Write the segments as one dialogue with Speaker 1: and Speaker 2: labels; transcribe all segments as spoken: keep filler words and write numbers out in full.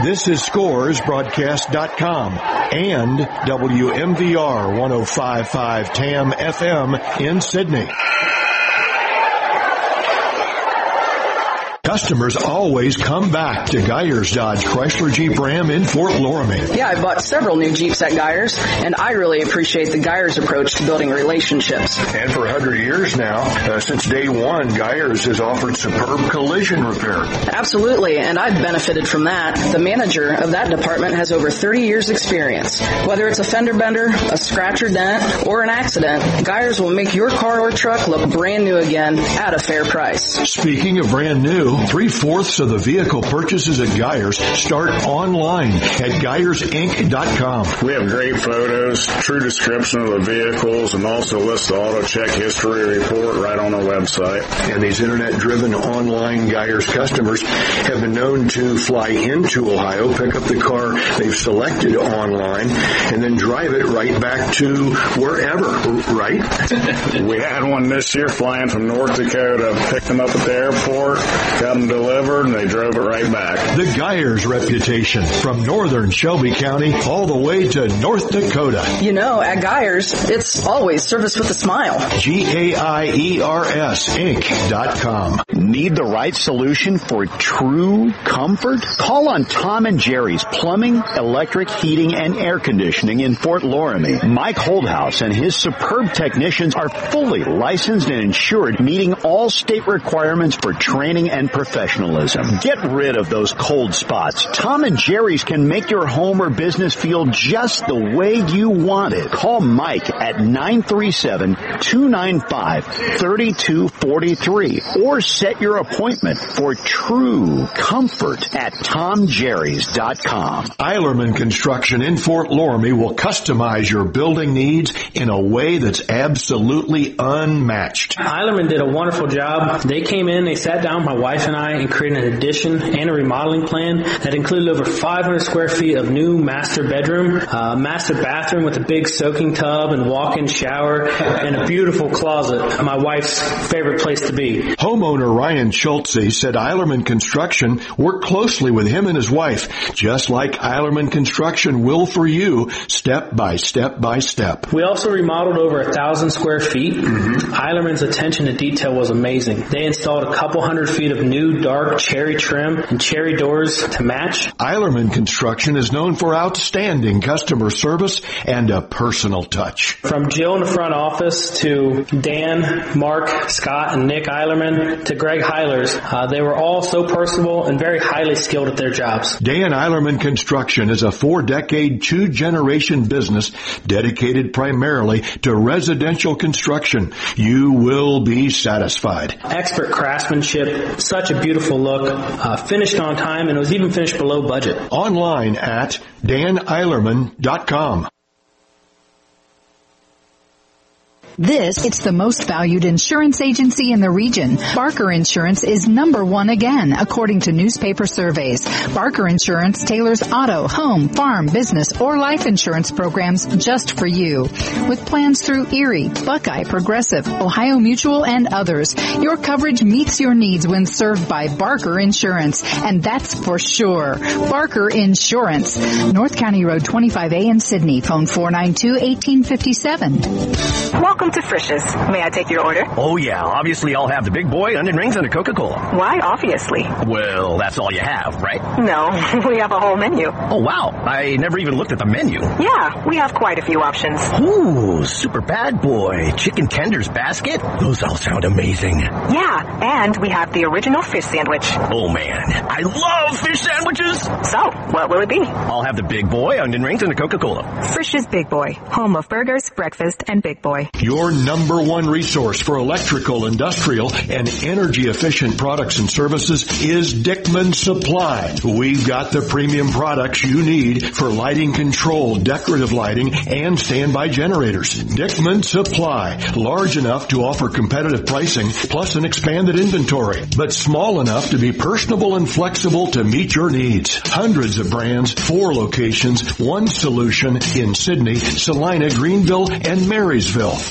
Speaker 1: This is Scores Broadcast dot com and W M V R one oh five point five T A M F M in Sydney. Customers always come back to Geyers Dodge Chrysler Jeep Ram in Fort Loramie.
Speaker 2: Yeah, I bought several new Jeeps at Geyers, and I really appreciate the Geyers approach to building relationships.
Speaker 1: And for one hundred years now, uh, since day one, Geyers has offered superb collision repair.
Speaker 2: Absolutely, and I've benefited from that. The manager of that department has over thirty years experience. Whether it's a fender bender, a scratch or dent, or an accident, Geyers will make your car or truck look brand new again at a fair price.
Speaker 1: Speaking of brand new, three-fourths of the vehicle purchases at Geyers start online at Geyers Inc dot com.
Speaker 3: We have great photos, true description of the vehicles, and also list the auto check history report right on our website.
Speaker 1: And these internet-driven online Geyers customers have been known to fly into Ohio, pick up the car they've selected online, and then drive it right back to wherever, right?
Speaker 3: We had one this year flying from North Dakota, picked them up at the airport, got them delivered, and they drove it right back.
Speaker 1: The Geyers reputation, from northern Shelby County all the way to North Dakota.
Speaker 2: You know, at Geyers, it's always service with a smile.
Speaker 1: G A I E R S Inc dot com.
Speaker 4: Need the right solution for true comfort? Call on Tom and Jerry's Plumbing, Electric, Heating, and Air Conditioning in Fort Loramie. Mike Holdhouse and his superb technicians are fully licensed and insured, meeting all state requirements for training and professionalism. Get rid of those cold spots. Tom and Jerry's can make your home or business feel just the way you want it. Call Mike at nine three seven, two nine five, three two four three or set your appointment for true comfort at tom jerrys dot com.
Speaker 1: Eilerman Construction in Fort Loramie will customize your building needs in a way that's absolutely unmatched.
Speaker 5: Eilerman did a wonderful job. They came in, they sat down, my wife and I, and created an addition and a remodeling plan that included over five hundred square feet of new master bedroom, uh, master bathroom with a big soaking tub and walk-in shower, and a beautiful closet, my wife's favorite place to be.
Speaker 1: Homeowner Ryan Schultze said Eilerman Construction worked closely with him and his wife, just like Eilerman Construction will for you, step by step by step.
Speaker 5: We also remodeled over a thousand square feet. Mm-hmm. Eilerman's attention to detail was amazing. They installed a couple hundred feet of new dark cherry trim and cherry doors to match.
Speaker 1: Eilerman Construction is known for outstanding customer service and a personal touch.
Speaker 5: From Jill in the front office to Dan, Mark, Scott, and Nick Eilerman to Greg Heilers, uh, they were all so personable and very highly skilled at their jobs.
Speaker 1: Dan Eilerman Construction is a four-decade, two-generation business dedicated primarily to residential construction. You will be satisfied.
Speaker 5: Expert craftsmanship, such a beautiful look, uh, finished on time, and it was even finished below budget.
Speaker 1: Online at dan eilerman dot com.
Speaker 6: This, it's the most valued insurance agency in the region. Barker Insurance is number one again, according to newspaper surveys. Barker Insurance tailors auto, home, farm, business, or life insurance programs just for you. With plans through Erie, Buckeye, Progressive, Ohio Mutual, and others, your coverage meets your needs when served by Barker Insurance, and that's for sure. Barker Insurance. North County Road twenty-five A in Sydney. Phone four nine two, one eight five seven.
Speaker 7: Welcome to Frisch's. May I take your order?
Speaker 8: Oh, yeah. Obviously, I'll have the big boy, onion rings, and a Coca-Cola.
Speaker 7: Why, obviously?
Speaker 8: Well, that's all you have, right?
Speaker 7: No, we have a whole menu.
Speaker 8: Oh, wow. I never even looked at the menu.
Speaker 7: Yeah, we have quite a few options.
Speaker 8: Ooh, super bad boy. Chicken tenders basket? Those all sound amazing.
Speaker 7: Yeah, and we have the original fish sandwich.
Speaker 8: Oh, man. I love fish sandwiches.
Speaker 7: So, what will it be?
Speaker 8: I'll have the big boy, onion rings, and a Coca-Cola.
Speaker 7: Frisch's Big Boy, home of burgers, breakfast, and Big Boy.
Speaker 1: Your number one resource for electrical, industrial, and energy-efficient products and services is Dickman Supply. We've got the premium products you need for lighting control, decorative lighting, and standby generators. Dickman Supply, large enough to offer competitive pricing plus an expanded inventory, but small enough to be personable and flexible to meet your needs. Hundreds of brands, four locations, one solution in Sydney, Salina, Greenville, and Marysville.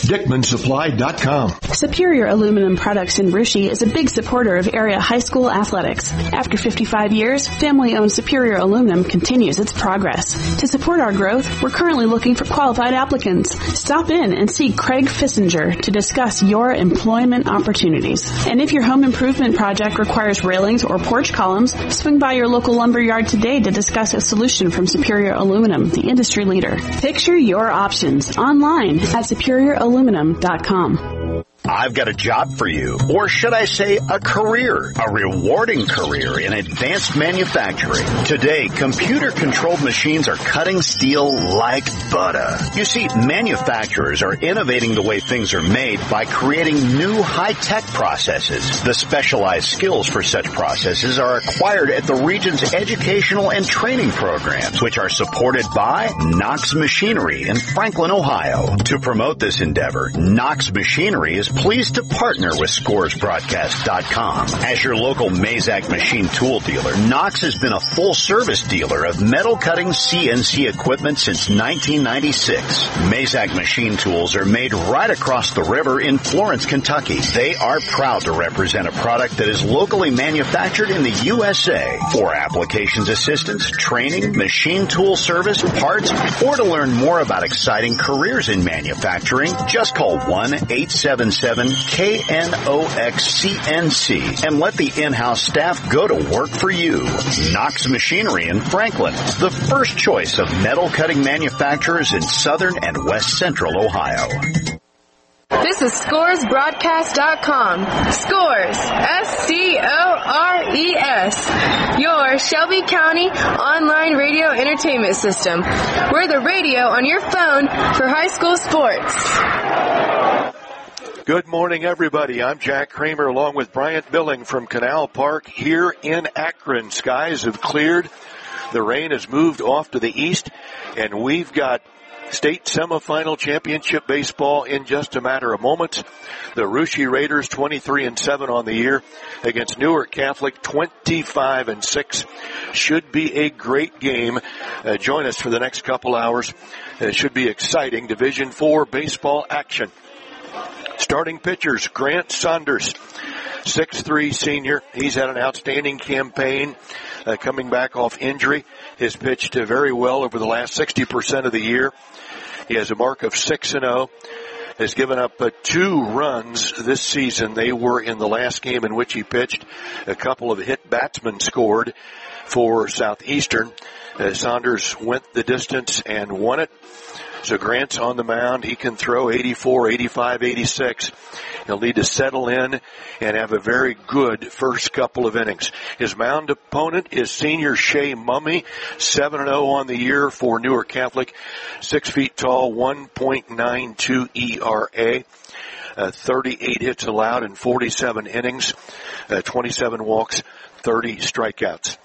Speaker 1: Dickman Supply dot com.
Speaker 9: Superior Aluminum Products in Russia is a big supporter of area high school athletics. After fifty-five years, family-owned Superior Aluminum continues its progress. To support our growth, we're currently looking for qualified applicants. Stop in and see Craig Fissinger to discuss your employment opportunities. And if your home improvement project requires railings or porch columns, swing by your local lumber yard today to discuss a solution from Superior Aluminum, the industry leader. Picture your options online at superior aluminum dot com.
Speaker 4: I've got a job for you, or should I say a career, a rewarding career in advanced manufacturing. Today, computer-controlled machines are cutting steel like butter. You see, manufacturers are innovating the way things are made by creating new high-tech processes. The specialized skills for such processes are acquired at the region's educational and training programs, which are supported by Knox Machinery in Franklin, Ohio. To promote this endeavor, Knox Machinery is pleased to partner with Scores Broadcast dot com. As your local Mazak machine tool dealer, Knox has been a full-service dealer of metal-cutting C N C equipment since nineteen ninety-six. Mazak machine tools are made right across the river in Florence, Kentucky. They are proud to represent a product that is locally manufactured in the U S A. For applications assistance, training, machine tool service, parts, or to learn more about exciting careers in manufacturing, just call one eight seven seven K N O X C N C and let the in-house staff go to work for you. Knox Machinery in Franklin, the first choice of metal cutting manufacturers in southern and west central Ohio.
Speaker 10: This is Scores Broadcast dot com. Scores, S C O R E S, your Shelby County online radio entertainment system. We're the radio on your phone for high school sports.
Speaker 1: Good morning, everybody. I'm Jack Kramer along with Bryant Billing from Canal Park here in Akron. Skies have cleared. The rain has moved off to the east, and we've got state semifinal championship baseball in just a matter of moments. The Russia Raiders twenty-three and seven on the year against Newark Catholic twenty-five and six. Should be a great game. Uh, join us for the next couple hours. It should be exciting Division four baseball action. Starting pitchers, Grant Saunders, six three senior. He's had an outstanding campaign uh, coming back off injury. Has pitched uh, very well over the last sixty percent of the year. He has a mark of six and oh. Has given up uh, two runs this season. They were in the last game in which he pitched. A couple of hit batsmen scored for Southeastern. Uh, Saunders went the distance and won it. So Grant's on the mound. He can throw eighty-four, eighty-five, eighty-six. He'll need to settle in and have a very good first couple of innings. His mound opponent is senior Shea Mummy, seven and oh on the year for Newark Catholic. Six feet tall, one point nine two E R A. Uh, thirty-eight hits allowed in forty-seven innings, uh, twenty-seven walks, thirty strikeouts.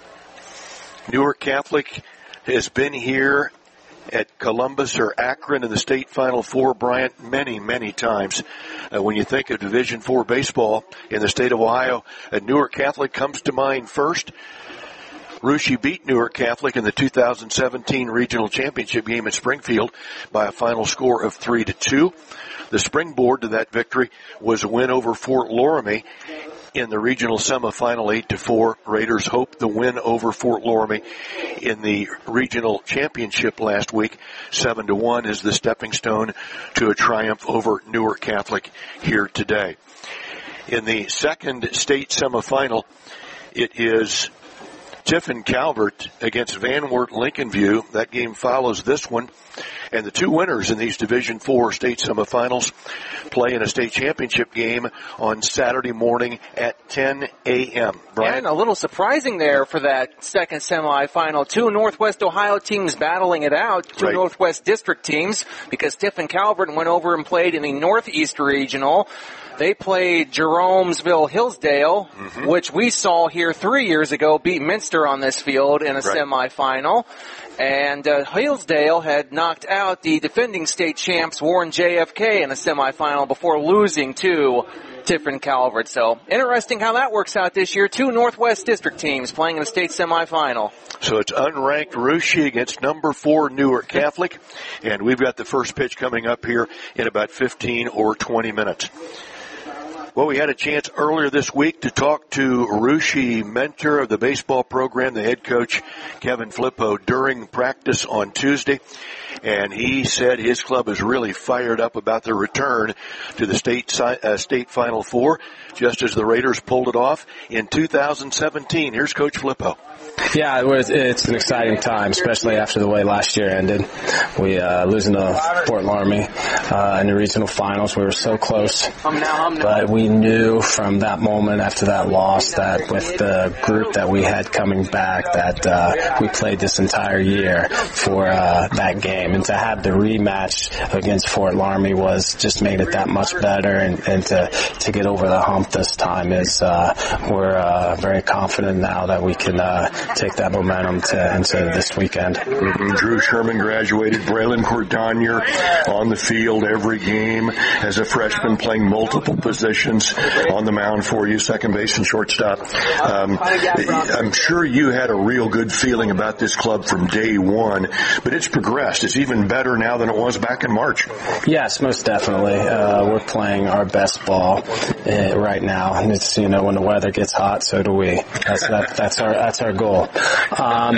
Speaker 1: Newark Catholic has been here at Columbus or Akron in the state Final Four, Bryant, many, many times. Uh, when you think of Division four baseball in the state of Ohio, uh, Newark Catholic comes to mind first. Russia beat Newark Catholic in the two thousand seventeen regional championship game at Springfield by a final score of three to two. The springboard to that victory was a win over Fort Loramie in the regional semifinal, eight to four. Raiders hope the win over Fort Loramie in the regional championship last week, seven to one, is the stepping stone to a triumph over Newark Catholic here today. In the second state semifinal, it is Tiffin Calvert against Van Wert Lincoln View. That game follows this one. And the two winners in these Division four state semifinals play in a state championship game on Saturday morning at ten a.m. Brian?
Speaker 11: And a little surprising there for that second semifinal. Two Northwest Ohio teams battling it out, two right. Northwest District teams, because Tiffin Calvert went over and played in the Northeast Regional. They played Jeromesville Hillsdale, mm-hmm. which we saw here three years ago beat Minster on this field in a right. semifinal. And uh, Hillsdale had knocked out the defending state champs Warren J F K in a semifinal before losing to Tiffin Calvert. So interesting how that works out this year. Two Northwest District teams playing in the state semifinal.
Speaker 1: So it's unranked Russia against number four Newark Catholic, and we've got the first pitch coming up here in about fifteen or twenty minutes. Well, we had a chance earlier this week to talk to Russia mentor of the baseball program, the head coach, Kevin Flippo, during practice on Tuesday. And he said his club is really fired up about their return to the state uh, state Final Four, just as the Raiders pulled it off in two thousand seventeen. Here's Coach Flippo.
Speaker 12: Yeah, it was, it's an exciting time, especially after the way last year ended. We uh, losing to Fort Laramie uh, in the regional finals. We were so close, but we knew from that moment after that loss that with the group that we had coming back that uh, we played this entire year for uh, that game. And to have the rematch against Fort Laramie was just made it that much better. And, and to to get over the hump this time is uh, we're uh, very confident now that we can uh, take that momentum to, into this weekend.
Speaker 1: Mm-hmm. Drew Sherman graduated. Braylon Cordonier on the field every game as a freshman, playing multiple positions on the mound for you, second base and shortstop. Um, I'm sure you had a real good feeling about this club from day one, but it's progressed. It's even better now than it was back in March.
Speaker 12: Yes, most definitely. Uh, we're playing our best ball uh, right now. And it's, you know, when the weather gets hot, so do we. That's, that, that's our, that's our goal. Um,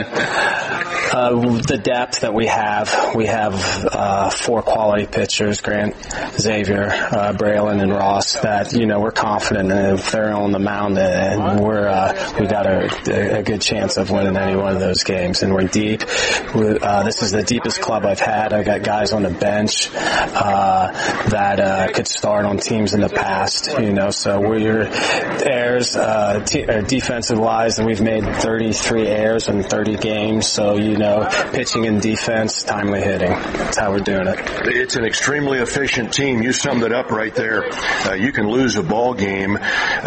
Speaker 12: uh, the depth that we have, we have uh, four quality pitchers, Grant, Xavier, uh, Braylon, and Ross, that, you know, we're confident if they're on the mound, and we're uh, we got a, a good chance of winning any one of those games. And we're deep. We're, uh, this is the deepest club I've had. I got guys on the bench uh, that uh, could start on teams in the past, you know, so we're errors uh, t- uh, defensive-wise, and we've made thirty-three errors in thirty games, so, you know, pitching and defense, timely hitting. That's how we're doing it.
Speaker 1: It's an extremely efficient team. You summed it up right there. Uh, you can lose a ball game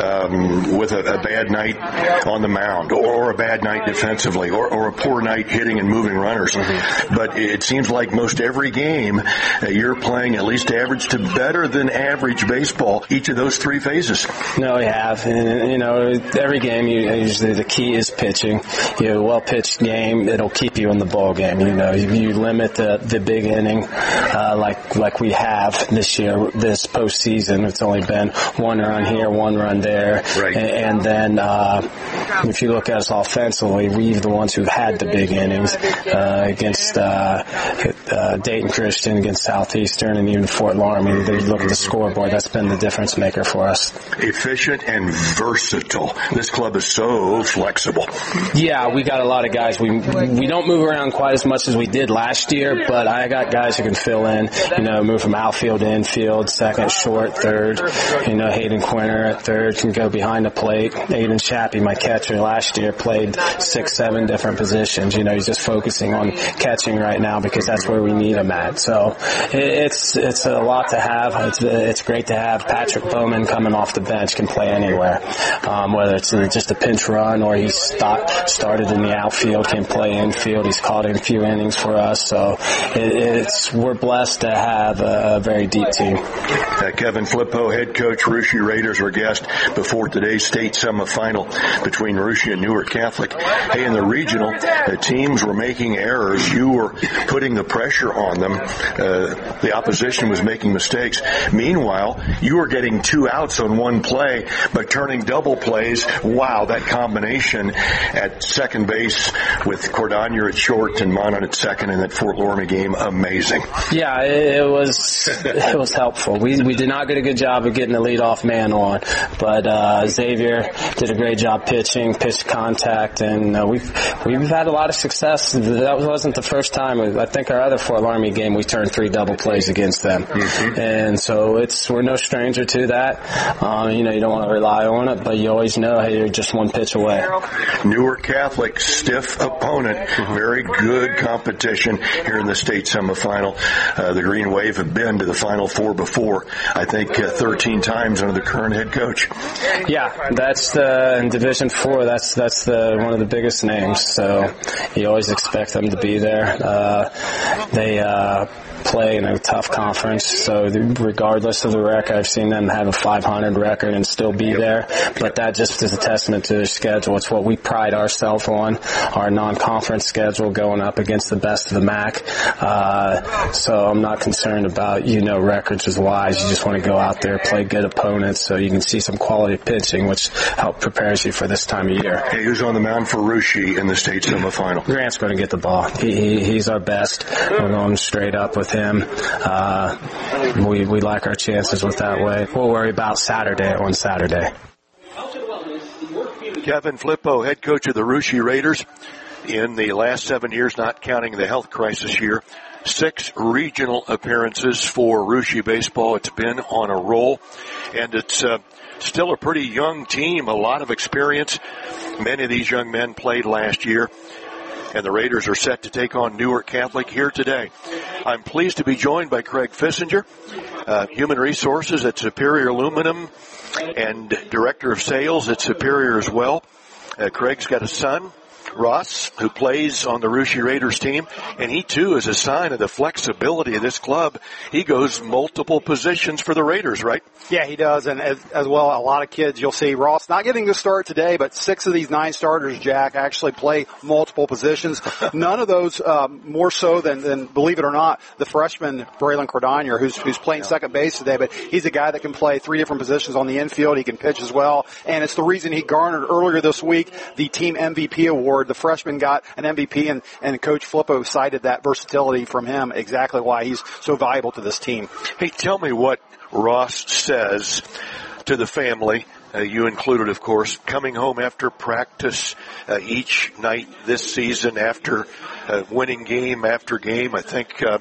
Speaker 1: um, with a, a bad night on the mound, or, or a bad night defensively, or, or a poor night hitting and moving runners. Mm-hmm. But it seems like most every game uh, you're playing at least average to better than average baseball each of those three phases.
Speaker 12: No, we have. And, you know, every game, you, usually the key is pitching. You know, a well-pitched game, it'll keep you in the ball game. You know, you, you limit the, the big inning, uh, like, like we have this year, this postseason. It's only been one run here, one run there.
Speaker 1: Right.
Speaker 12: And, and then, uh, if you look at us offensively, we're the ones who've had the big innings, uh, against, uh, uh, Dayton Christian, against Southeastern, and even Fort Laramie. They look at the scoreboard. That's been the difference maker for us.
Speaker 1: Efficient and versatile. This club is so flexible.
Speaker 12: Yeah, we got a lot of guys. We we don't move around quite as much as we did last year, but I got guys who can fill in, you know, move from outfield to infield, second, short, third. You know, Hayden Quinter at third can go behind the plate. Aiden Chappie, my catcher last year, played six, seven different positions. You know, he's just focusing on catching right now because that's where we need him at. So it's it's a lot to have. It's it's great to have Patrick Bowman coming off the bench, can play anywhere, um, whether it's just a pinch run or he start, started in the outfield, can play infield. He's caught in a few innings for us, so it, it's we're blessed to have a, a very deep team.
Speaker 1: Uh, Kevin Flippo, head coach, Russia Raiders, our guest before today's state semifinal between Russia and Newark Catholic. Hey, in the regional, the teams were making errors. You were putting the pressure on them. Uh, the opposition was making mistakes. Meanwhile, you were getting two outs on one play, but turning double plays. Wow, that combination at second base with Cordonier at short and Monon at second in that Fort Laramie game, amazing.
Speaker 12: Yeah, it, it was it was helpful. We we did not get a good job of getting the leadoff man on, but uh, Xavier did a great job pitching, pitched contact, and uh, we've we've had a lot of success. That wasn't the first time. I think our other Fort Laramie game, we turned three double plays against them, mm-hmm. and so it's we're no stranger to that. Um, you know, you don't want to rely on it, but you always know, hey, you're just one pitch away.
Speaker 1: Newark Catholic, stiff opponent, very good competition here in the state semifinal. Uh, the Green Wave have been to the Final Four before, I think uh, thirteen times under the current head coach.
Speaker 12: Yeah, that's the in Division Four. That's that's the one of the biggest names. So you always expect them to be there. Uh, they. Uh, play in a tough conference. So regardless of the record, I've seen them have a five hundred record and still be there. But that just is a testament to their schedule. It's what we pride ourselves on, our non-conference schedule going up against the best of the M A C. Uh, so I'm not concerned about, you know, records is wise. You just want to go out there, play good opponents so you can see some quality pitching, which help prepares you for this time of year.
Speaker 1: Hey, who's on the mound for Russia in the state semifinal?
Speaker 12: Grant's going to get the ball. He, he he's our best. We're going straight up with him. Uh, we we like our chances with that way. We'll worry about Saturday on Saturday.
Speaker 1: Kevin Flippo, head coach of the Russia Raiders, in the last seven years, not counting the health crisis year, six regional appearances for Russia baseball. It's been on a roll, and it's uh, still a pretty young team, a lot of experience. Many of these young men played last year, and the Raiders are set to take on Newark Catholic here today. I'm pleased to be joined by Craig Fissinger, uh, Human Resources at Superior Aluminum and Director of Sales at Superior as well. Uh, Craig's got a son, Ross, who plays on the Russia Raiders team, and he too is a sign of the flexibility of this club. He goes multiple positions for the Raiders, right?
Speaker 13: Yeah, he does, and as, as well, a lot of kids, you'll see Ross not getting to start today, but six of these nine starters, Jack, actually play multiple positions. None of those um, more so than, than, believe it or not, the freshman Braylon Cordonier, who's who's playing second base today, but he's a guy that can play three different positions on the infield. He can pitch as well, and it's the reason he garnered earlier this week the team M V P award. The freshman got an M V P, and, and Coach Flippo cited that versatility from him, exactly why he's so valuable to this team.
Speaker 1: Hey, tell me what Ross says to the family, uh, you included, of course, coming home after practice uh, each night this season after uh, winning game after game. I think uh,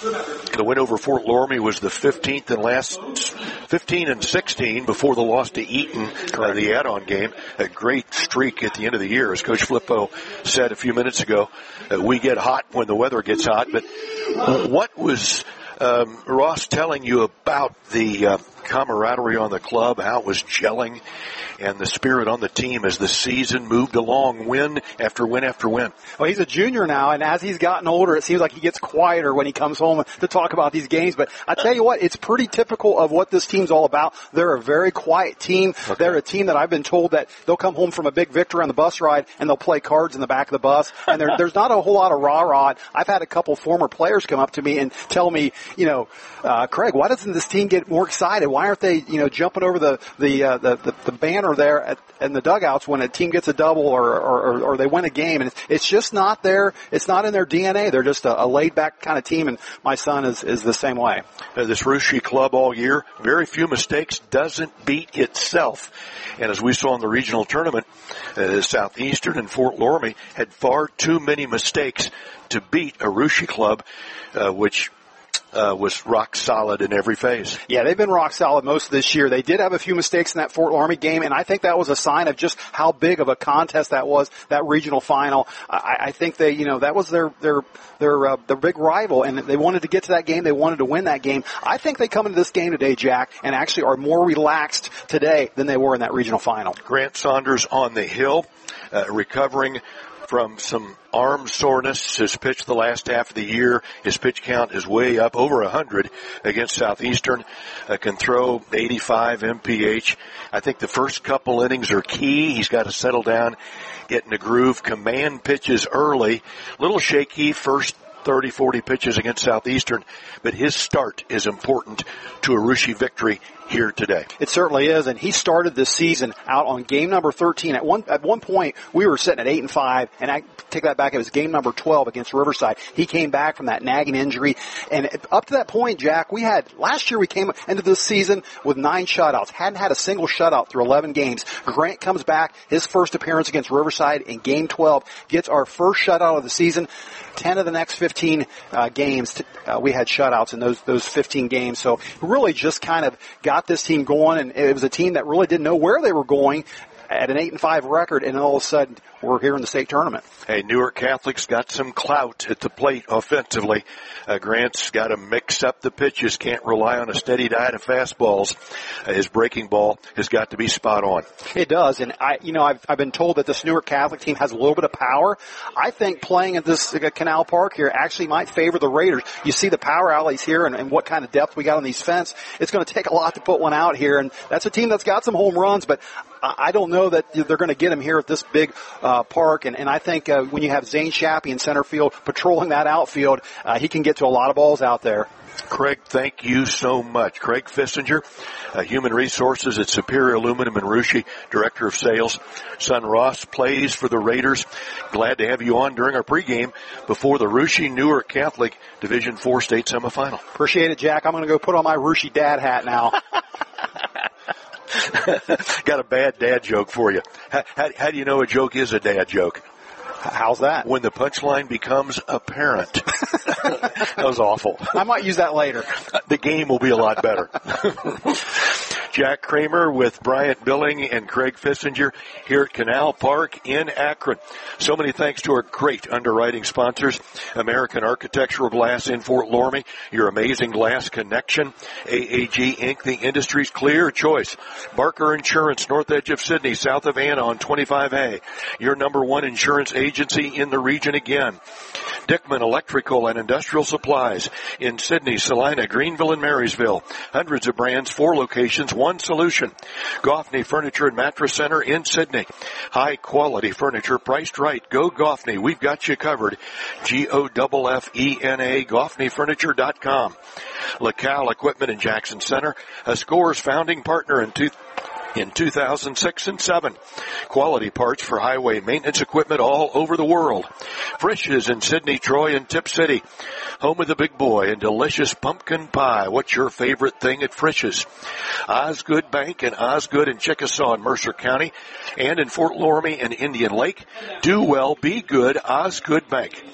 Speaker 1: the win over Fort Loramie was the fifteenth and last fifteen and sixteen before the loss to Eaton, uh, the add-on game. A great streak at the end of the year, as Coach Flippo said a few minutes ago. Uh, we get hot when the weather gets hot, but what was Um, Ross telling you about the uh, camaraderie on the club, how it was gelling, and the spirit on the team as the season moved along, win after win after win?
Speaker 13: Well, he's a junior now, and as he's gotten older, it seems like he gets quieter when he comes home to talk about these games. But I tell you what, it's pretty typical of what this team's all about. They're a very quiet team. Okay. They're a team that I've been told that they'll come home from a big victory on the bus ride, and they'll play cards in the back of the bus. And there, there's not a whole lot of rah-rah. I've had a couple former players come up to me and tell me, you know, uh, Craig, why doesn't this team get more excited? Why aren't they, you know, jumping over the the uh, the, the, the banner there at, in the dugouts when a team gets a double or or, or they win a game? And it's, it's just not there. It's not in their D N A. They're just a, a laid-back kind of team, and my son is is the same way.
Speaker 1: Uh, this Russia club all year, very few mistakes, doesn't beat itself. And as we saw in the regional tournament, uh, Southeastern and Fort Loramie had far too many mistakes to beat a Russia club, uh, which Uh, was rock solid in every phase.
Speaker 13: Yeah, they've been rock solid most of this year. They did have a few mistakes in that Fort Loramie game, and I think that was a sign of just how big of a contest that was, that regional final. I, I think they, you know, that was their their their uh, their big rival, and they wanted to get to that game. They wanted to win that game. I think they come into this game today, Jack, and actually are more relaxed today than they were in that regional final.
Speaker 1: Grant Saunders on the hill, uh, recovering from some arm soreness. His pitch the last half of the year, his pitch count is way up, over one hundred against Southeastern. Uh, can throw eighty-five M P H. I think the first couple innings are key. He's got to settle down, get in a groove, command pitches early. Little shaky first thirty, forty pitches against Southeastern, but his start is important to a Russia victory here today.
Speaker 13: It certainly is, and he started this season out on game number thirteen. At one at one point, we were sitting at eight and five, and I take that back. It was game number twelve against Riverside. He came back from that nagging injury, and up to that point, Jack, we had last year we came into this season with nine shutouts. Hadn't had a single shutout through eleven games. Grant comes back, his first appearance against Riverside in game twelve, gets our first shutout of the season. Ten of the next fifteen uh, games, t- uh, we had shutouts in those those fifteen games. So really just kind of got this team going, and it was a team that really didn't know where they were going. at an eight and five record, and all of a sudden we're here in the state tournament.
Speaker 1: Hey, Newark Catholic's got some clout at the plate offensively. Uh, Grant's got to mix up the pitches, can't rely on a steady diet of fastballs. Uh, his breaking ball has got to be spot on.
Speaker 13: It does, and I, you know, I've, I've been told that this Newark Catholic team has a little bit of power. I think playing at this uh, Canal Park here actually might favor the Raiders. You see the power alleys here and, and what kind of depth we got on these fence. It's going to take a lot to put one out here, and that's a team that's got some home runs, but I don't know that they're going to get him here at this big uh, park, and, and I think uh, when you have Zane Shappy in center field patrolling that outfield, uh, he can get to a lot of balls out there.
Speaker 1: Craig, thank you so much. Craig Fissinger, uh, Human Resources at Superior Aluminum in Russia, Director of Sales. Son Ross plays for the Raiders. Glad to have you on during our pregame before the Russia Newark Catholic Division four state semifinal.
Speaker 13: Appreciate it, Jack. I'm going to go put on my Russia dad hat now.
Speaker 1: Got a bad dad joke for you. How, how, how do you know a joke is a dad joke?
Speaker 13: How's that?
Speaker 1: When the punchline becomes apparent. That was awful.
Speaker 13: I might use that later.
Speaker 1: The game will be a lot better. Jack Kramer with Bryant Billing and Craig Fissinger here at Canal Park in Akron. So many thanks to our great underwriting sponsors, American Architectural Glass in Fort Loramie, your amazing glass connection, A A G Incorporated, the industry's clear choice, Barker Insurance, north edge of Sydney, south of Anna on twenty-five A, your number one insurance agency in the region again. Dickman Electrical and Industrial Supplies in Sydney, Salina, Greenville, and Marysville. Hundreds of brands, four locations, one solution. Goffney Furniture and Mattress Center in Sydney. High quality furniture priced right. Go Goffney. We've got you covered. G O F F E N A, Goffney Furniture dot com. LaCal Equipment in Jackson Center, a Scores founding partner in two in two thousand six and seven. Quality parts for highway maintenance equipment all over the world. Frisch's in Sydney, Troy, and Tip City. Home of the big boy and delicious pumpkin pie. What's your favorite thing at Frisch's? Osgood Bank and Osgood in Chickasaw in Mercer County and in Fort Loramie and Indian Lake. Do well, be good, Osgood Bank.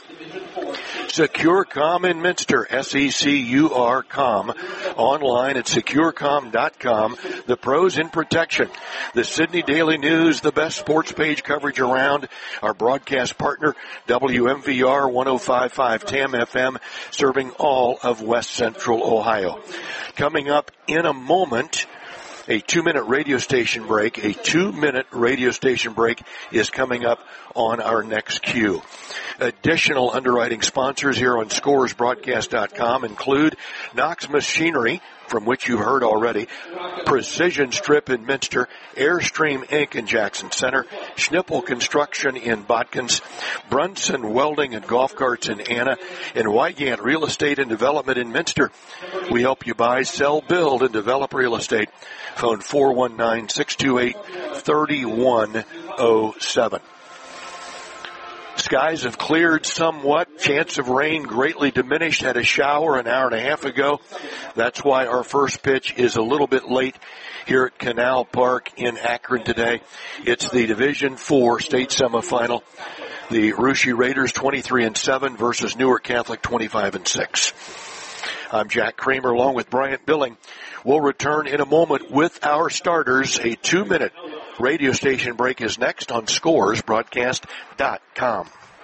Speaker 1: SecureCom in Minster, S E C U R com, online at securecom dot com. The pros in protection. The Sydney Daily News, the best sports page coverage around. Our broadcast partner, W M V R one oh five point five T A M F M, serving all of West Central Ohio. Coming up in a moment, a two-minute radio station break. A two-minute radio station break is coming up on our next cue. Additional underwriting sponsors here on Scores Broadcast dot com include Knox Machinery, from which you heard already, Precision Strip in Minster, Airstream Incorporated in Jackson Center, Schnippel Construction in Botkins, Brunson Welding and Golf Carts in Anna, and Wygant Real Estate and Development in Minster. We help you buy, sell, build, and develop real estate. Phone four one nine, six two eight, three one zero seven. Skies have cleared somewhat. Chance of rain greatly diminished. Had a shower an hour and a half ago. That's why our first pitch is a little bit late here at Canal Park in Akron today. It's the Division four state semifinal. The Russia Raiders twenty-three and seven versus Newark Catholic twenty-five and six. I'm Jack Kramer along with Bryant Billing. We'll return in a moment with our starters. A two-minute radio station break is next on Scores Broadcast dot com.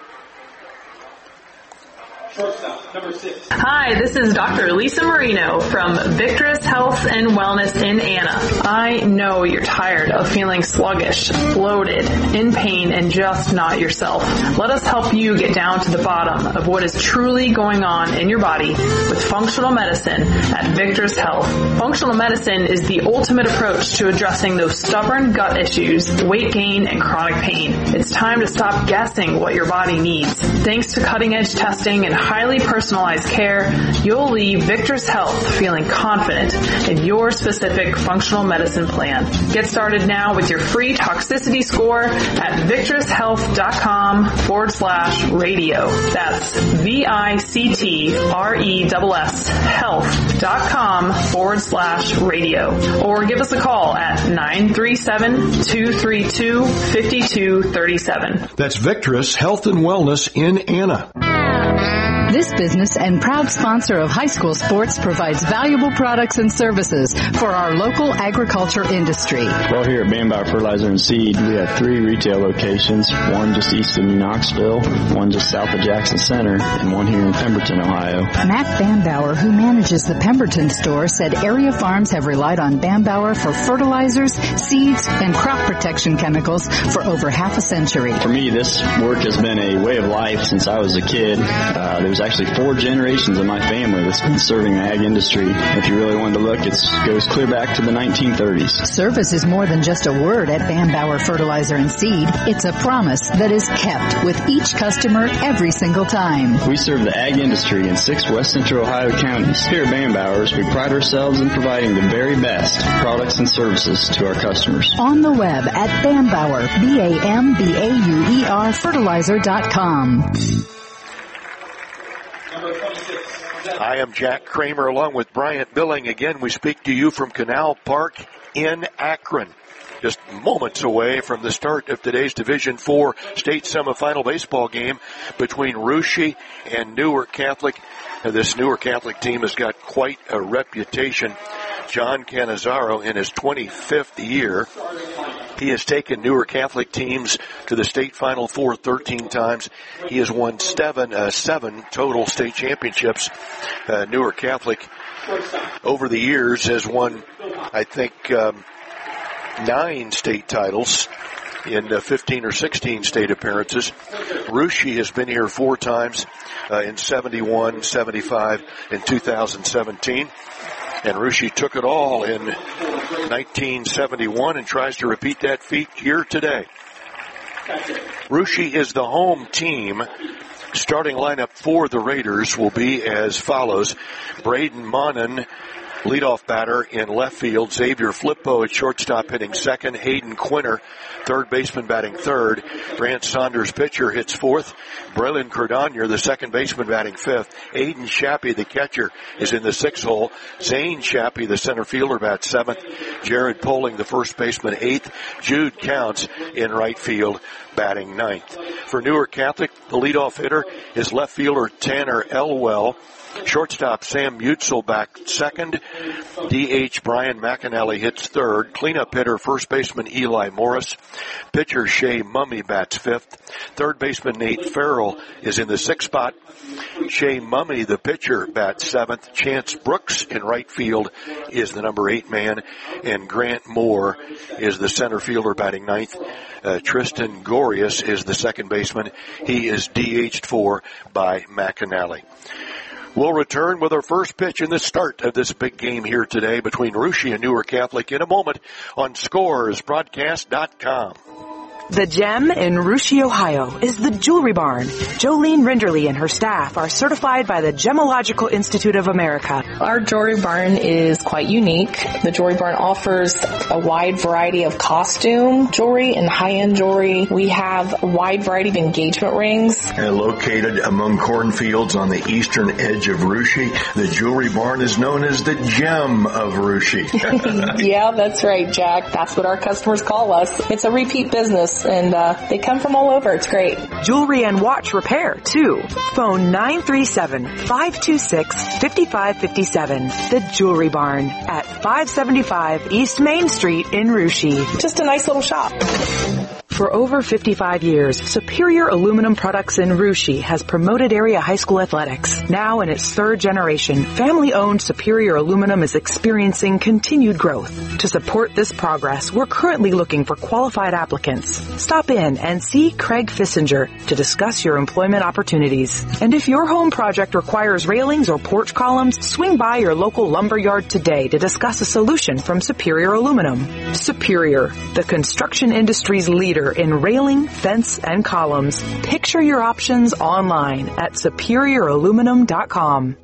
Speaker 14: Hi, this is Doctor Lisa Marino from Victorous Health and Wellness in Anna. I know you're tired of feeling sluggish, bloated, in pain, and just not yourself. Let us help you get down to the bottom of what is truly going on in your body with functional medicine at Victorous Health. Functional medicine is the ultimate approach to addressing those stubborn gut issues, weight gain, and chronic pain. It's time to stop guessing what your body needs. Thanks to cutting-edge testing and highly personalized care, you'll leave Victor's Health feeling confident in your specific functional medicine plan. Get started now with your free toxicity score at victorous health dot com forward slash radio. That's V-I-C-T-R-E-S-S health dot com forward slash radio. Or give us a call at nine three seven, two three two, five two three seven.
Speaker 1: That's Victorous Health and Wellness in Anna.
Speaker 6: This business and proud sponsor of high school sports provides valuable products and services for our local agriculture industry.
Speaker 15: Well, here at Bambauer Fertilizer and Seed, we have three retail locations, one just east of New Knoxville, one just south of Jackson Center, and one here in Pemberton, Ohio.
Speaker 6: Matt Bambauer, who manages the Pemberton store, said area farms have relied on Bambauer for fertilizers, seeds, and crop protection chemicals for over half a century.
Speaker 15: For me, this work has been a way of life since I was a kid. Uh, there was actually four generations of my family that's been serving the ag industry. If you really wanted to look, it goes clear back to the nineteen thirties.
Speaker 6: Service is more than just a word at Bambauer Fertilizer and Seed. It's a promise that is kept with each customer every single time.
Speaker 15: We serve the ag industry in six west central Ohio counties. Here at Bambauer's, we pride ourselves in providing the very best products and services to our customers.
Speaker 6: On the web at Bambauer, B A M B A U E R fertilizer dot com.
Speaker 1: I am Jack Kramer along with Bryant Billing. Again, we speak to you from Canal Park in Akron. Just moments away from the start of today's Division four state semifinal baseball game between Russia and Newark Catholic. Now, this Newark Catholic team has got quite a reputation. John Cannizzaro in his twenty-fifth year. He has taken Newark Catholic teams to the state Final Four thirteen times. He has won seven, uh, seven total state championships. Uh, Newark Catholic, over the years, has won, I think, um, nine state titles in uh, fifteen or sixteen state appearances. Russia has been here four times uh, in seventy-one, seventy-five, and two thousand seventeen. And Russia took it all in nineteen seventy-one and tries to repeat that feat here today. Russia is the home team. Starting lineup for the Raiders will be as follows. Braden Monin, leadoff batter in left field. Xavier Flippo at shortstop hitting second. Hayden Quinter, third baseman batting third. Grant Saunders, pitcher, hits fourth. Braylon Cordonier, the second baseman, batting fifth. Aiden Shappy, the catcher, is in the sixth hole. Zane Shappy, the center fielder, bats seventh. Jared Poling, the first baseman, eighth. Jude Counts in right field, batting ninth. For Newark Catholic, the leadoff hitter is left fielder Tanner Elwell. Shortstop Sam Mutzel back second. D H Brian McAnally hits third. Cleanup hitter first baseman Eli Morris. Pitcher Shea Mummy bats fifth. Third baseman Nate Farrell is in the sixth spot. Shea Mummy, the pitcher, bats seventh. Chance Brooks in right field is the number eight man. And Grant Moore is the center fielder batting ninth. Uh, Tristan Gorius is the second baseman. He is D H'd for by McAnally. We'll return with our first pitch in the start of this big game here today between Russia and Newark Catholic in a moment on Scores Broadcast dot com.
Speaker 16: The gem in Russia, Ohio is the Jewelry Barn. Jolene Rinderly and her staff are certified by the Gemological Institute of America.
Speaker 17: Our Jewelry Barn is quite unique. The Jewelry Barn offers a wide variety of costume jewelry and high-end jewelry. We have a wide variety of engagement rings.
Speaker 1: And located among cornfields on the eastern edge of Russia, the Jewelry Barn is known as the gem of Russia.
Speaker 17: Yeah, that's right, Jack. That's what our customers call us. It's a repeat business. And uh, they come from all over. It's great.
Speaker 16: Jewelry and watch repair, too. Phone nine three seven, five two six, five five five seven. The Jewelry Barn at five seventy-five East Main Street in Russia.
Speaker 17: Just a nice little shop.
Speaker 16: For over fifty-five years, Superior Aluminum Products in Russia has promoted area high school athletics. Now in its third generation, family-owned Superior Aluminum is experiencing continued growth. To support this progress, we're currently looking for qualified applicants. Stop in and see Craig Fissinger to discuss your employment opportunities. And if your home project requires railings or porch columns, swing by your local lumber yard today to discuss a solution from Superior Aluminum. Superior, the construction industry's leader in railing, fence, and columns. Picture your options online at superior aluminum dot com.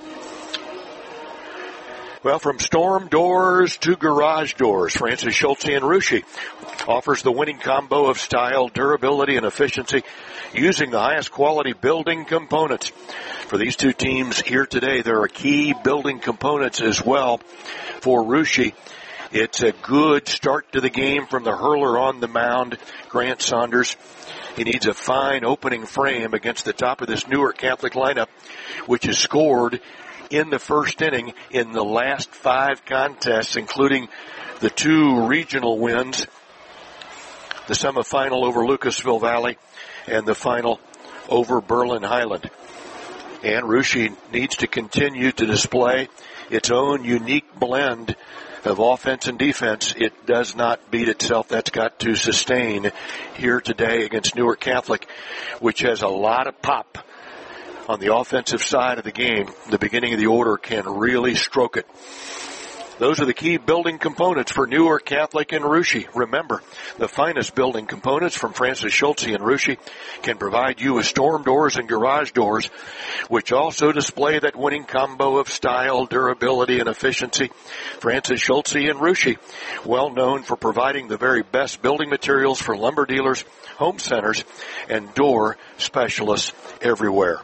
Speaker 1: Well, from storm doors to garage doors, Francis Schulte in Russia offers the winning combo of style, durability, and efficiency using the highest quality building components. For these two teams here today, there are key building components as well for Russia. It's a good start to the game from the hurler on the mound, Grant Saunders. He needs a fine opening frame against the top of this Newark Catholic lineup, which has scored in the first inning in the last five contests, including the two regional wins, the semifinal over Lucasville Valley and the final over Berlin Highland. And Russia needs to continue to display its own unique blend of offense and defense. It does not beat itself. That's got to sustain here today against Newark Catholic, which has a lot of pop on the offensive side of the game. The beginning of the order can really stroke it. Those are the key building components for Newark Catholic and Russia. Remember, the finest building components from Francis Schultze and Russia can provide you with storm doors and garage doors, which also display that winning combo of style, durability, and efficiency. Francis Schultze and Russia, well known for providing the very best building materials for lumber dealers, home centers, and door specialists everywhere.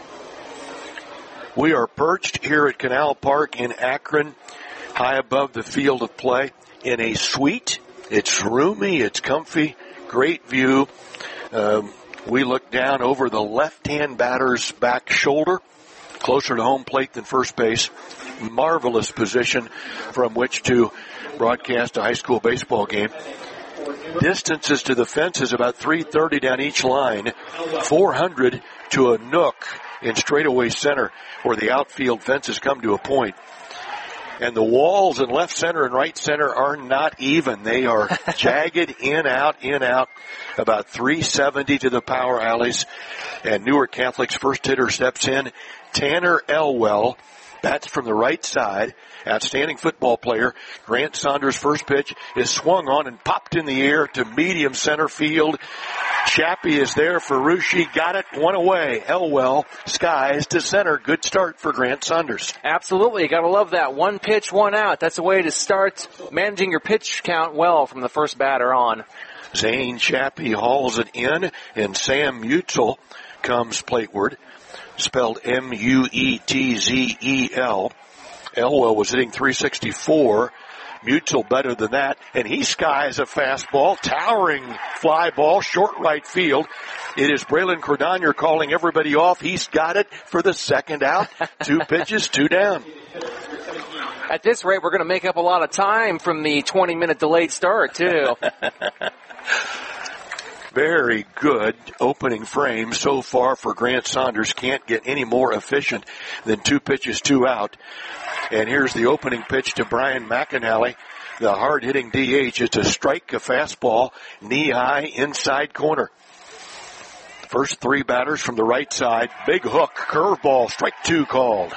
Speaker 1: We are perched here at Canal Park in Akron, high above the field of play, in a suite. It's roomy, it's comfy, great view. Um, we look down over the left-hand batter's back shoulder, closer to home plate than first base. Marvelous position from which to broadcast a high school baseball game. Distances to the fence is about three thirty down each line, four hundred to a nook in straightaway center where the outfield fences come to a point. And the walls in left center and right center are not even. They are jagged in, out, in, out, about three seventy to the power alleys. And Newark Catholic's first hitter steps in, Tanner Elwell. Bats from the right side. Outstanding football player. Grant Saunders' first pitch is swung on and popped in the air to medium center field. Chappie is there for Russia. Got it. One away. Elwell skies to center. Good start for Grant Saunders.
Speaker 11: Absolutely. You gotta love that. One pitch, one out. That's a way to start managing your pitch count well from the first batter on.
Speaker 1: Zane Chappie hauls it in, and Sam Mutzel comes plateward. Spelled M U E T Z E L. Elwell was hitting three sixty-four. Mutzel better than that, and he skies a fastball, towering fly ball, short right field. It is Braylon Cordonier calling everybody off. He's got it for the second out. Two pitches, two down.
Speaker 11: At this rate, we're going to make up a lot of time from the twenty-minute delayed start, too.
Speaker 1: Very good opening frame so far for Grant Saunders. Can't get any more efficient than two pitches, two out. And here's the opening pitch to Brian McAnally, the hard-hitting D H. It's a strike, a fastball, knee-high, inside corner. First three batters from the right side. Big hook, curveball, strike two called.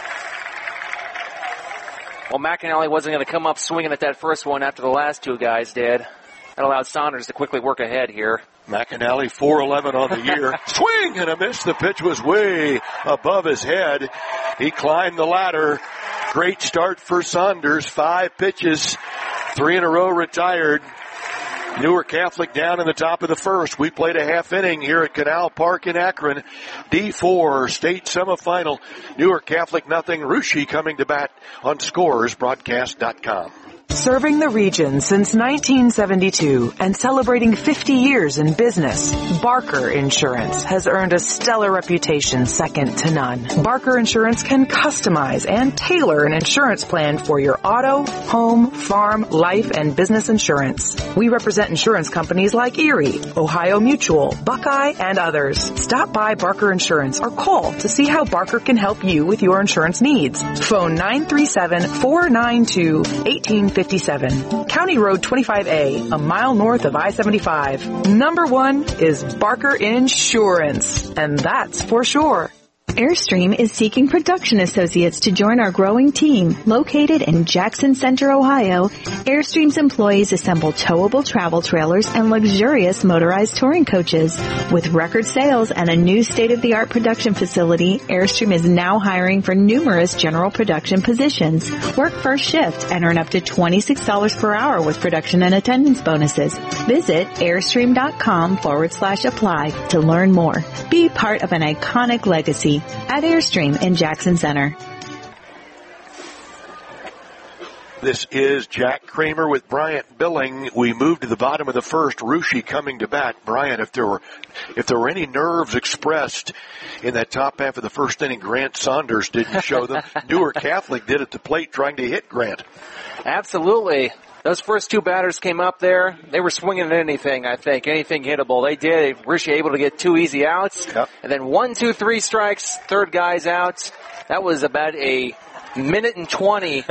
Speaker 11: Well, McAnally wasn't going to come up swinging at that first one after the last two guys did. That allowed Saunders to quickly work ahead here.
Speaker 1: McAnally, four eleven on the year. Swing and a miss. The pitch was way above his head. He climbed the ladder. Great start for Saunders. Five pitches, three in a row retired. Newark Catholic down in the top of the first. We played a half inning here at Canal Park in Akron. D four state semifinal. Newark Catholic nothing. Russia coming to bat on scores broadcast dot com.
Speaker 16: Serving the region since nineteen seventy-two and celebrating fifty years in business, Barker Insurance has earned a stellar reputation second to none. Barker Insurance can customize and tailor an insurance plan for your auto, home, farm, life, and business insurance. We represent insurance companies like Erie, Ohio Mutual, Buckeye, and others. Stop by Barker Insurance or call to see how Barker can help you with your insurance needs. Phone nine three seven, four nine two, one eight five seven. County Road twenty-five A, a mile north of I seventy-five. Number one is Barker Insurance, and that's for sure.
Speaker 18: Airstream is seeking production associates to join our growing team. Located in Jackson Center, Ohio, Airstream's employees assemble towable travel trailers and luxurious motorized touring coaches. With record sales and a new state-of-the-art production facility, Airstream is now hiring for numerous general production positions. Work first shift and earn up to twenty-six dollars per hour with production and attendance bonuses. Visit airstream.com forward slash apply to learn more. Be part of an iconic legacy at Airstream in Jackson Center.
Speaker 1: This is Jack Kramer with Bryant Billing. We move to the bottom of the first. Russia coming to bat. Bryant, if there were, if there were any nerves expressed in that top half of the first inning, Grant Saunders didn't show them. Newark Catholic did at the plate trying to hit Grant.
Speaker 11: Absolutely. Those first two batters came up there. They were swinging at anything, I think, anything hittable. They did. Russia able to get two easy outs.
Speaker 1: Yep.
Speaker 11: And then one, two, three strikes, third guy's out. That was about a minute and twenty.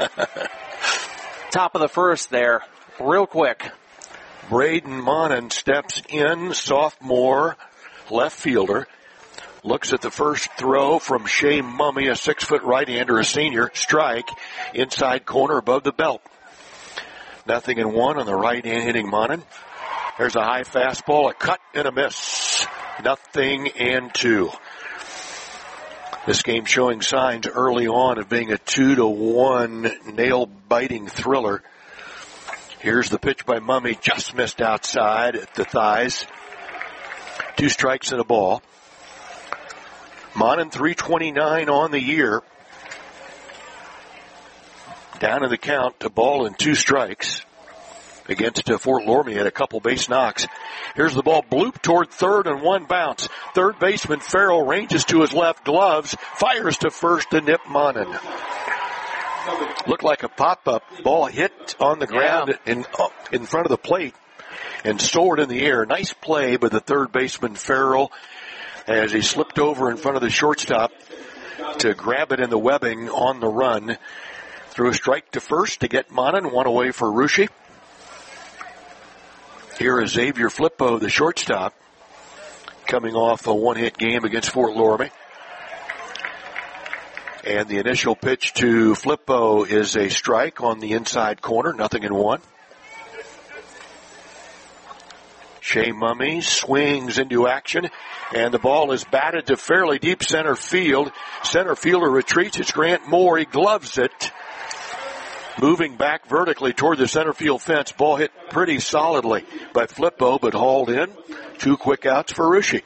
Speaker 11: Top of the first there, real quick.
Speaker 1: Braden Monin steps in, sophomore, left fielder. Looks at the first throw from Shea Mummy, a six-foot right-hander, a senior. Strike, inside corner above the belt. Nothing in one on the right-hand hitting Monin. There's a high fastball, a cut, and a miss. Nothing and two. This game showing signs early on of being a two to one nail-biting thriller. Here's the pitch by Mummy, just missed outside at the thighs. Two strikes and a ball. Monin three twenty-nine on the year. Down in the count, a ball and two strikes. Against uh, Fort Loramie had a couple base knocks. Here's the ball bloop toward third and one bounce. Third baseman Farrell ranges to his left, gloves, fires to first to nip Monin. Looked like a pop-up. Ball hit on the ground yeah. in, uh, in front of the plate and soared in the air. Nice play by the third baseman Farrell as he slipped over in front of the shortstop to grab it in the webbing on the run. Threw a strike to first to get Monin, one away for Russia. Here is Xavier Flippo, the shortstop, coming off a one-hit game against Fort Loramie. And the initial pitch to Flippo is a strike on the inside corner, nothing in one. Shea Mummy swings into action, and the ball is batted to fairly deep center field. Center fielder retreats. It's Grant Moore. He gloves it. Moving back vertically toward the center field fence. Ball hit pretty solidly by Flippo, but hauled in. Two quick outs for Russia.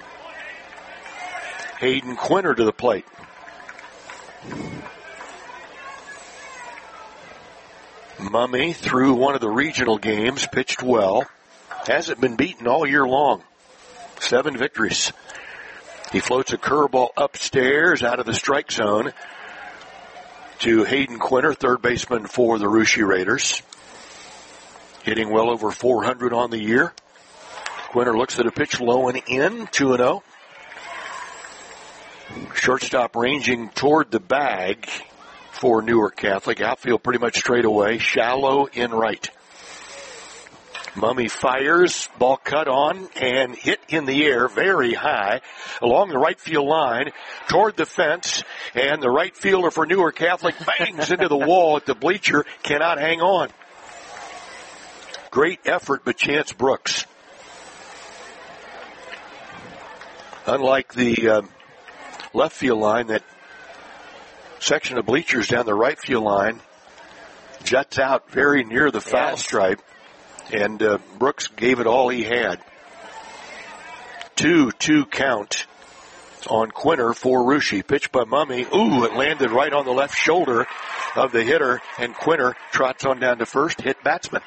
Speaker 1: Hayden Quinter to the plate. Mummy, through one of the regional games, pitched well. Hasn't been beaten all year long. Seven victories. He floats a curveball upstairs out of the strike zone to Hayden Quinter, third baseman for the Russia Raiders. Hitting well over four hundred on the year. Quinter looks at a pitch low and in, two and oh. Shortstop ranging toward the bag for Newark Catholic. Outfield pretty much straight away, shallow in right. Mummy fires, ball cut on and hit in the air very high along the right field line toward the fence, and the right fielder for Newark Catholic bangs into the wall at the bleacher, cannot hang on. Great effort by Chance Brooks. Unlike the uh, left field line, that section of bleachers down the right field line juts out very near the foul yes. stripe. And uh, Brooks gave it all he had. two two count on Quinter for Russia. Pitch by Mummy. Ooh, it landed right on the left shoulder of the hitter, and Quinter trots on down to first, hit batsman.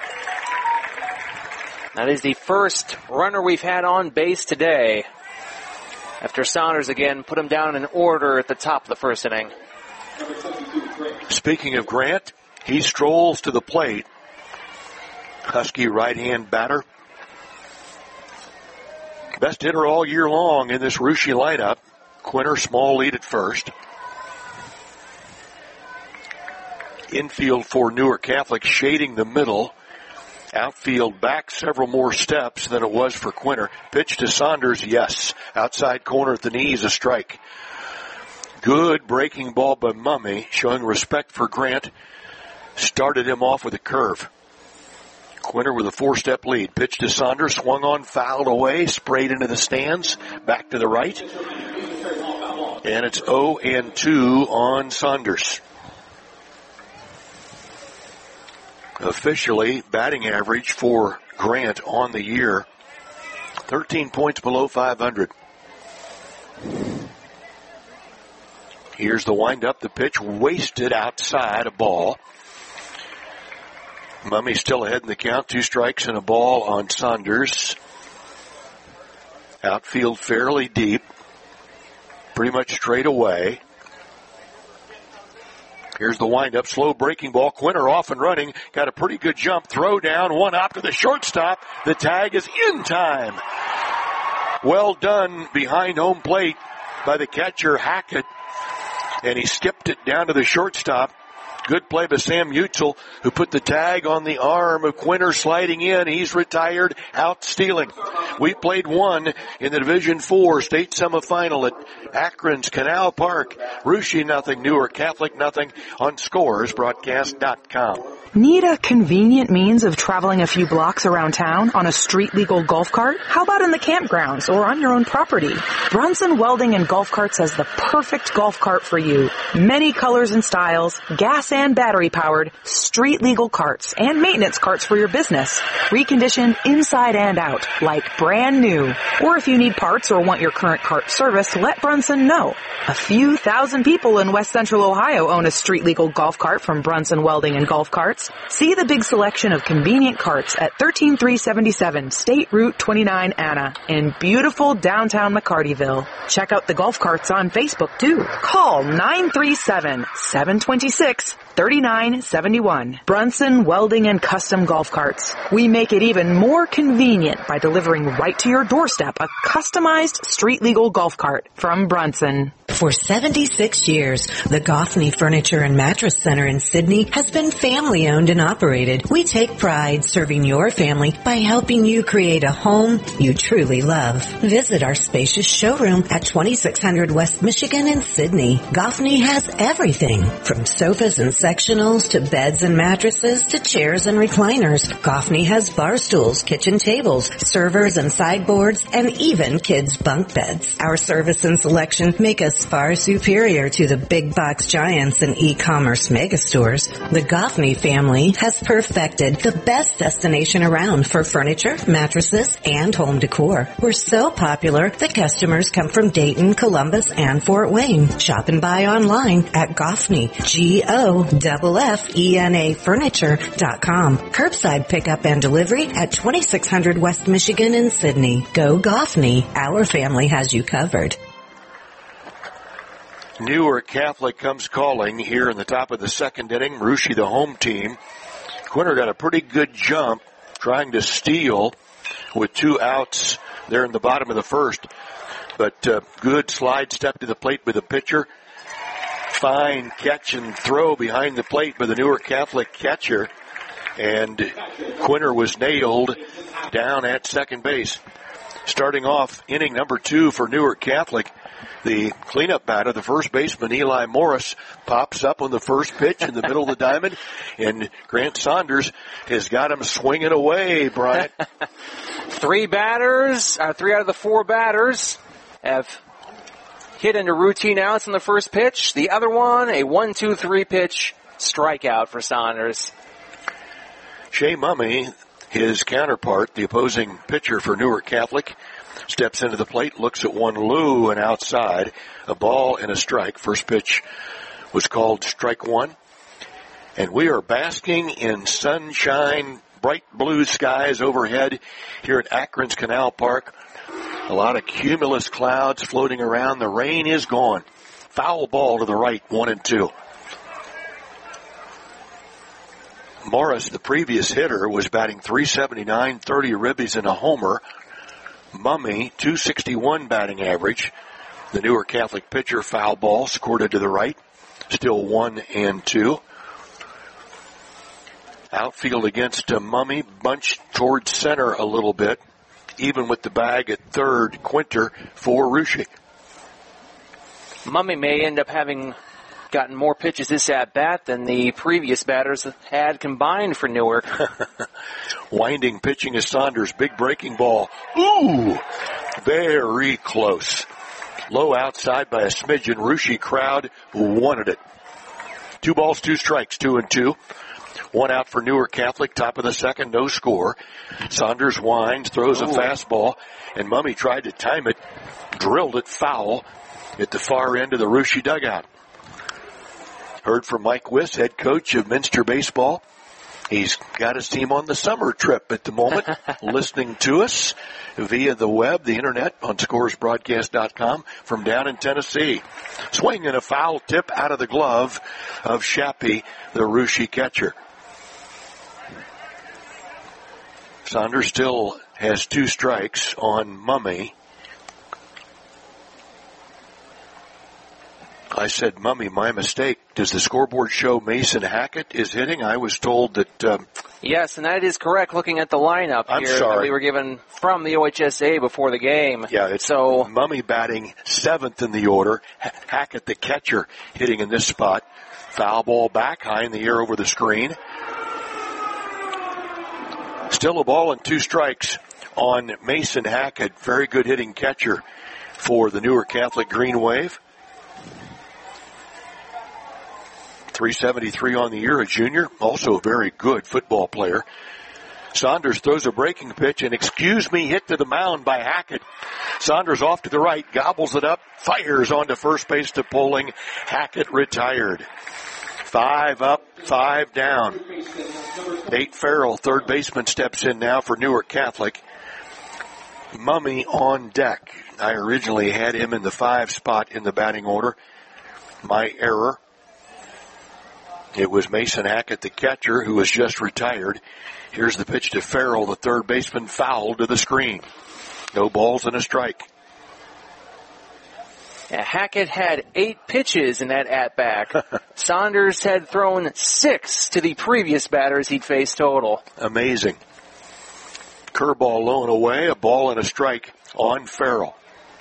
Speaker 11: That is the first runner we've had on base today. After Saunders again put him down in order at the top of the first inning.
Speaker 1: Speaking of Grant, he strolls to the plate. Husky right-hand batter. Best hitter all year long in this Russia lineup. Quinter, small lead at first. Infield for Newark Catholic, shading the middle. Outfield back several more steps than it was for Quinter. Pitch to Saunders, yes. Outside corner at the knees, a strike. Good breaking ball by Mummy, showing respect for Grant. Started him off with a curve. Quinter with a four-step lead. Pitch to Saunders, swung on, fouled away, sprayed into the stands, back to the right. And it's oh and two on Saunders. Officially, batting average for Grant on the year, thirteen points below five hundred. Here's the windup. The pitch wasted outside, a ball. Mummy still ahead in the count. Two strikes and a ball on Saunders. Outfield fairly deep. Pretty much straight away. Here's the windup. Slow breaking ball. Quinter off and running. Got a pretty good jump. Throw down. One out to the shortstop. The tag is in time. Well done behind home plate by the catcher, Hackett. And he skipped it down to the shortstop. Good play by Sam Utzel, who put the tag on the arm of Quinter sliding in. He's retired, out stealing. We played one in the Division Four state semifinal at Akron's Canal Park. Russia nothing, Newark Catholic nothing on Scores Broadcast dot com.
Speaker 16: Need a convenient means of traveling a few blocks around town on a street-legal golf cart? How about in the campgrounds or on your own property? Brunson Welding and Golf Carts has the perfect golf cart for you. Many colors and styles, gas and battery-powered, street-legal carts and maintenance carts for your business. Reconditioned inside and out, like brand new. Or if you need parts or want your current cart serviced, let Brunson know. A few thousand people in West Central Ohio own a street-legal golf cart from Brunson Welding and Golf Carts. See the big selection of convenient carts at one three three seven seven State Route twenty-nine Anna in beautiful downtown McCartyville. Check out the golf carts on Facebook too. Call nine three seven, seven two six, three nine seven one. Brunson Welding and Custom Golf Carts. We make it even more convenient by delivering right to your doorstep a customized street legal golf cart from Brunson.
Speaker 19: For seventy-six years, the Goffney Furniture and Mattress Center in Sydney has been family owned and operated. We take pride serving your family by helping you create a home you truly love. Visit our spacious showroom at twenty-six hundred West Michigan in Sydney. Goffney has everything from sofas and sectionals to beds and mattresses to chairs and recliners. Goffney has bar stools, kitchen tables, servers and sideboards, and even kids' bunk beds. Our service and selection make us far superior to the big box giants and e-commerce megastores. The Goffney family has perfected the best destination around for furniture, mattresses, and home decor. We're so popular that customers come from Dayton, Columbus, and Fort Wayne. Shop and buy online at Goffney, G O F F E N A Furniture dot com. Curbside pickup and delivery at twenty-six hundred West Michigan in Sydney. Go Goffney. Our family has you covered.
Speaker 1: Newark Catholic comes calling here in the top of the second inning. Russia, the home team. Quinter got a pretty good jump trying to steal with two outs there in the bottom of the first. But uh, good slide step to the plate with the pitcher. Fine catch and throw behind the plate by the Newark Catholic catcher. And Quinter was nailed down at second base. Starting off inning number two for Newark Catholic. The cleanup batter, the first baseman, Eli Morris, pops up on the first pitch in the middle of the diamond, and Grant Saunders has got him swinging away, Bryant.
Speaker 11: Three batters, uh, three out of the four batters have hit into routine outs in the first pitch. The other one, a one two three pitch strikeout for Saunders.
Speaker 1: Shea Mummy, his counterpart, the opposing pitcher for Newark Catholic, steps into the plate, looks at one low and outside, a ball and a strike. First pitch was called strike one. And we are basking in sunshine, bright blue skies overhead here at Akron's Canal Park. A lot of cumulus clouds floating around. The rain is gone. Foul ball to the right, one and two. Morris, the previous hitter, was batting three seventy-nine, thirty ribbies and a homer. Mummy, two sixty-one batting average. The Newark Catholic pitcher, foul ball, scored to the right. Still one and two. Outfield against uh, Mummy, bunched towards center a little bit. Even with the bag at third, Quinter for Russia.
Speaker 11: Mummy may end up having gotten more pitches this at-bat than the previous batters had combined for Newark.
Speaker 1: Winding pitching is Saunders. Big breaking ball. Ooh! Very close. Low outside by a smidgen. Russia crowd wanted it. Two balls, two strikes, two and two. One out for Newark Catholic. Top of the second, no score. Saunders winds, throws a fastball, and Mummy tried to time it. Drilled it foul at the far end of the Russia dugout. Heard from Mike Wiss, head coach of Minster Baseball. He's got his team on the summer trip at the moment, listening to us via the web, the internet, on scores broadcast dot com from down in Tennessee. Swing and a foul tip out of the glove of Shappy, the Russia catcher. Saunders still has two strikes on Mummy. I said Mummy, my mistake. Does the scoreboard show Mason Hackett is hitting? I was told that... Um,
Speaker 11: yes, and that is correct looking at the lineup
Speaker 1: I'm
Speaker 11: here
Speaker 1: sorry.
Speaker 11: that we were given from the O H S A before the game.
Speaker 1: Yeah, it's
Speaker 11: so
Speaker 1: Mummy batting seventh in the order. H- Hackett, the catcher, hitting in this spot. Foul ball back high in the air over the screen. Still a ball and two strikes on Mason Hackett. Very good hitting catcher for the Newark Catholic Green Wave. three seventy-three on the year, a junior, also a very good football player. Saunders throws a breaking pitch, and excuse me, hit to the mound by Hackett. Saunders off to the right, gobbles it up, fires onto first base to Poling. Hackett retired. Five up, five down. Nate Farrell, third baseman, steps in now for Newark Catholic. Mummy on deck. I originally had him in the five spot in the batting order. My error. It was Mason Hackett, the catcher, who was just retired. Here's the pitch to Farrell, the third baseman, foul to the screen. No balls and a strike.
Speaker 11: Yeah, Hackett had eight pitches in that at-bat. Saunders had thrown six to the previous batters he'd faced total.
Speaker 1: Amazing. Curveball low and away, a ball and a strike on Farrell.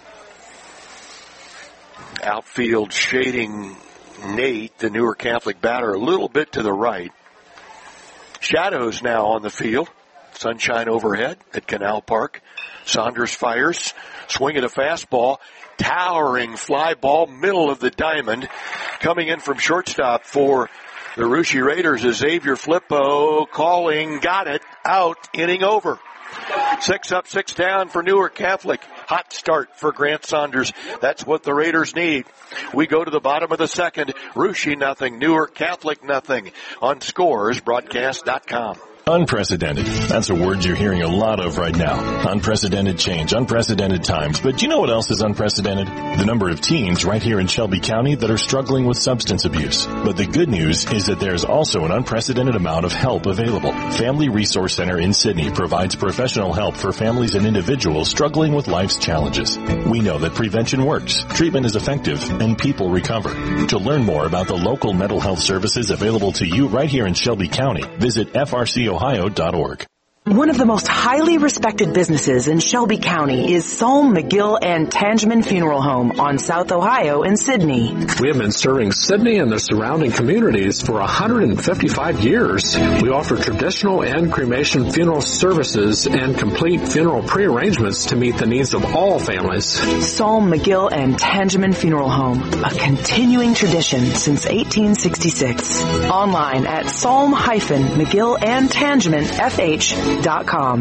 Speaker 1: Outfield shading Nate, the Newark Catholic batter, a little bit to the right. Shadows now on the field. Sunshine overhead at Canal Park. Saunders fires. Swing at a fastball. Towering fly ball, middle of the diamond. Coming in from shortstop for the Russia Raiders is Xavier Flippo. Calling, got it, out, inning over. Six up, six down for Newark Catholic. Hot start for Grant Saunders. That's what the Raiders need. We go to the bottom of the second. Russia nothing, Newark Catholic nothing on scores broadcast dot com.
Speaker 20: Unprecedented. That's a word you're hearing a lot of right now. Unprecedented change, unprecedented times. But do you know what else is unprecedented? The number of teens right here in Shelby County that are struggling with substance abuse. But the good news is that there's also an unprecedented amount of help available. Family Resource Center in Sydney provides professional help for families and individuals struggling with life's challenges. We know that prevention works, treatment is effective, and people recover. To learn more about the local mental health services available to you right here in Shelby County, visit F R C ohio dot org.
Speaker 16: One of the most highly respected businesses in Shelby County is Solm, McGill, and Tangeman Funeral Home on South Ohio in Sydney.
Speaker 21: We have been serving Sydney and the surrounding communities for one hundred fifty-five years. We offer traditional and cremation funeral services and complete funeral pre-arrangements to meet the needs of all families.
Speaker 16: Solm, McGill, and Tangeman Funeral Home, a continuing tradition since eighteen sixty-six. Online at solm mcgill and tangeman f h dot com.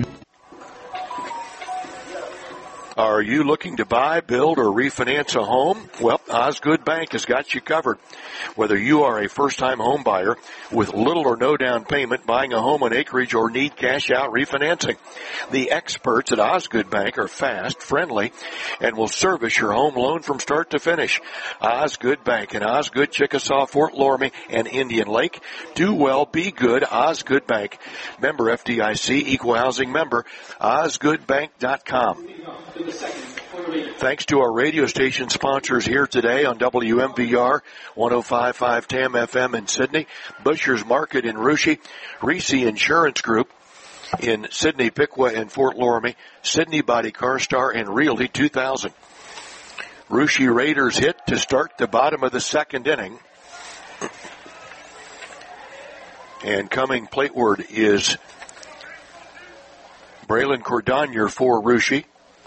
Speaker 1: Are you looking to buy, build, or refinance a home? Well, Osgood Bank has got you covered. Whether you are a first-time home buyer with little or no down payment, buying a home on acreage, or need cash-out refinancing, the experts at Osgood Bank are fast, friendly, and will service your home loan from start to finish. Osgood Bank in Osgood, Chickasaw, Fort Loramie, and Indian Lake. Do well, be good. Osgood Bank. Member F D I C, equal housing member. osgood bank dot com. Thanks to our radio station sponsors here today on W M V R one oh five point five T A M F M in Sydney, Busher's Market in Russia, Reese Insurance Group in Sydney, Piqua, and Fort Loramie, Sydney Body Car Star, and Realty two thousand. Russia Raiders hit to start the bottom of the second inning. And coming plateward is Braylon Cordonier for Russia.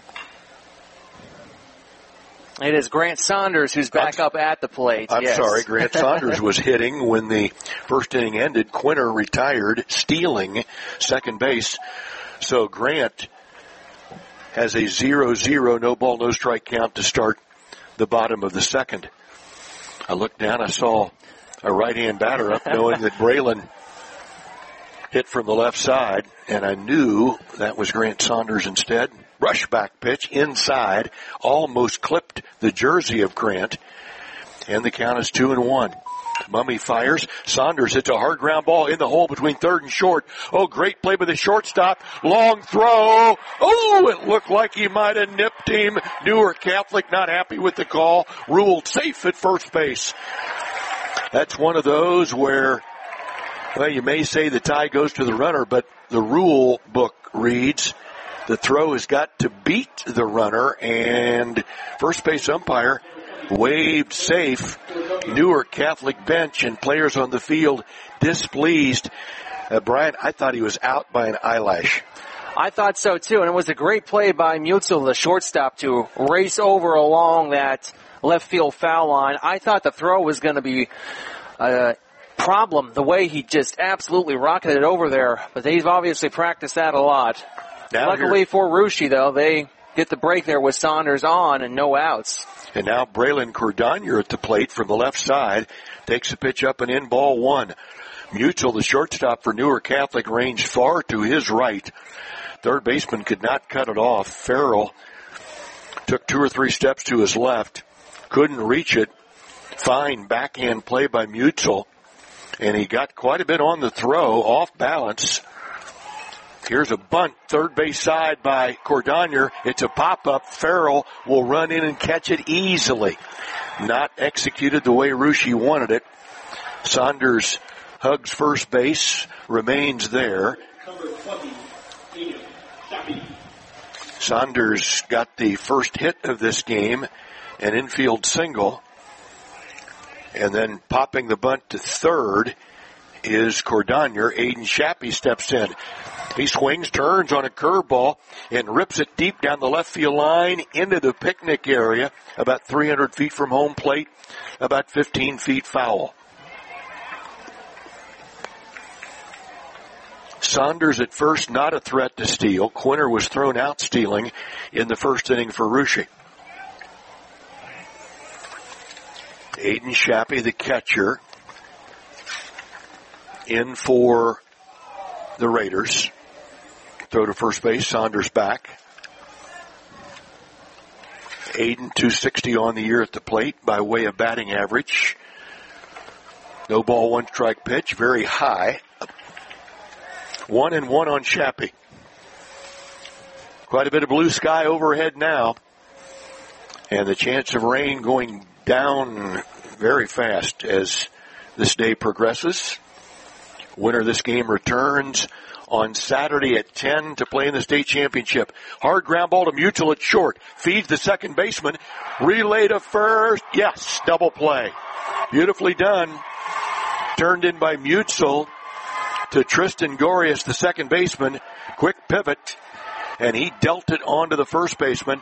Speaker 11: It is Grant Saunders who's back I'm, up at the plate.
Speaker 1: I'm
Speaker 11: yes.
Speaker 1: sorry, Grant Saunders was hitting when the first inning ended. Quinter retired, stealing second base. So Grant has a zero zero, no ball, no strike count to start the bottom of the second. I looked down, I saw a right-hand batter up, knowing that Braylon hit from the left side, and I knew that was Grant Saunders instead. Rush back pitch inside, almost clipped the jersey of Grant, and the count is two and one. Mummy fires. Saunders hits a hard ground ball in the hole between third and short. Oh, great play by the shortstop. Long throw. Oh, it looked like he might have nipped him. Newark Catholic not happy with the call. Ruled safe at first base. That's one of those where, well, you may say the tie goes to the runner, but the rule book reads the throw has got to beat the runner, and first base umpire waved safe. Newark Catholic bench and players on the field displeased. Uh, Brian, I thought he was out by an eyelash.
Speaker 11: I thought so too, and it was a great play by Mutzel, the shortstop, to race over along that left field foul line. I thought the throw was going to be a problem, the way he just absolutely rocketed it over there, but they've obviously practiced that a lot.
Speaker 1: Now
Speaker 11: Luckily
Speaker 1: here,
Speaker 11: for Russia, though, they get the break there with Saunders on and no outs.
Speaker 1: And now Braylon Cordonier at the plate from the left side takes a pitch up and in, ball one. Mutzel, the shortstop for Newark Catholic, ranged far to his right. Third baseman could not cut it off. Farrell took two or three steps to his left, couldn't reach it. Fine backhand play by Mutzel, and he got quite a bit on the throw, off balance. Here's a bunt, third base side by Cordonier. It's a pop-up. Farrell will run in and catch it easily. Not executed the way Russia wanted it. Saunders hugs first base, remains there. Saunders got the first hit of this game, an infield single. And then popping the bunt to third is Cordonier. Aiden Shappy steps in. He swings, turns on a curveball, and rips it deep down the left field line into the picnic area, about three hundred feet from home plate, about fifteen feet foul. Saunders at first not a threat to steal. Quinter was thrown out stealing in the first inning for Russia. Aiden Shappy, the catcher, in for the Raiders. Throw to first base, Saunders back. Aiden, two sixty on the year at the plate by way of batting average. No ball, one strike pitch, very high. One and one on Shappy. Quite a bit of blue sky overhead now. And the chance of rain going down very fast as this day progresses. Winner of this game returns on Saturday at ten to play in the state championship. Hard ground ball to Mutzel at short. Feeds the second baseman. Relay to first. Yes, double play. Beautifully done. Turned in by Mutzel to Tristan Gorius, the second baseman. Quick pivot. And he dealt it on to the first baseman.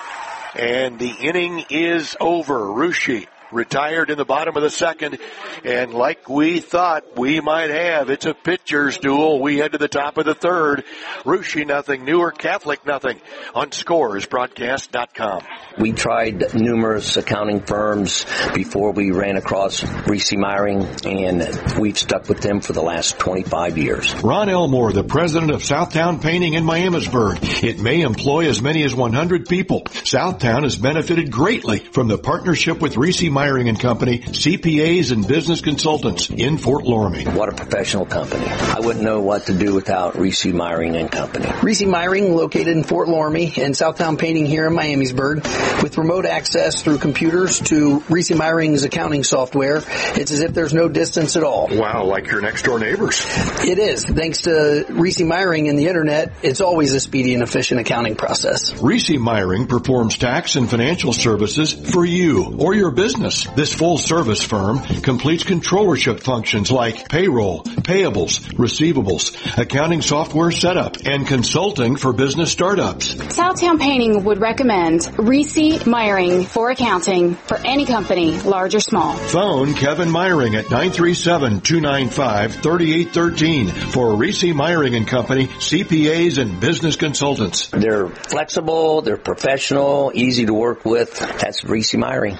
Speaker 1: And the inning is over. Russia retired in the bottom of the second, and like we thought we might have, it's a pitcher's duel. We head to the top of the third. Russia nothing, Newark Catholic nothing on scores broadcast dot com.
Speaker 8: We tried numerous accounting firms before we ran across Reese Meyering, and we've stuck with them for the last twenty-five years.
Speaker 1: Ron Elmore, the president of Southtown Painting in Miamisburg. It may employ as many as one hundred people. Southtown has benefited greatly from the partnership with Reese Meyering and Company, C P As and business consultants in Fort Loramie.
Speaker 8: What a professional company. I wouldn't know what to do without Reese Meyering and Company.
Speaker 3: Reese Meyering, located in Fort Loramie, and Southtown Painting here in Miamisburg, with remote access through computers to Reese Meyering's accounting software. It's as if there's no distance at all.
Speaker 1: Wow, like your next door neighbors.
Speaker 3: It is. Thanks to Reese Meyering and the internet, it's always a speedy and efficient accounting process.
Speaker 1: Reese Meyering performs tax and financial services for you or your business. This full-service firm completes controllership functions like payroll, payables, receivables, accounting software setup, and consulting for business startups.
Speaker 22: Southtown Painting would recommend Reese Meyering for accounting for any company, large or small.
Speaker 1: Phone Kevin Meyering at nine three seven, two nine five, three eight one three for Reese Meyering and Company, C P As and business consultants.
Speaker 8: They're flexible, they're professional, easy to work with. That's Reese Meyering.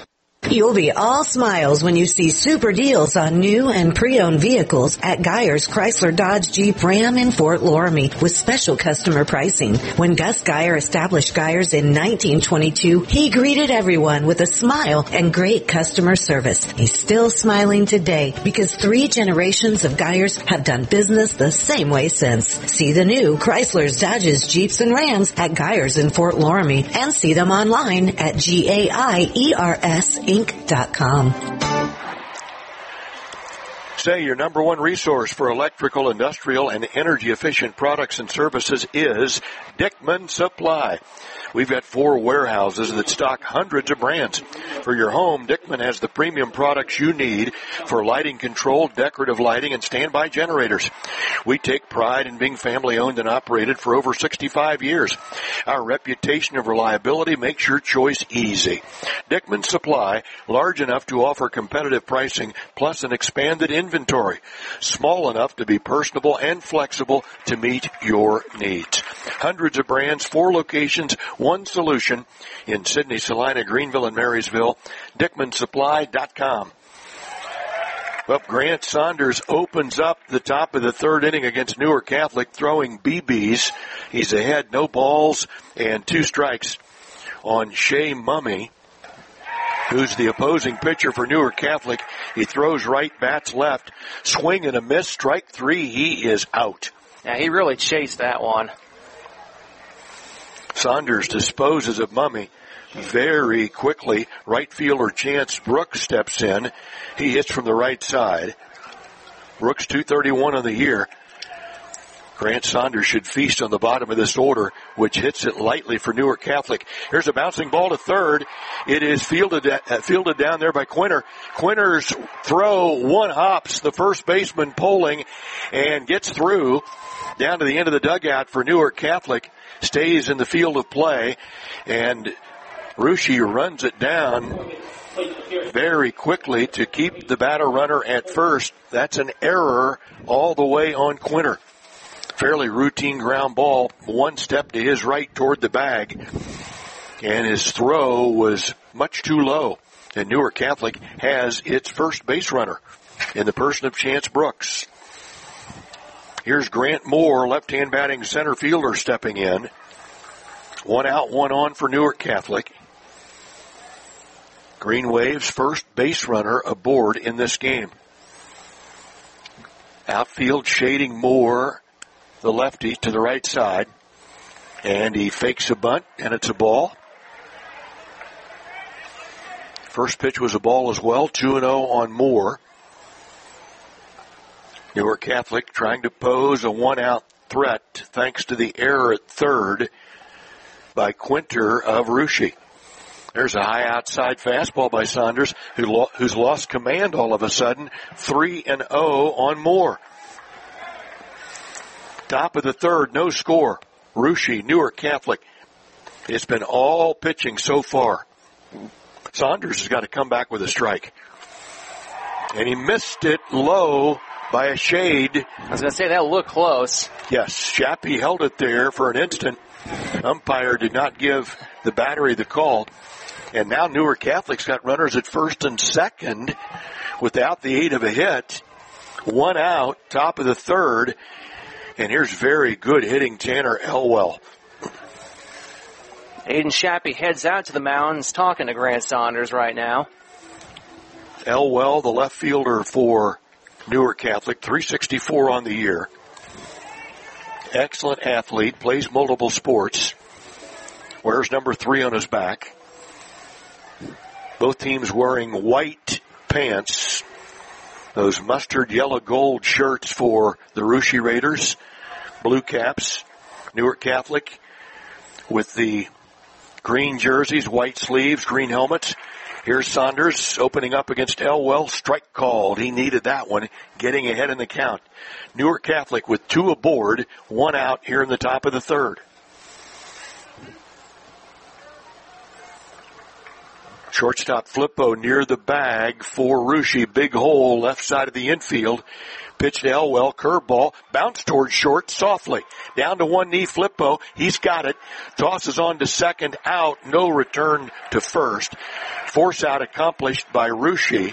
Speaker 19: You'll be all smiles when you see super deals on new and pre-owned vehicles at Geyer's Chrysler Dodge Jeep Ram in Fort Loramie with special customer pricing. When Gus Geyer established Geyer's in nineteen twenty-two, he greeted everyone with a smile and great customer service. He's still smiling today because three generations of Geyer's have done business the same way since. See the new Chrysler's, Dodges, Jeeps, and Rams at Geyer's in Fort Loramie and see them online at G A I E R S Inc dot com.
Speaker 1: Say your number one resource for electrical, industrial, and energy-efficient products and services is Dickman Supply. We've got four warehouses that stock hundreds of brands. For your home, Dickman has the premium products you need for lighting control, decorative lighting, and standby generators. We take pride in being family-owned and operated for over sixty-five years. Our reputation of reliability makes your choice easy. Dickman Supply, large enough to offer competitive pricing plus an expanded inventory, small enough to be personable and flexible to meet your needs. Hundreds of brands, four locations, one solution in Sydney, Salina, Greenville, and Marysville. Dickman Supply dot com. Well, Grant Saunders opens up the top of the third inning against Newark Catholic, throwing B Bs. He's ahead, no balls, and two strikes on Shea Mummy, who's the opposing pitcher for Newark Catholic. He throws right, bats left, swing and a miss, strike three. He is out.
Speaker 11: Yeah, he really chased that one.
Speaker 1: Saunders disposes of Mummy very quickly. Right fielder Chance Brooks steps in. He hits from the right side. Brooks two thirty-one on the year. Grant Saunders should feast on the bottom of this order, which hits it lightly for Newark Catholic. Here's a bouncing ball to third. It is fielded uh, fielded down there by Quinter. Quinter's throw one hops the first baseman Poling and gets through down to the end of the dugout for Newark Catholic. Stays in the field of play, and Ruschi runs it down very quickly to keep the batter runner at first. That's an error all the way on Quinter. Fairly routine ground ball, one step to his right toward the bag, and his throw was much too low. And Newark Catholic has its first base runner in the person of Chance Brooks. Here's Grant Moore, left-hand batting center fielder, stepping in. One out, one on for Newark Catholic. Green Wave's first base runner aboard in this game. Outfield shading Moore, the lefty, to the right side. And he fakes a bunt, and it's a ball. First pitch was a ball as well, two and oh on Moore. Newark Catholic trying to pose a one-out threat thanks to the error at third by Quinter of Ruschi. There's a high outside fastball by Saunders, who lo- who's lost command all of a sudden. three and oh on Moore. Top of the third, no score. Ruschi, Newark Catholic. It's been all pitching so far. Saunders has got to come back with a strike. And he missed it low by a shade.
Speaker 11: I was going to say, that looked close.
Speaker 1: Yes, Shappy held it there for an instant. Umpire did not give the battery the call. And now Newark Catholic's got runners at first and second without the aid of a hit. One out, top of the third. And here's very good hitting Tanner Elwell.
Speaker 11: Aiden Shappy heads out to the mounds talking to Grant Saunders right now.
Speaker 1: Elwell, the left fielder for Newark Catholic, three sixty-four on the year. Excellent athlete, plays multiple sports. Wears number three on his back. Both teams wearing white pants. Those mustard yellow gold shirts for the Ruschi Raiders. Blue caps. Newark Catholic with the green jerseys, white sleeves, green helmets. Here's Saunders opening up against Elwell. Strike called. He needed that one, getting ahead in the count. Newark Catholic with two aboard, one out here in the top of the third. Shortstop Flippo near the bag for Russia. Big hole left side of the infield. Pitch to Elwell, curveball, bounce towards short softly. Down to one knee, Flippo. He's got it. Tosses on to second, out. No return to first. Force out accomplished by Russia.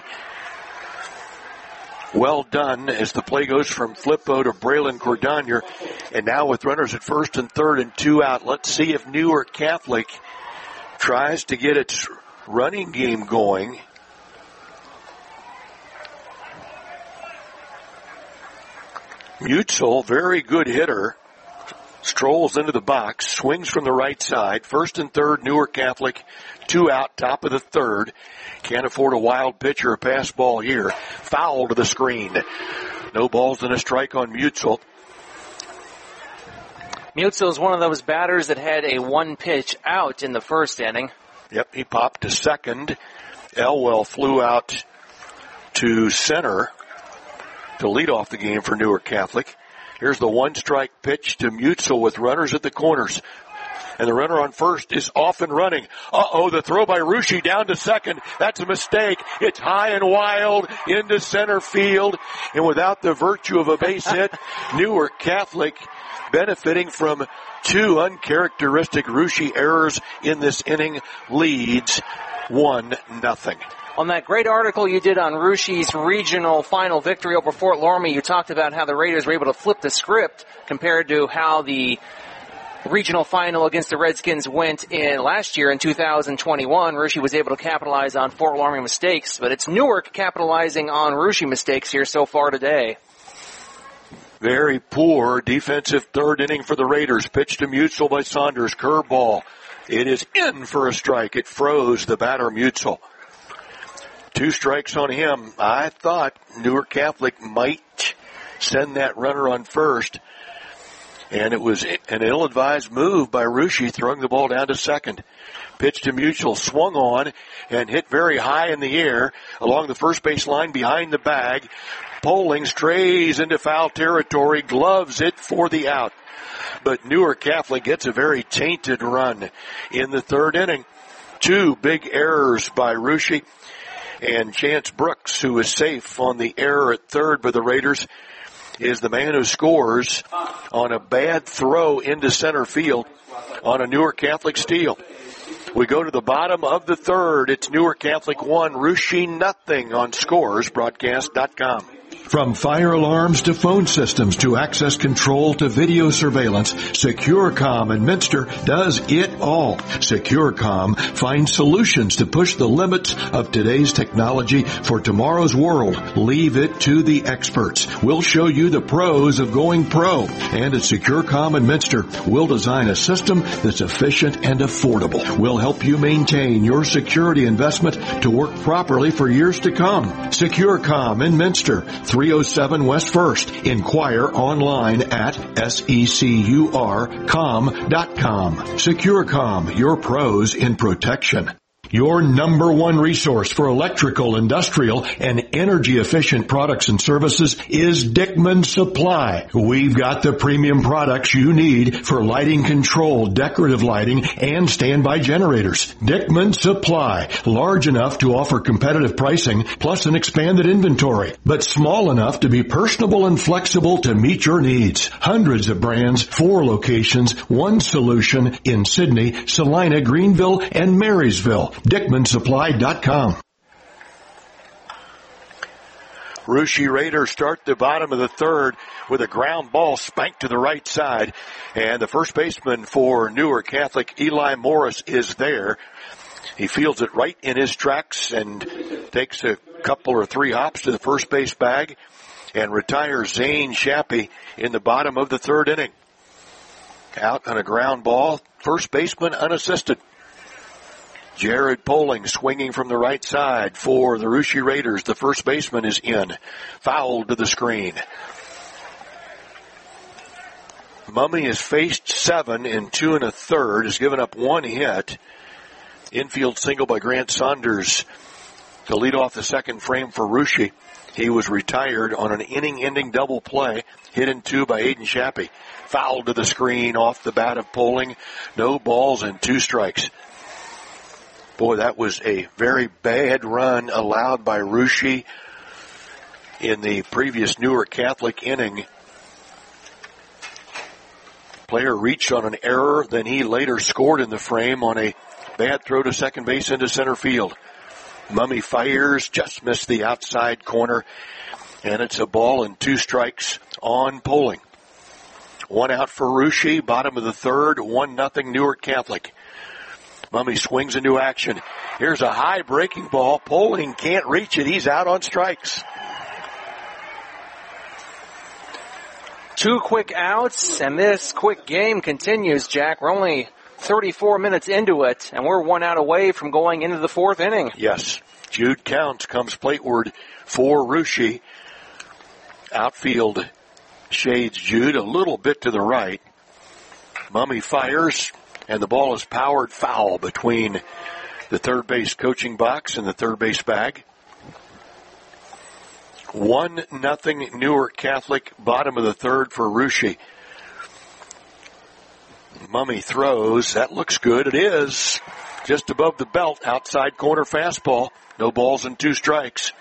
Speaker 1: Well done as the play goes from Flippo to Braylon Cordonier. And now with runners at first and third and two out, let's see if Newark Catholic tries to get its running game going. Mutzel, very good hitter, strolls into the box, swings from the right side. First and third, Newark Catholic, two out, top of the third. Can't afford a wild pitch or a pass ball here. Foul to the screen. No balls and a strike on Mutzel.
Speaker 11: Mutzel is one of those batters that had a one pitch out in the first inning.
Speaker 1: Yep, he popped to second. Elwell flew out to center to lead off the game for Newark Catholic. Here's the one-strike pitch to Mutzel with runners at the corners. And the runner on first is off and running. Uh-oh, the throw by Russia down to second. That's a mistake. It's high and wild into center field. And without the virtue of a base hit, Newark Catholic benefiting from two uncharacteristic Russia errors in this inning leads one nothing.
Speaker 11: On that great article you did on Russia's regional final victory over Fort Loramie, you talked about how the Raiders were able to flip the script compared to how the regional final against the Redskins went in last year in two thousand twenty-one. Russia was able to capitalize on Fort Loramie mistakes, but it's Newark capitalizing on Russia mistakes here so far today.
Speaker 1: Very poor defensive third inning for the Raiders. Pitch to Mutzel by Saunders. Curveball. It is in for a strike. It froze the batter Mutzel. Two strikes on him. I thought Newark Catholic might send that runner on first. And it was an ill-advised move by Russia, throwing the ball down to second. Pitch to Mutzel, swung on and hit very high in the air along the first base line behind the bag. Poling strays into foul territory, gloves it for the out. But Newark Catholic gets a very tainted run in the third inning. Two big errors by Russia. And Chance Brooks, who is safe on the error at third by the Raiders, is the man who scores on a bad throw into center field on a Newark Catholic steal. We go to the bottom of the third. It's Newark Catholic one, Russia nothing on scores broadcast dot com. From fire alarms to phone systems to access control to video surveillance, SecureCom in Minster does it all. SecureCom finds solutions to push the limits of today's technology for tomorrow's world. Leave it to the experts. We'll show you the pros of going pro. And at SecureCom in Minster, we'll design a system that's efficient and affordable. We'll help you maintain your security investment to work properly for years to come. SecureCom in Minster, three oh seven West First. Inquire online at secur com dot com. SecureCom, your pros in protection. Your number one resource for electrical, industrial, and energy-efficient products and services is Dickman Supply. We've got the premium products you need for lighting control, decorative lighting, and standby generators. Dickman Supply, large enough to offer competitive pricing, plus an expanded inventory, but small enough to be personable and flexible to meet your needs. Hundreds of brands, four locations, one solution in Sydney, Salina, Greenville, and Marysville. Dickman Supply dot com. Russia Raiders start the bottom of the third with a ground ball spanked to the right side. And the first baseman for Newark Catholic, Eli Morris, is there. He fields it right in his tracks and takes a couple or three hops to the first base bag and retires Zane Shappy in the bottom of the third inning. Out on a ground ball, first baseman unassisted. Jared Poling swinging from the right side for the Russia Raiders. The first baseman is in. Fouled to the screen. Mummy has faced seven in two and a third, has given up one hit. Infield single by Grant Saunders to lead off the second frame for Russia. He was retired on an inning-ending double play, hit in two by Aiden Shappy. Fouled to the screen off the bat of Poling. No balls and two strikes. Boy, that was a very bad run allowed by Russia in the previous Newark Catholic inning. Player reached on an error, then he later scored in the frame on a bad throw to second base into center field. Mummy fires, just missed the outside corner, and it's a ball and two strikes on Poling. One out for Russia, bottom of the third, one nothing Newark Catholic. Mummy swings into action. Here's a high breaking ball. Poling can't reach it. He's out on strikes.
Speaker 11: Two quick outs, and this quick game continues, Jack. We're only thirty-four minutes into it, and we're one out away from going into the fourth inning.
Speaker 1: Yes. Jude Counts comes plateward for Russia. Outfield shades Jude a little bit to the right. Mummy fires, and the ball is powered foul between the third base coaching box and the third base bag. One nothing Newark Catholic, bottom of the third for Russia. Mummy throws. That looks good. It is. Just above the belt, outside corner fastball. No balls and two strikes.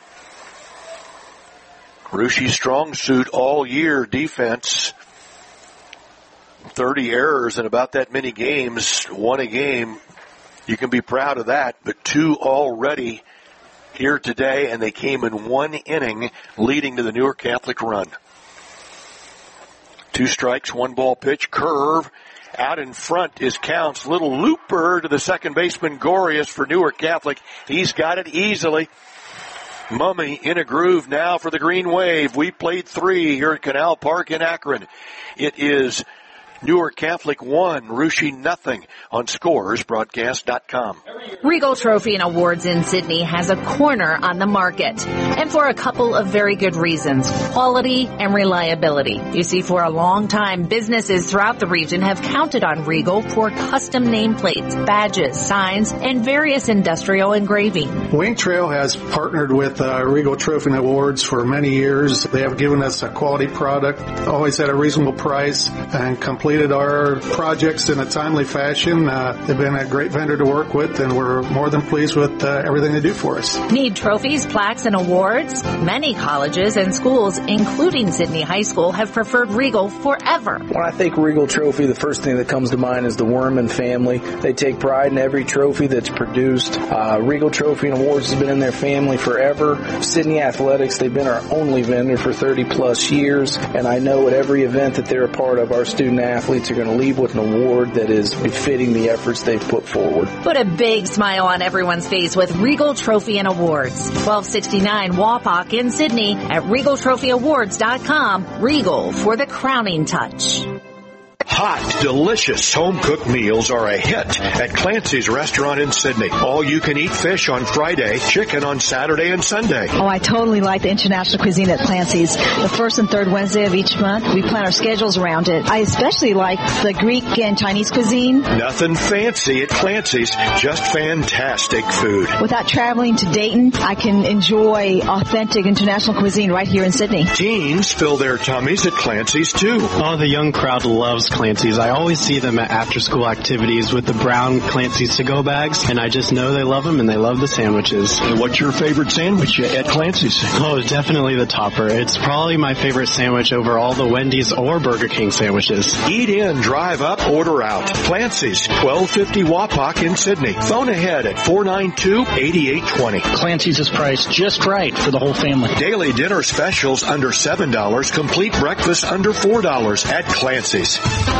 Speaker 1: Russia's strong suit all year, defense. thirty errors in about that many games, one a game. You can be proud of that, but two already here today, and they came in one inning, leading to the Newark Catholic run. Two strikes, one ball pitch, curve. Out in front is Counts. Little looper to the second baseman, Gorius, for Newark Catholic. He's got it easily. Mummy in a groove now for the Green Wave. We played three here at Canal Park in Akron. It is Newark Catholic one, Russia nothing on Scores Broadcast dot com.
Speaker 2: Regal Trophy and Awards in Sydney has a corner on the market, and for a couple of very good reasons: quality and reliability. You see, for a long time, businesses throughout the region have counted on Regal for custom nameplates, badges, signs, and various industrial engraving.
Speaker 5: Wing Trail has partnered with uh, Regal Trophy and Awards for many years. They have given us a quality product, always at a reasonable price, and completed our projects in a timely fashion. Uh, they've been a great vendor to work with, and we're more than pleased with uh, everything they do for us.
Speaker 2: Need trophies, plaques, and awards? Many colleges and schools, including Sydney High School, have preferred Regal forever.
Speaker 3: When I think Regal Trophy, the first thing that comes to mind is the Werman family. They take pride in every trophy that's produced. Uh, Regal Trophy and Awards has been in their family forever. Sydney Athletics, they've been our only vendor for thirty plus years, and I know at every event that they're a part of, our student athletes Athletes are going to leave with an award that is befitting the efforts they've put forward.
Speaker 2: Put a big smile on everyone's face with Regal Trophy and Awards. twelve sixty-nine Wapak in Sydney at regal trophy awards dot com. Regal for the crowning touch.
Speaker 1: Hot, delicious home-cooked meals are a hit at Clancy's Restaurant in Sydney. All-you-can-eat fish on Friday, chicken on Saturday and Sunday.
Speaker 23: Oh, I totally like the international cuisine at Clancy's. The first and third Wednesday of each month, we plan our schedules around it. I especially like the Greek and Chinese cuisine.
Speaker 1: Nothing fancy at Clancy's, just fantastic food.
Speaker 23: Without traveling to Dayton, I can enjoy authentic international cuisine right here in Sydney.
Speaker 1: Teens fill their tummies at Clancy's, too.
Speaker 24: Oh, the young crowd loves Clancy's. I always see them at after-school activities with the brown Clancy's to-go bags, and I just know they love them and they love the sandwiches.
Speaker 1: And what's your favorite sandwich at Clancy's?
Speaker 24: Oh, definitely the topper. It's probably my favorite sandwich over all the Wendy's or Burger King sandwiches.
Speaker 1: Eat in, drive up, order out. Clancy's, twelve fifty Wapak in Sydney. Phone ahead at four nine two, eight eight two zero.
Speaker 25: Clancy's is priced just right for the whole family.
Speaker 1: Daily dinner specials under seven dollars. Complete breakfast under four dollars at Clancy's.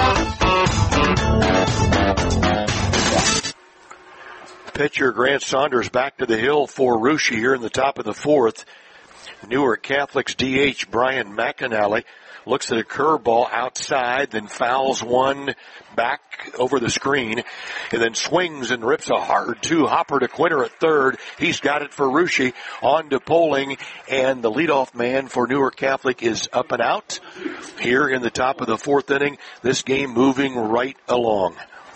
Speaker 1: Pitcher Grant Saunders back to the hill for Russia here in the top of the fourth. Newark Catholic's D H Brian McAnally looks at a curveball outside, then fouls one back over the screen, and then swings and rips a hard two-hopper to Quinter at third. He's got it for Russia. On to Poling, and the leadoff man for Newark Catholic is up and out here in the top of the fourth inning. This game moving right along.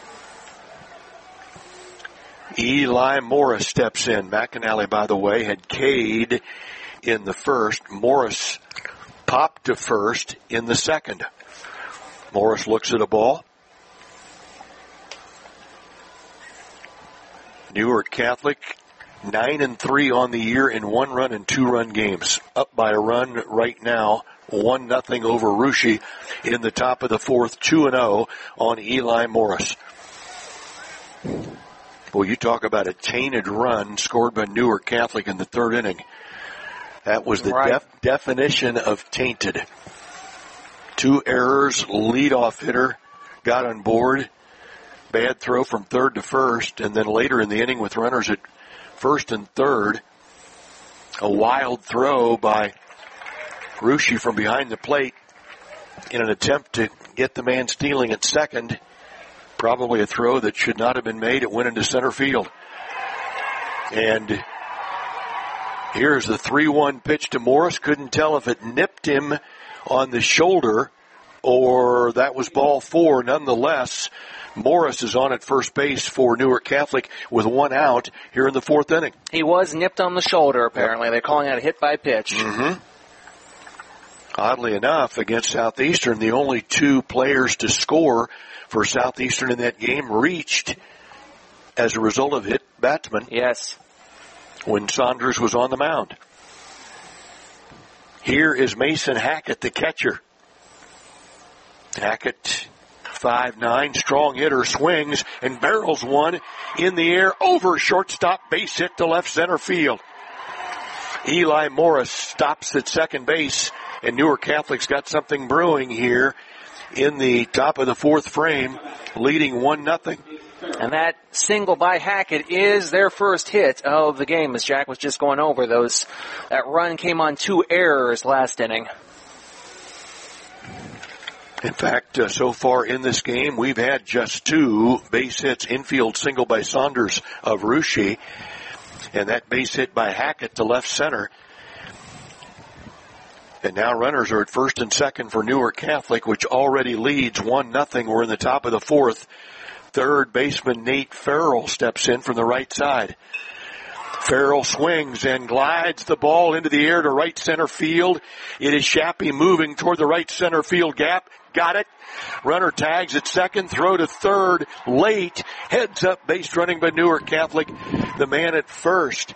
Speaker 1: Eli Morris steps in. McAnally, by the way, had Cade in the first. Morris popped to first in the second. Morris looks at a ball. Newark Catholic, nine and three on the year in one-run and two-run games. Up by a run right now, one nothing over Russia in the top of the fourth, two and oh on Eli Morris. Well, you talk about a tainted run scored by Newark Catholic in the third inning. That was the
Speaker 11: right.
Speaker 1: def- definition of tainted. Two errors, leadoff hitter got on board, bad throw from third to first, and then later in the inning with runners at first and third, a wild throw by Russia from behind the plate in an attempt to get the man stealing at second. Probably a throw that should not have been made. It went into center field. And here's the three one pitch to Morris. Couldn't tell if it nipped him on the shoulder or that was ball four. Nonetheless, Morris is on at first base for Newark Catholic with one out here in the fourth inning.
Speaker 11: He was nipped on the shoulder, apparently. They're calling that a hit by pitch.
Speaker 1: Mm-hmm. Oddly enough, against Southeastern, the only two players to score for Southeastern in that game reached as a result of hit batsman.
Speaker 11: Yes.
Speaker 1: When Saunders was on the mound. Here is Mason Hackett, the catcher. Hackett, five nine, strong hitter, swings and barrels one in the air over shortstop, base hit to left center field. Eli Morris stops at second base, and Newark Catholic's got something brewing here in the top of the fourth frame, leading one nothing.
Speaker 11: And that single by Hackett is their first hit of the game, as Jack was just going over those. That run came on two errors last inning.
Speaker 1: In fact, uh, so far in this game, we've had just two base hits. Infield single by Saunders of Russia, and that base hit by Hackett to left center. And now runners are at first and second for Newark Catholic, which already leads one nothing. We're in the top of the fourth. Third baseman Nate Farrell steps in from the right side. Farrell swings and glides the ball into the air to right center field. It is Shappy moving toward the right center field gap. Got it. Runner tags at second. Throw to third. Late. Heads up base running by Newark Catholic. The man at first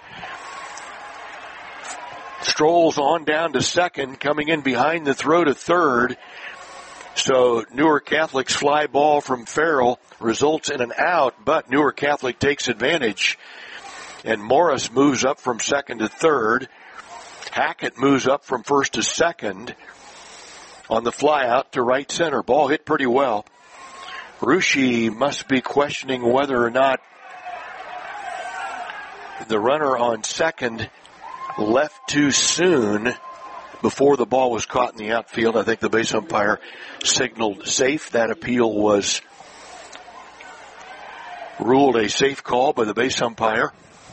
Speaker 1: strolls on down to second, coming in behind the throw to third. So Newark Catholic's fly ball from Farrell results in an out, but Newark Catholic takes advantage. And Morris moves up from second to third. Hackett moves up from first to second on the fly out to right center. Ball hit pretty well. Russia must be questioning whether or not the runner on second left too soon before the ball was caught in the outfield. I think the base umpire signaled safe. That appeal was ruled a safe call by the base umpire.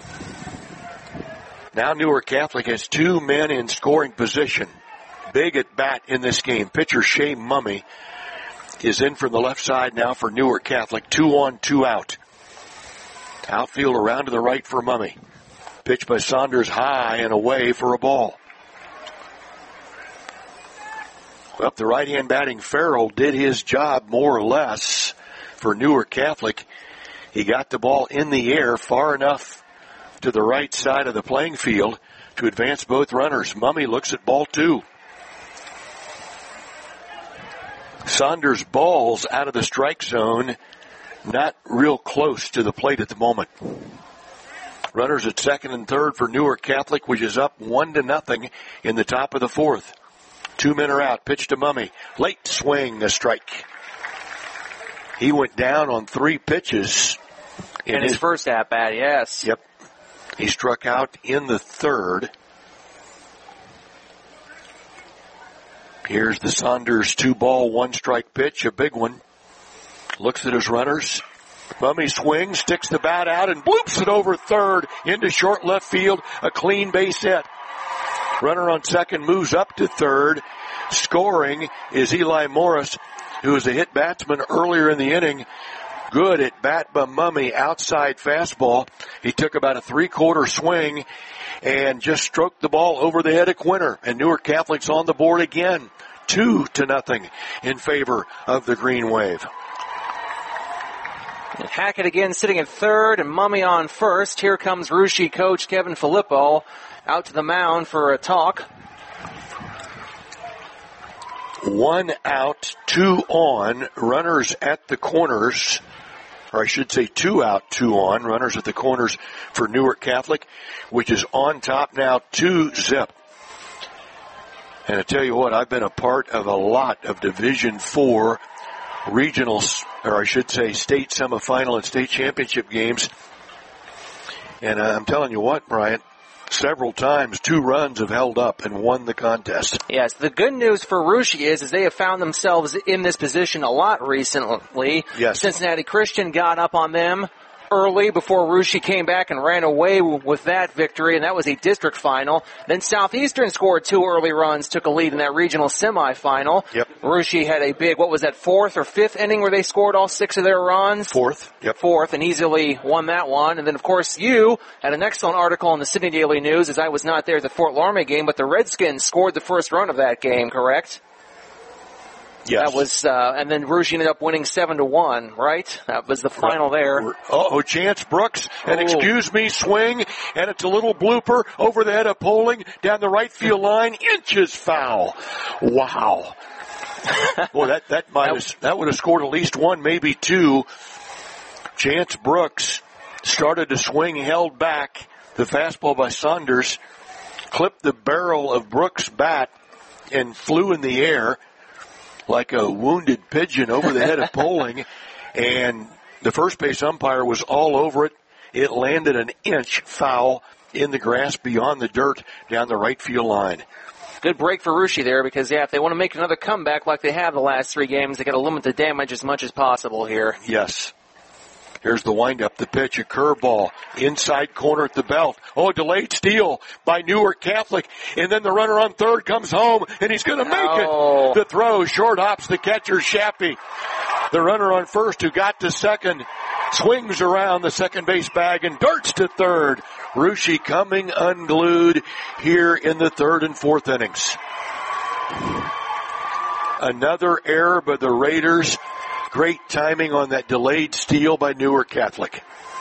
Speaker 1: Now Newark Catholic has two men in scoring position. Big at bat in this game. Pitcher Shea Mummy is in from the left side now for Newark Catholic. Two on, two out. Outfield around to the right for Mummy. Pitch by Saunders high and away for a ball. Well, the right-hand batting Farrell did his job more or less for Newark Catholic. He got the ball in the air far enough to the right side of the playing field to advance both runners. Mummy looks at ball two. Saunders balls out of the strike zone, not real close to the plate at the moment. Runners at second and third for Newark Catholic, which is up one to nothing in the top of the fourth. Two men are out. Pitch to Mummy. Late swing, a strike. He went down on three pitches.
Speaker 11: In, in his, his first at-bat, yes.
Speaker 1: Yep. He struck out in the third. Here's the Saunders two-ball, one-strike pitch, a big one. Looks at his runners. Mummy swings, sticks the bat out, and bloops it over third into short left field. A clean base hit. Runner on second moves up to third. Scoring is Eli Morris, who was a hit batsman earlier in the inning. Good at bat by Mummy, outside fastball. He took about a three-quarter swing and just stroked the ball over the head of Quinter. And Newark Catholic's on the board again. Two to nothing in favor of the Green Wave.
Speaker 11: Hackett again sitting at third and Mummy on first. Here comes Russia coach Kevin Filippo out to the mound for a talk.
Speaker 1: One out, two on, runners at the corners, or I should say two out, two on, runners at the corners for Newark Catholic, which is on top now, two zip. And I tell you what, I've been a part of a lot of Division Four regionals, or I should say state semifinal and state championship games. And I'm telling you what, Brian, several times two runs have held up and won the contest.
Speaker 11: Yes, the good news for Russia is, is they have found themselves in this position a lot recently.
Speaker 1: Yes.
Speaker 11: Cincinnati Christian got up on them early before Russia came back and ran away with that victory, and that was a district final. Then Southeastern scored two early runs, took a lead in that regional semifinal.
Speaker 1: Yep.
Speaker 11: Russia had a big, what was that, fourth or fifth inning where they scored all six of their runs?
Speaker 1: Fourth. Yep.
Speaker 11: Fourth, and easily won that one. And then, of course, you had an excellent article in the Sydney Daily News, as I was not there at the Fort Loramie game, but the Redskins scored the first run of that game, correct?
Speaker 1: Yes.
Speaker 11: That was, uh, and then Rouge ended up winning seven to one, right? That was the final there.
Speaker 1: Uh-oh, Chance Brooks, an
Speaker 11: oh. excuse
Speaker 1: me swing, and it's a little blooper over the head of Poling down the right field line, inches foul. Wow. Boy, that, that might have, that would have scored at least one, maybe two. Chance Brooks started to swing, held back the fastball by Saunders, clipped the barrel of Brooks' bat, and flew in the air like a wounded pigeon over the head of Poling, and the first base umpire was all over it. It landed an inch foul in the grass beyond the dirt down the right field line.
Speaker 11: Good break for Russia there, because, yeah, if they want to make another comeback like they have the last three games, they got to limit the damage as much as possible here.
Speaker 1: Yes. Here's the windup, the pitch, a curveball, inside corner at the belt. Oh, delayed steal by Newark Catholic. And then the runner on third comes home, and he's going to make
Speaker 11: oh.
Speaker 1: it. The throw, short hops the catcher, Shappy. The runner on first, who got to second, swings around the second base bag and darts to third. Russia coming unglued here in the third and fourth innings. Another error by the Raiders. Great timing on that delayed steal by Newark Catholic.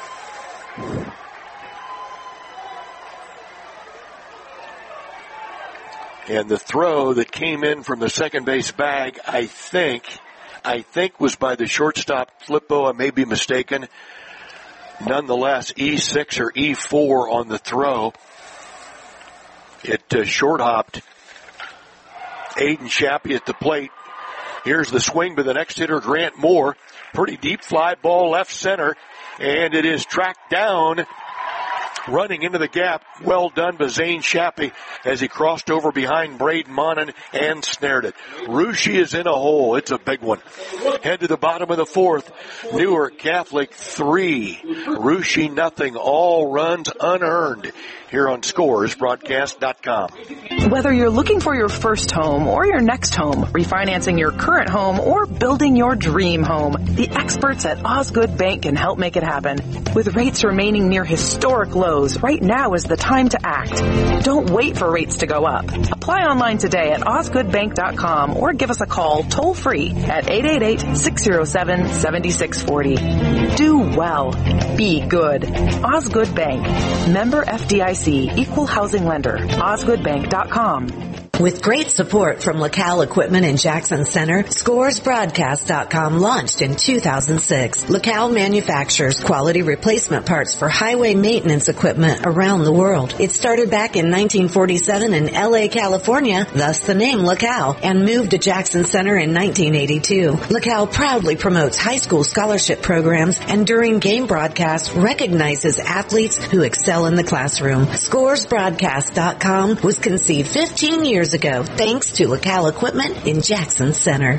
Speaker 1: And the throw that came in from the second base bag, I think, I think was by the shortstop Flippo. I may be mistaken. Nonetheless, E six or E four on the throw. It uh, short hopped Aiden Shappy at the plate. Here's the swing by the next hitter, Grant Moore. Pretty deep fly ball left center, and it is tracked down, running into the gap. Well done by Zane Shappy as he crossed over behind Braden Monin and snared it. Russia is in a hole. It's a big one. Head to the bottom of the fourth. Newark Catholic three, Russia nothing. All runs unearned here on Scores Broadcast dot com.
Speaker 16: Whether you're looking for your first home or your next home, refinancing your current home or building your dream home, the experts at Osgood Bank can help make it happen. With rates remaining near historic lows, right now is the time to act. Don't wait for rates to go up. Apply online today at osgood bank dot com or give us a call toll free at eight eight eight, six oh seven, seven six four oh. Do well. Be good. Osgood Bank. Member F D I C. Equal housing lender. osgood bank dot com.
Speaker 19: With great support from LaCal Equipment in Jackson Center, Scores Broadcast dot com launched in two thousand six. LaCal manufactures quality replacement parts for highway maintenance equipment around the world. It started back in nineteen forty-seven in L A, California, thus the name LaCal, and moved to Jackson Center in nineteen eighty-two. LaCal proudly promotes high school scholarship programs and during game broadcasts recognizes athletes who excel in the classroom. Scores Broadcast dot com was conceived fifteen years ago, thanks to LaCal Equipment in Jackson Center.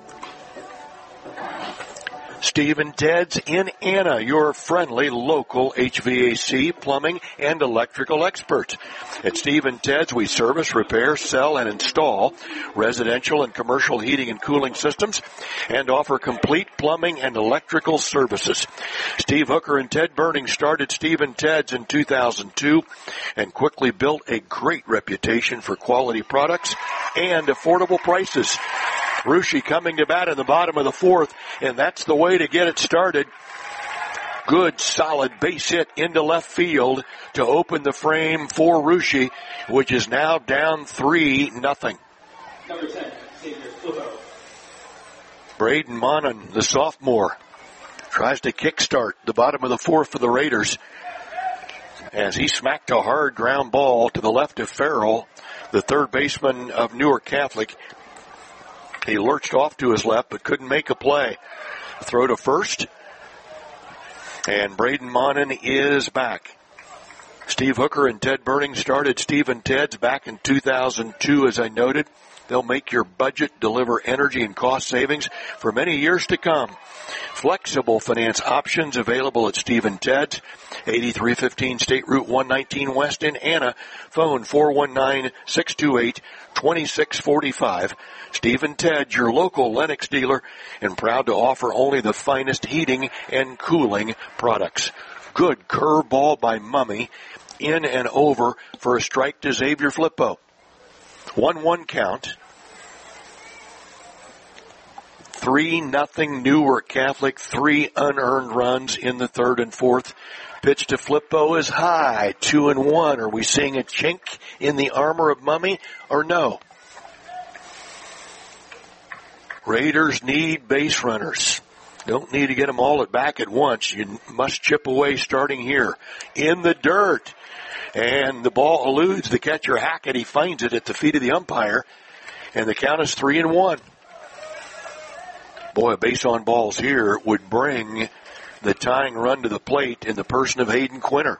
Speaker 1: Steve and Ted's in Anna, your friendly local H V A C, plumbing, and electrical experts. At Steve and Ted's, we service, repair, sell, and install residential and commercial heating and cooling systems and offer complete plumbing and electrical services. Steve Hooker and Ted Burning started Steve and Ted's in two thousand two and quickly built a great reputation for quality products and affordable prices. Russia coming to bat in the bottom of the fourth, and that's the way to get it started. Good, solid base hit into left field to open the frame for Russia, which is now down three nothing.
Speaker 4: Number ten, Xavier Flippo.
Speaker 1: Braden Monon, the sophomore, tries to kickstart the bottom of the fourth for the Raiders as he smacked a hard ground ball to the left of Farrell, the third baseman of Newark Catholic. He lurched off to his left but couldn't make a play. Throw to first. And Braden Monon is back. Steve Hooker and Ted Burning started Steve and Ted's back in two thousand two, as I noted. They'll make your budget deliver energy and cost savings for many years to come. Flexible finance options available at Steve and Ted's, eighty-three fifteen State Route one nineteen West in Anna. Phone four one nine, six two eight, two six four five. Steve and Ted, your local Lennox dealer, and proud to offer only the finest heating and cooling products. Good curveball by Mummy, in and over for a strike to Xavier Flippo. one one count. three nothing Newark Catholic, three unearned runs in the third and fourth. Pitch to Flippo is high, two and one. Are we seeing a chink in the armor of Mummy or no? Raiders need base runners. Don't need to get them all at back at once. You must chip away starting here. In the dirt. And the ball eludes the catcher Hackett. He finds it at the feet of the umpire. And the count is three and one. Boy, a base on balls here would bring the tying run to the plate in the person of Hayden Quinter.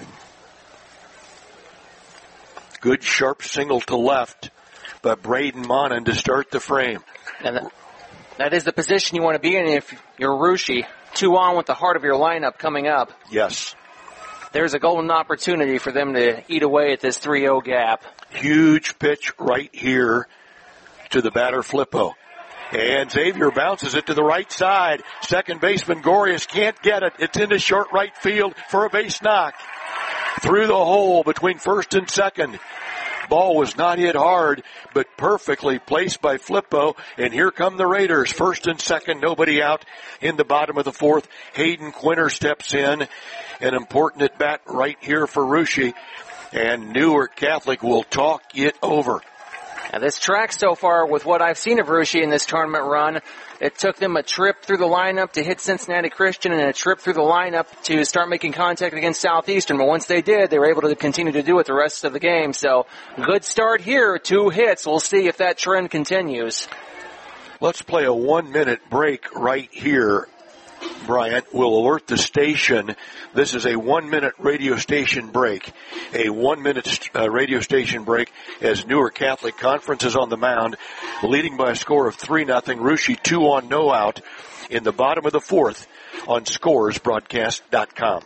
Speaker 1: Good sharp single to left by Braden Monon to start the frame.
Speaker 11: And that, that is the position you want to be in if you're Russia. Two on with the heart of your lineup coming up.
Speaker 1: Yes.
Speaker 11: There's a golden opportunity for them to eat away at this three oh gap.
Speaker 1: Huge pitch right here to the batter Flippo. And Xavier bounces it to the right side. Second baseman Gorius can't get it. It's into short right field for a base knock. Through the hole between first and second. Ball was not hit hard, but perfectly placed by Flippo. And here come the Raiders. First and second, nobody out in the bottom of the fourth. Hayden Quinter steps in. An important at bat right here for Russia. And Newark Catholic will talk it over.
Speaker 11: Now this track so far, with what I've seen of Russia in this tournament run, it took them a trip through the lineup to hit Cincinnati Christian and a trip through the lineup to start making contact against Southeastern. But once they did, they were able to continue to do it the rest of the game. So good start here, two hits. We'll see if that trend continues.
Speaker 1: Let's play a one-minute break right here. Bryant will alert the station. This is a one-minute radio station break. A one-minute uh, radio station break as Newark Catholic Conference is on the mound, leading by a score of three nothing. Russia two on, no out in the bottom of the fourth on scores broadcast dot com.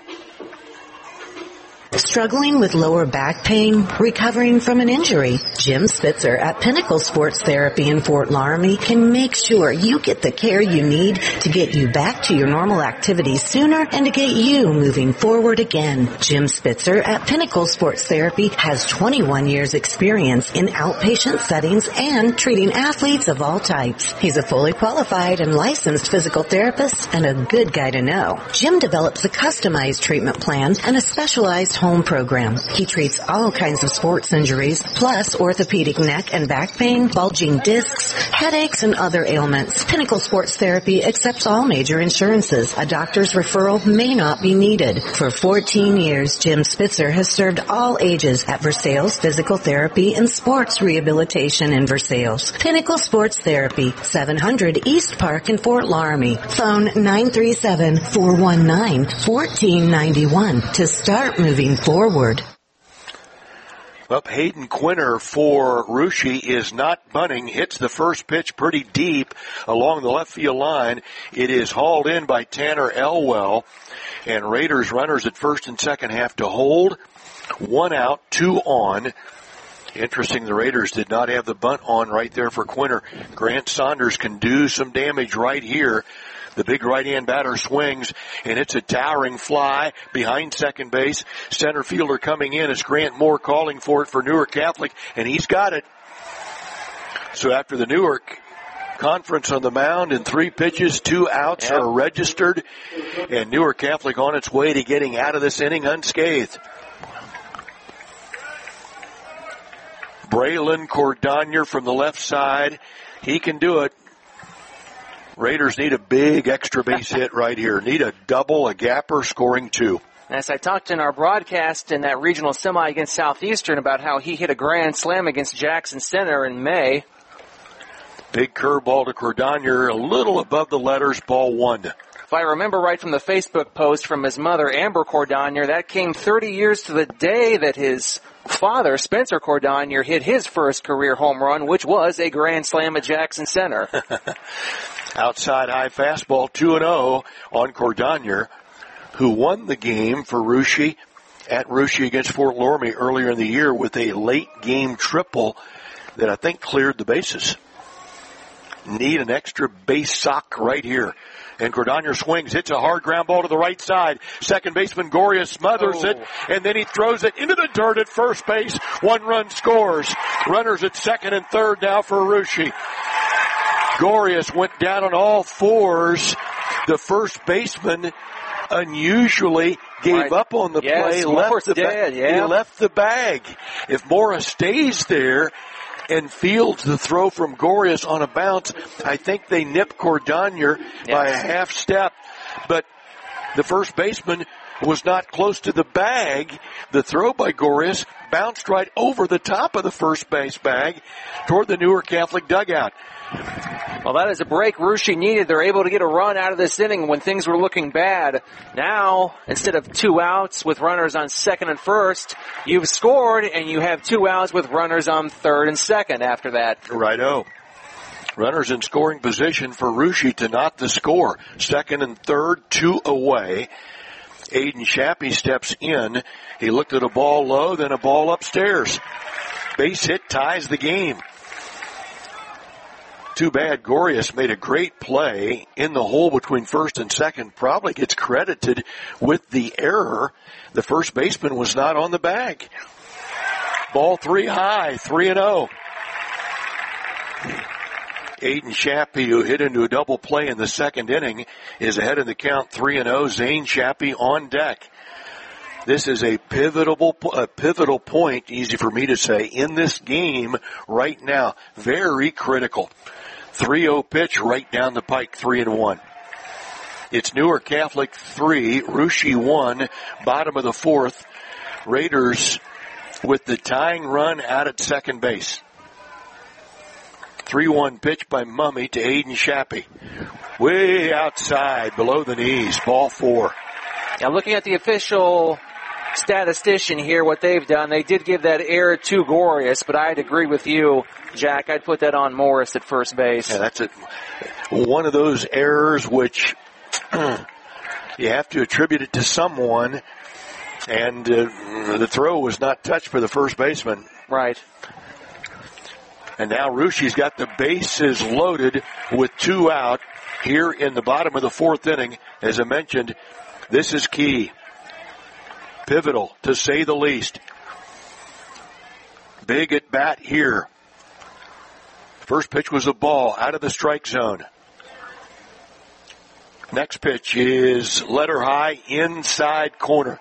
Speaker 19: Struggling with lower back pain? Recovering from an injury? Jim Spitzer at Pinnacle Sports Therapy in Fort Laramie can make sure you get the care you need to get you back to your normal activities sooner and to get you moving forward again. Jim Spitzer at Pinnacle Sports Therapy has twenty-one years experience in outpatient settings and treating athletes of all types. He's a fully qualified and licensed physical therapist and a good guy to know. Jim develops a customized treatment plan and a specialized home program. He treats all kinds of sports injuries, plus orthopedic neck and back pain, bulging discs, headaches, and other ailments. Pinnacle Sports Therapy accepts all major insurances. A doctor's referral may not be needed. For fourteen years, Jim Spitzer has served all ages at Versailles Physical Therapy and Sports Rehabilitation in Versailles. Pinnacle Sports Therapy, seven hundred East Park in Fort Laramie. Phone nine three seven, four one nine, one four nine one to start moving forward.
Speaker 1: Up Hayden Quinter for Russia is not bunting. Hits the first pitch pretty deep along the left field line. It is hauled in by Tanner Elwell. And Raiders runners at first and second have to hold. One out, two on. Interesting, the Raiders did not have the bunt on right there for Quinter. Grant Saunders can do some damage right here. The big right-hand batter swings, and it's a towering fly behind second base. Center fielder coming in is Grant Moore calling for it for Newark Catholic, and he's got it. So after the Newark conference on the mound in three pitches. Two outs yep. are registered. And Newark Catholic on its way to getting out of this inning unscathed. Braylon Cordonier from the left side. He can do it. Raiders need a big extra base hit right here. Need a double, a gapper, scoring two.
Speaker 11: As I talked in our broadcast in that regional semi against Southeastern about how he hit a grand slam against Jackson Center in May.
Speaker 1: Big curveball to Cordonier, a little above the letters, ball one.
Speaker 11: If I remember right from the Facebook post from his mother, Amber Cordonier, that came thirty years to the day that his father, Spencer Cordonier, hit his first career home run, which was a grand slam at Jackson Center.
Speaker 1: Outside high fastball, two and oh on Cordonier, who won the game for Russia at Russia against Fort Loramie earlier in the year with a late game triple that I think cleared the bases. Need an extra base sock right here. And Cordonier swings, hits a hard ground ball to the right side. Second baseman Goria smothers oh. it, and then he throws it into the dirt at first base. One run scores. Runners at second and third now for Russia. Gorius went down on all fours. The first baseman unusually gave right. up on the
Speaker 11: yes,
Speaker 1: play, left the,
Speaker 11: dead,
Speaker 1: ba-
Speaker 11: yeah.
Speaker 1: he left the bag. If Mora stays there and fields the throw from Gorius on a bounce, I think they nip Cordonier yes. by a half step. But the first baseman was not close to the bag. The throw by Gorius bounced right over the top of the first base bag toward the Newark Catholic dugout.
Speaker 11: Well, that is a break Russia needed. They're able to get a run out of this inning when things were looking bad. Now, instead of two outs with runners on second and first, you've scored and you have two outs with runners on third and second after that.
Speaker 1: Righto. Runners in scoring position for Russia to not the score. Second and third, two away. Aiden Shappy steps in. He looked at a ball low, then a ball upstairs. Base hit ties the game. Too bad Gorius made a great play in the hole between first and second. Probably gets credited with the error. The first baseman was not on the bag. Ball three high, three and oh. Aiden Shappy, who hit into a double play in the second inning, is ahead in the count, three and oh. Zane Shappy on deck. This is a pivotal, a pivotal point, easy for me to say, in this game right now. Very critical. three oh pitch right down the pike, three and one. It's Newark Catholic three, Russia one, bottom of the fourth. Raiders with the tying run out at second base. three one pitch by Mummy to Aiden Shappy. Way outside, below the knees, ball four.
Speaker 11: Now looking at the official statistician here, what they've done, they did give that error to Gorius, but I'd agree with you, Jack. I'd put that on Morris at first base.
Speaker 1: Yeah, that's it. One of those errors which you have to attribute it to someone, and uh, the throw was not touched for the first baseman.
Speaker 11: Right.
Speaker 1: And now Russia's got the bases loaded with two out here in the bottom of the fourth inning. As I mentioned, this is key. Pivotal, to say the least. Big at bat here. First pitch was a ball out of the strike zone. Next pitch is letter high, inside corner.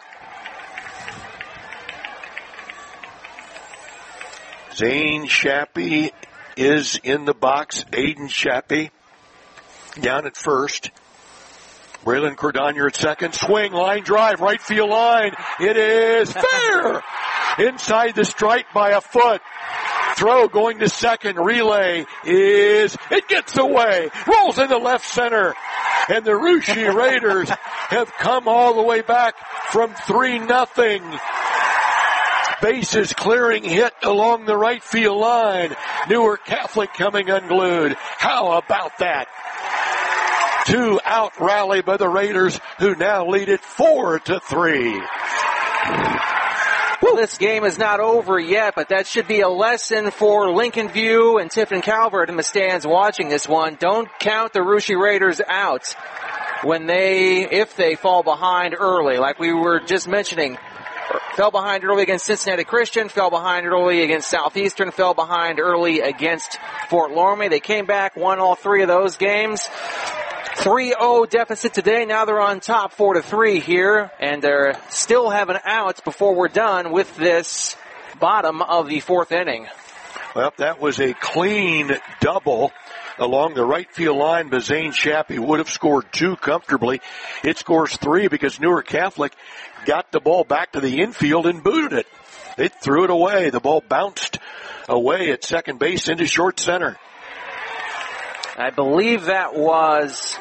Speaker 1: Zane Shappy is in the box. Aiden Shappy down at first. Braylon Cordonier at second. Swing, line drive, right field line. It is fair. Inside the strike by a foot. Throw going to second. Relay is, it gets away. Rolls into left center. And the Russia Raiders have come all the way back from three nothing. Bases clearing hit along the right field line. Newark Catholic coming unglued. How about that? Two out rally by the Raiders, who now lead it four to three.
Speaker 11: Well, this game is not over yet, but that should be a lesson for Lincoln View and Tifton Calvert in the stands watching this one. Don't count the Russia Raiders out when they, if they fall behind early, like we were just mentioning. fell behind early against Cincinnati Christian, fell behind early against Southeastern, fell behind early against Fort Loramie. They came back, won all three of those games. three oh deficit today. Now they're on top four to three here, and they're still having outs before we're done with this bottom of the fourth inning.
Speaker 1: Well, that was a clean double along the right field line. Zane Shappy would have scored two comfortably. It scores three because Newark Catholic got the ball back to the infield and booted it. It threw it away. The ball bounced away at second base into short center.
Speaker 11: I believe that was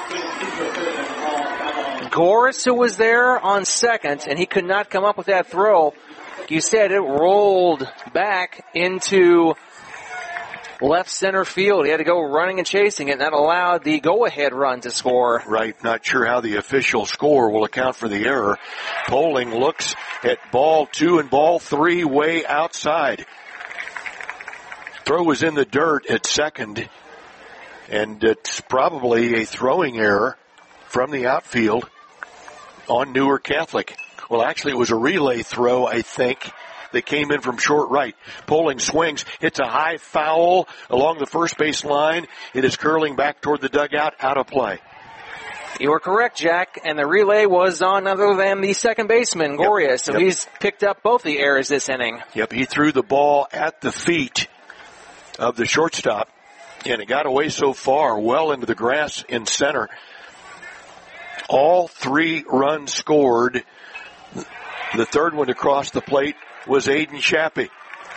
Speaker 11: Goris who was there on second, and he could not come up with that throw. You said it rolled back into left center field. He had to go running and chasing it, and that allowed the go-ahead run to score.
Speaker 1: Right. Not sure how the official score will account for the error. Poling looks at ball two and ball three way outside. Throw was in the dirt at second, and it's probably a throwing error from the outfield on Newark Catholic. Well, actually, it was a relay throw, I think, that came in from short right. Poling swings, hits a high foul along the first base line. It is curling back toward the dugout, out of play.
Speaker 11: You were correct, Jack, and the relay was on none other than the second baseman, Goria, yep. so yep. he's picked up both the errors this inning.
Speaker 1: Yep, he threw the ball at the feet of the shortstop, and it got away so far, well into the grass in center. All three runs scored. The third one to cross the plate was Aiden Shappy.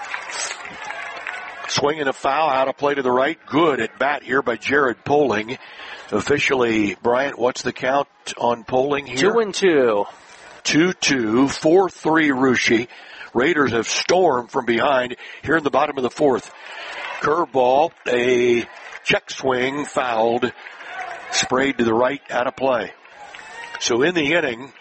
Speaker 1: Swinging a foul out of play to the right. Good at bat here by Jared Poling. Officially, Bryant, what's the count on Poling here?
Speaker 11: Two and two.
Speaker 1: Two, two, four, three, Russia. Raiders have stormed from behind here in the bottom of the fourth. Curveball, a check swing, fouled, sprayed to the right, out of play. So in the inning,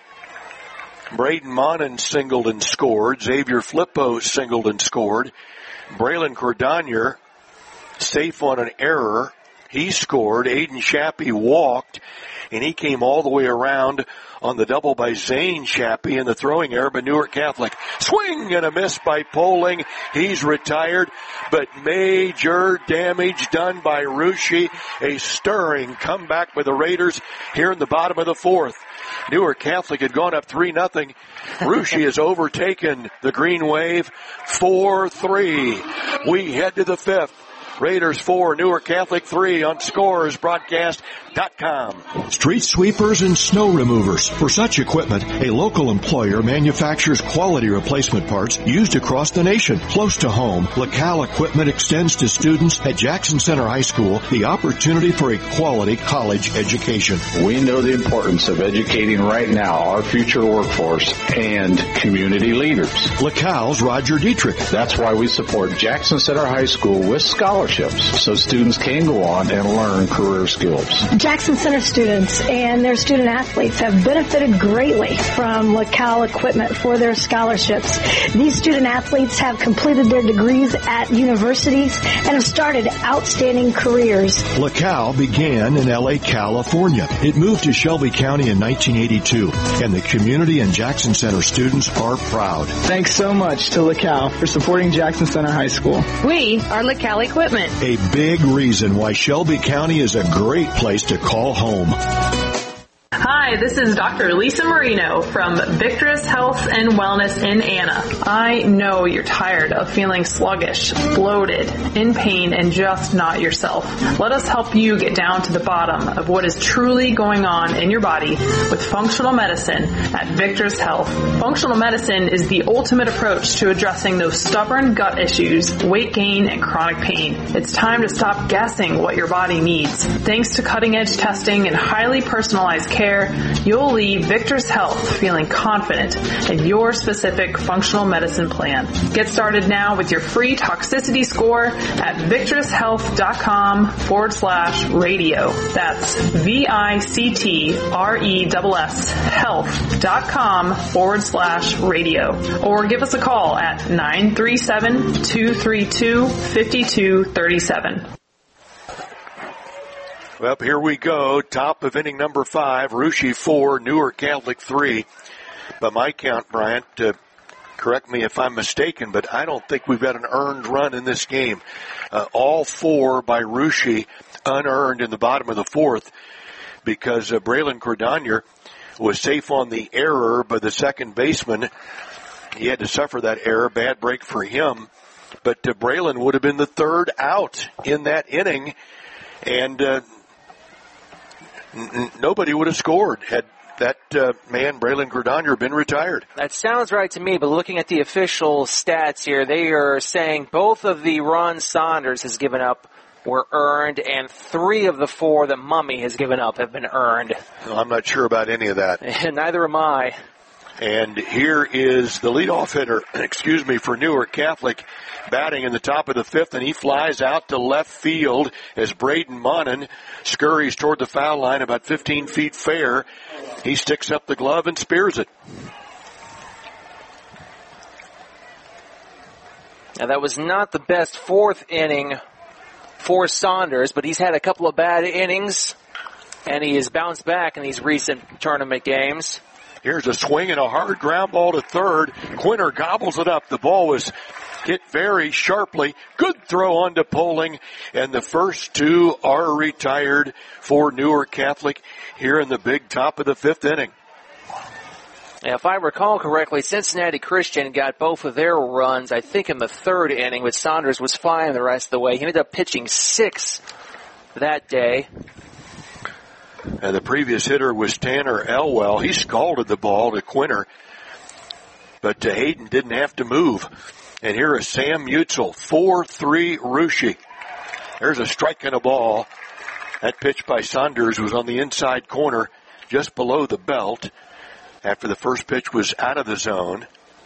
Speaker 1: Braden Monin singled and scored. Xavier Flippo singled and scored. Braylon Cordonier, safe on an error. He scored. Aiden Shappy walked, and he came all the way around on the double by Zane Shappy and the throwing error by Newark Catholic. Swing and a miss by Poling. He's retired, but major damage done by Russia. A stirring comeback by the Raiders here in the bottom of the fourth. Newark Catholic had gone up three nothing. Russia has overtaken the Green Wave four three. We head to the fifth. Raiders four, Newark Catholic three on scores broadcast dot com. Street sweepers and snow removers. For such equipment, a local employer manufactures quality replacement parts used across the nation. Close to home, LaCal Equipment extends to students at Jackson Center High School the opportunity for a quality college education.
Speaker 7: We know the importance of educating right now our future workforce and community leaders.
Speaker 1: LaCal's Roger Dietrich.
Speaker 7: That's why we support Jackson Center High School with scholarships, so students can go on and learn career skills.
Speaker 9: Jackson Center students and their student athletes have benefited greatly from LaCal Equipment for their scholarships. These student athletes have completed their degrees at universities and have started outstanding careers.
Speaker 1: LaCal began in L A, California. It moved to Shelby County in nineteen eighty-two, and the community and Jackson Center students are proud.
Speaker 10: Thanks so much to LaCal for supporting Jackson Center High School.
Speaker 12: We are LaCal Equipment.
Speaker 1: A big reason why Shelby County is a great place to call home.
Speaker 14: Hi, this is Doctor Lisa Marino from Victorous Health and Wellness in Anna. I know you're tired of feeling sluggish, bloated, in pain, and just not yourself. Let us help you get down to the bottom of what is truly going on in your body with functional medicine at Victorous Health. Functional medicine is the ultimate approach to addressing those stubborn gut issues, weight gain, and chronic pain. It's time to stop guessing what your body needs. Thanks to cutting-edge testing and highly personalized care, you'll leave Victor's Health feeling confident in your specific functional medicine plan. Get started now with your free toxicity score at victorous.health.com forward slash radio. That's V-I-C-T-R-E-S-S health.com forward slash radio. Or give us a call at nine three seven, two three two, five two three seven.
Speaker 1: Well, here we go. Top of inning number five. Russia four, Newark Catholic three. By my count, Bryant, uh, correct me if I'm mistaken, but I don't think we've got an earned run in this game. Uh, all four by Russia unearned in the bottom of the fourth because uh, Braylon Cordonier was safe on the error by the second baseman. He had to suffer that error. Bad break for him. But uh, Braylon would have been the third out in that inning, and uh, n- nobody would have scored had that uh, man, Braylon Cordonier, been retired.
Speaker 11: That sounds right to me, but looking at the official stats here, they are saying both of the runs Saunders has given up were earned, and three of the four that Mummy has given up have been earned.
Speaker 1: Well, I'm not sure about any of that.
Speaker 11: And neither am I.
Speaker 1: And here is the leadoff hitter, excuse me, for Newark Catholic, batting in the top of the fifth, and he flies out to left field as Braden Monin scurries toward the foul line about fifteen feet fair. He sticks up the glove and spears it.
Speaker 11: Now, that was not the best fourth inning for Saunders, but he's had a couple of bad innings, and he has bounced back in these recent tournament games.
Speaker 1: Here's a swing and a hard ground ball to third. Quinter gobbles it up. The ball was hit very sharply. Good throw on to Poling, and the first two are retired for Newark Catholic here in the big top of the fifth inning.
Speaker 11: Now, if I recall correctly, Cincinnati Christian got both of their runs, I think, in the third inning, but Saunders was fine the rest of the way. He ended up pitching six that day.
Speaker 1: And the previous hitter was Tanner Elwell. He scalded the ball to Quinter, but uh, Hayden didn't have to move. And here is Sam Mutzel, four three Russia. There's a strike and a ball. That pitch by Saunders was on the inside corner, just below the belt, after the first pitch was out of the zone.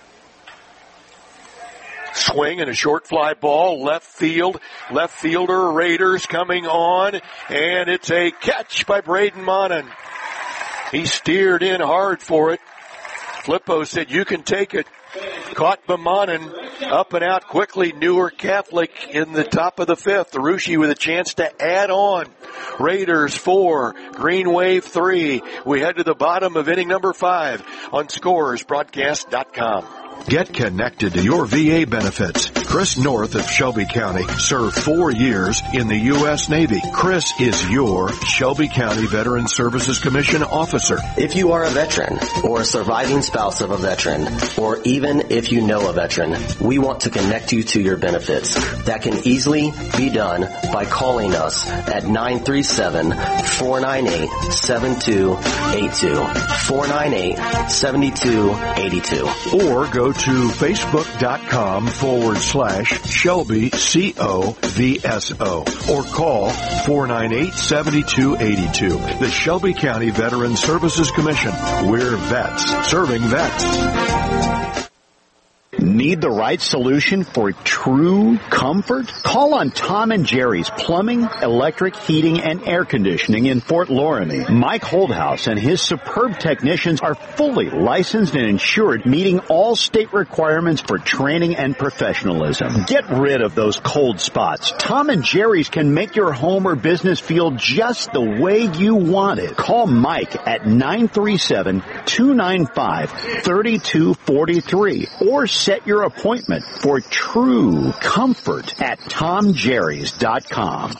Speaker 1: Swing and a short fly ball, left field, left fielder, Raiders coming on, and it's a catch by Braden Monin. He steered in hard for it. Flippo said, you can take it. Caught by Monin, up and out quickly. Newark Catholic in the top of the fifth. Russia with a chance to add on. Raiders four, Green Wave three. We head to the bottom of inning number five on Scores Broadcast dot com. Get connected to your V A benefits. Chris North of Shelby County served four years in the U S Navy. Chris is your Shelby County Veteran Services Commission officer.
Speaker 6: If you are a veteran or a surviving spouse of a veteran, or even if you know a veteran, we want to connect you to your benefits. That can easily be done by calling us at nine three seven, four nine eight, seven two eight two, four nine eight, seven two eight two.
Speaker 1: Or go to facebook.com forward slash Shelby C O V S O or call four nine eight, seven two eight two. The Shelby County Veteran Services Commission. We're vets serving vets.
Speaker 13: Need the right solution for true comfort? Call on Tom and Jerry's Plumbing, Electric, Heating, and Air Conditioning in Fort Loramie. Mike Holdhouse and his superb technicians are fully licensed and insured, meeting all state requirements for training and professionalism. Get rid of those cold spots. Tom and Jerry's can make your home or business feel just the way you want it. Call Mike at nine three seven, two nine five, three two four three or set your appointment for true comfort at tom jerrys dot com.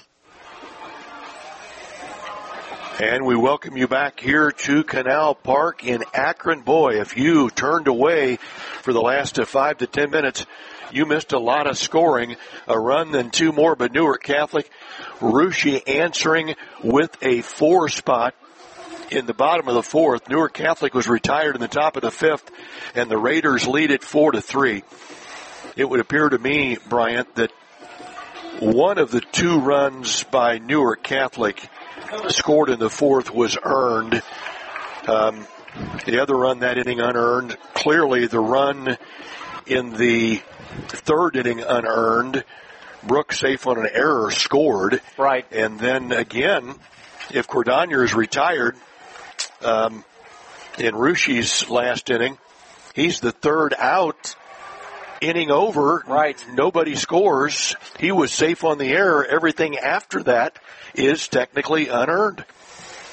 Speaker 1: And we welcome you back here to Canal Park in Akron. Boy, if you turned away for the last uh, five to ten minutes, you missed a lot of scoring. A run, then two more, but Newark Catholic, Russia answering with a four spot. In the bottom of the fourth, Newark Catholic was retired in the top of the fifth, and the Raiders lead it four to three. It would appear to me, Bryant, that one of the two runs by Newark Catholic scored in the fourth was earned. Um, the other run that inning unearned. Clearly, the run in the third inning unearned. Brooks, safe on an error, scored.
Speaker 11: Right.
Speaker 1: And then again, if Cordonier is retired, Um, in Russia's last inning, he's the third out, inning over.
Speaker 11: Right.
Speaker 1: Nobody scores. He was safe on the error. Everything after that is technically unearned.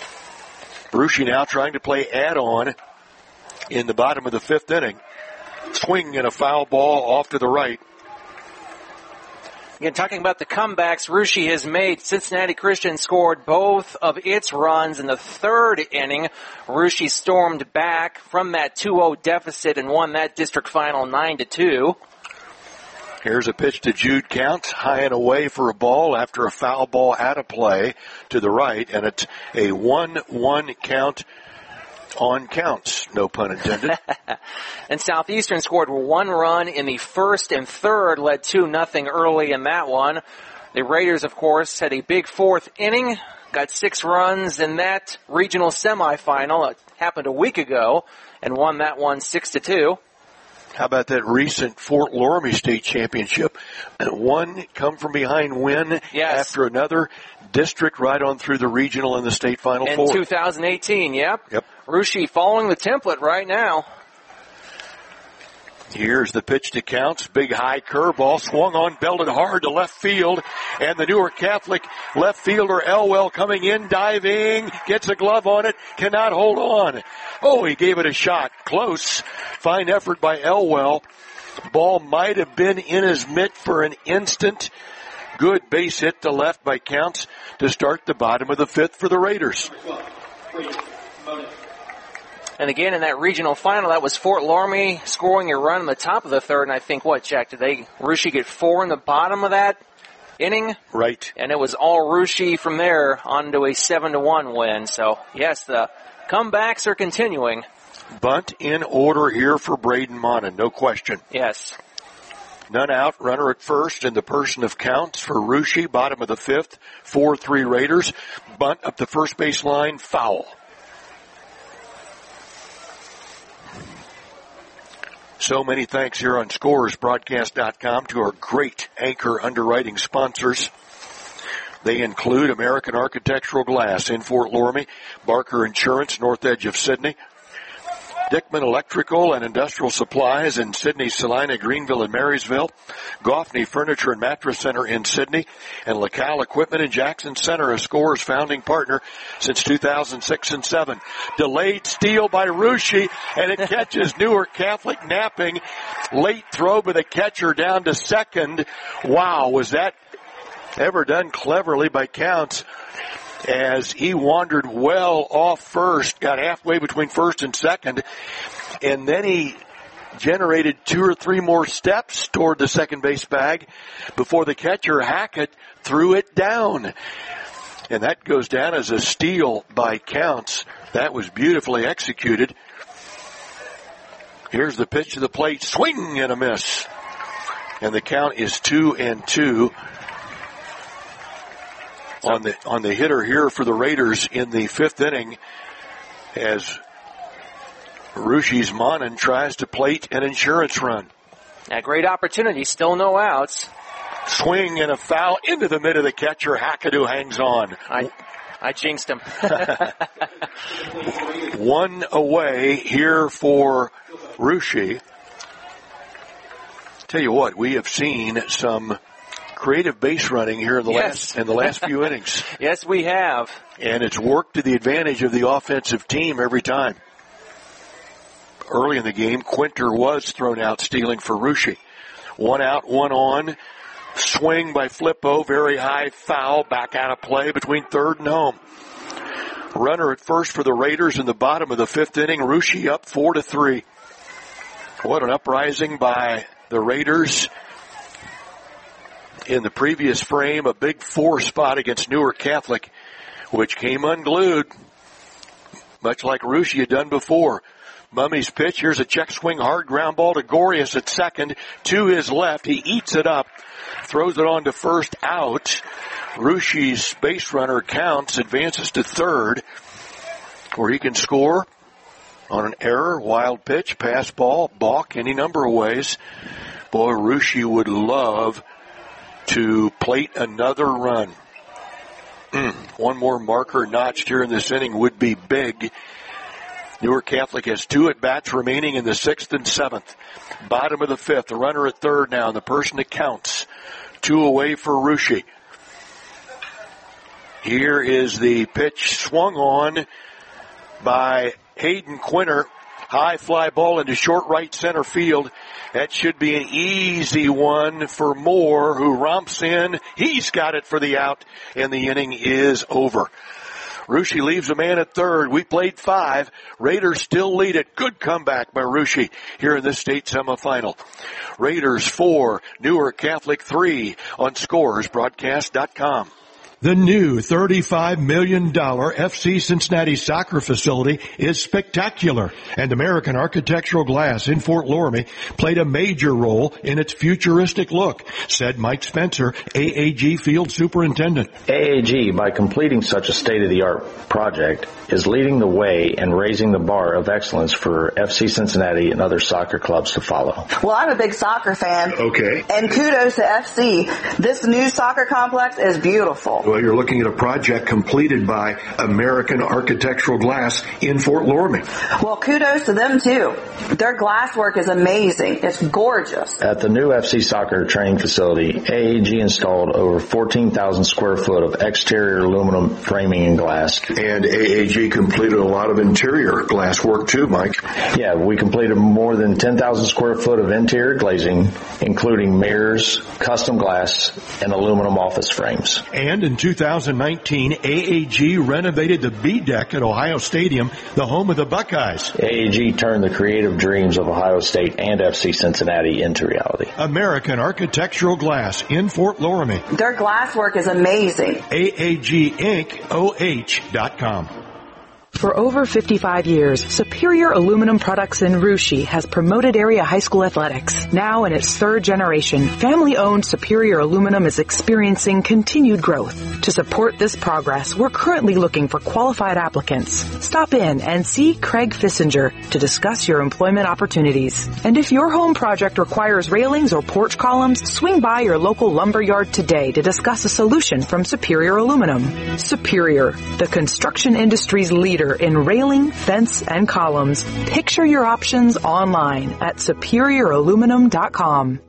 Speaker 1: Russia now trying to play add-on in the bottom of the fifth inning. Swing and a foul ball off to the right.
Speaker 11: Again, talking about the comebacks Russia has made, Cincinnati Christian scored both of its runs in the third inning. Russia stormed back from that two oh deficit and won that district final nine to two.
Speaker 1: Here's a pitch to Jude Counts, high and away for a ball after a foul ball out of play to the right, and it's a one one count on Counts, no pun intended.
Speaker 11: And Southeastern scored one run in the first and third, led two nothing early in that one. The Raiders, of course, had a big fourth inning, got six runs in that regional semifinal. It happened a week ago, and won that one six to two.
Speaker 1: How about that recent Fort Loramie State Championship? One come from behind win
Speaker 11: yes.
Speaker 1: after another district right on through the regional and the state final
Speaker 11: in
Speaker 1: four.
Speaker 11: In two thousand eighteen, yep.
Speaker 1: Yep.
Speaker 11: Russia following the template right now.
Speaker 1: Here's the pitch to Counts. Big high curveball swung on, belted hard to left field. And the Newark Catholic left fielder Elwell coming in, diving, gets a glove on it, cannot hold on. Oh, he gave it a shot. Close. Fine effort by Elwell. Ball might have been in his mitt for an instant. Good base hit to left by Counts to start the bottom of the fifth for the Raiders.
Speaker 11: And again, in that regional final, that was Fort Loramie scoring a run in the top of the third. And I think, what, Jack, did they, Russia get four in the bottom of that inning?
Speaker 1: Right.
Speaker 11: And it was all Russia from there on to a seven to one win. So, yes, the comebacks are continuing.
Speaker 1: Bunt in order here for Braden Monin, no question.
Speaker 11: Yes.
Speaker 1: None out, runner at first in the person of Counts for Russia, bottom of the fifth, four three Raiders. Bunt up the first base line, foul. So many thanks here on Scores Broadcast dot com to our great anchor underwriting sponsors. They include American Architectural Glass in Fort Loramie, Barker Insurance, north edge of Sidney, Dickman Electrical and Industrial Supplies in Sidney, Salina, Greenville, and Marysville, Goffney Furniture and Mattress Center in Sidney, and LaCal Equipment in Jackson Center, a Scores founding partner since two thousand six and seven. Delayed steal by Russia, and it catches Newark Catholic napping. Late throw by the catcher down to second. Wow, was that ever done cleverly by Counts? As he wandered well off first, got halfway between first and second, and then he generated two or three more steps toward the second base bag before the catcher, Hackett, threw it down. And that goes down as a steal by Counts. That was beautifully executed. Here's the pitch to the plate, swing and a miss. And the count is two and two. On the on the hitter here for the Raiders in the fifth inning, as Russia's Monin tries to plate an insurance run.
Speaker 11: A great opportunity, still no outs.
Speaker 1: Swing and a foul into the mid of the catcher. Hackett hangs on.
Speaker 11: I I jinxed him.
Speaker 1: One away here for Russia. Tell you what, we have seen some creative base running here in the
Speaker 11: yes.
Speaker 1: last in the last few innings.
Speaker 11: Yes, we have.
Speaker 1: And it's worked to the advantage of the offensive team every time. Early in the game, Quinter was thrown out stealing for Russia. One out, one on. Swing by Flippo, very high foul, back out of play between third and home. Runner at first for the Raiders in the bottom of the fifth inning. Russia up four to three. What an uprising by the Raiders. In the previous frame, a big four spot against Newark Catholic, which came unglued, much like Russia had done before. Mummy's pitch, here's a check swing, hard ground ball to Gorius at second, to his left. He eats it up, throws it on to first, out. Russia's base runner Counts, advances to third, where he can score on an error, wild pitch, pass ball, balk, any number of ways. Boy, Russia would love to plate another run. Mm, one more marker notched here in this inning would be big. Newark Catholic has two at-bats remaining in the sixth and seventh. Bottom of the fifth, the runner at third now, and the person that counts. Two away for Russia. Here is the pitch swung on by Hayden Quinter. High fly ball into short right center field. That should be an easy one for Moore, who romps in. He's got it for the out, and the inning is over. Russia leaves a man at third. We played five. Raiders still lead it. Good comeback by Russia here in this state semifinal. Raiders four, Newark Catholic three on scores broadcast dot com. The new thirty-five million dollars F C Cincinnati soccer facility is spectacular, and American Architectural Glass in Fort Loramie played a major role in its futuristic look, said Mike Spencer, A A G Field Superintendent.
Speaker 15: A A G, by completing such a state-of-the-art project, is leading the way and raising the bar of excellence for F C Cincinnati and other soccer clubs to follow.
Speaker 17: Well, I'm a big soccer fan.
Speaker 1: Okay.
Speaker 17: And kudos to F C. This new soccer complex is beautiful.
Speaker 1: Well, you're looking at a project completed by American Architectural Glass in Fort Loramie.
Speaker 17: Well, kudos to them, too. Their glass work is amazing. It's gorgeous.
Speaker 15: At the new F C soccer training facility, A A G installed over fourteen thousand square foot of exterior aluminum framing and glass.
Speaker 1: And A A G completed a lot of interior glass work, too, Mike.
Speaker 15: Yeah, we completed more than ten thousand square foot of interior glazing, including mirrors, custom glass, and aluminum office frames.
Speaker 1: And in two thousand nineteen, A A G renovated the B deck at Ohio Stadium, the home of the Buckeyes.
Speaker 15: A A G turned the creative dreams of Ohio State and F C Cincinnati into reality.
Speaker 1: American Architectural Glass in Fort Loramie.
Speaker 17: Their glass work is amazing.
Speaker 1: A A G Inc O H dot com.
Speaker 16: For over fifty-five years, Superior Aluminum Products in Russia has promoted area high school athletics. Now in its third generation, family-owned Superior Aluminum is experiencing continued growth. To support this progress, we're currently looking for qualified applicants. Stop in and see Craig Fissinger to discuss your employment opportunities. And if your home project requires railings or porch columns, swing by your local lumber yard today to discuss a solution from Superior Aluminum. Superior, the construction industry's leader in railing, fence, and columns. Picture your options online at superior aluminum dot com.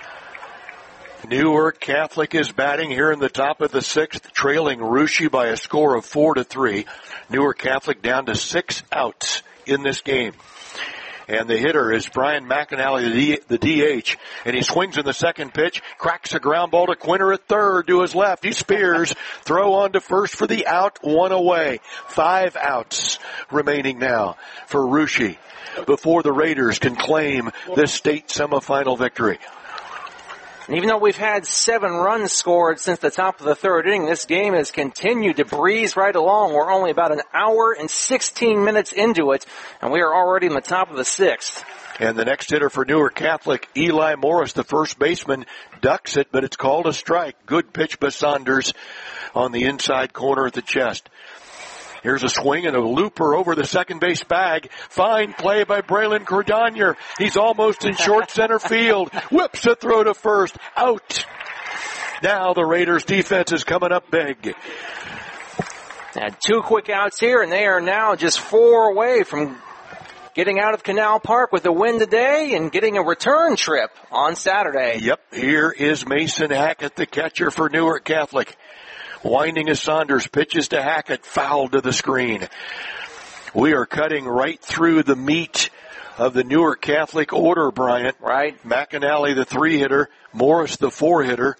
Speaker 1: Newark Catholic is batting here in the top of the sixth, trailing Russia by a score of four to three. Newark Catholic down to six outs in this game. And the hitter is Brian McAnally, the, D, the D H. And he swings in the second pitch, cracks a ground ball to Quinter at third to his left. He spears, throw on to first for the out, one away. Five outs remaining now for Russia before the Raiders can claim this state semifinal victory.
Speaker 11: And even though we've had seven runs scored since the top of the third inning, this game has continued to breeze right along. We're only about an hour and sixteen minutes into it, and we are already in the top of the sixth.
Speaker 1: And the next hitter for Newark Catholic, Eli Morris, the first baseman, ducks it, but it's called a strike. Good pitch by Saunders on the inside corner at the chest. Here's a swing and a looper over the second base bag. Fine play by Braylon Cordonier. He's almost in short center field. Whips a throw to first. Out. Now the Raiders defense is coming up big.
Speaker 11: And two quick outs here, and they are now just four away from getting out of Canal Park with a win today and getting a return trip on Saturday.
Speaker 1: Yep, here is Mason Hackett, the catcher for Newark Catholic. Winding as Saunders pitches to Hackett, foul to the screen. We are cutting right through the meat of the Newark Catholic order, Bryant.
Speaker 11: Right.
Speaker 1: McAnally, the three-hitter. Morris, the four-hitter.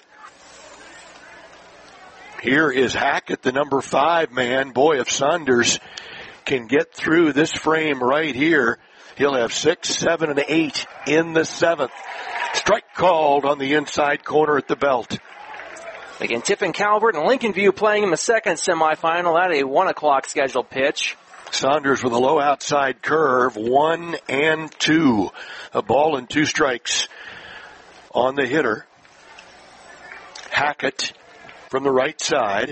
Speaker 1: Here is Hackett, the number five man. Boy, if Saunders can get through this frame right here, he'll have six, seven, and eight in the seventh. Strike called on the inside corner at the belt.
Speaker 11: Again, Tiffin Calvert and Lincoln View playing in the second semifinal at a one o'clock scheduled pitch.
Speaker 1: Saunders with a low outside curve, one and two. A ball and two strikes on the hitter. Hackett from the right side.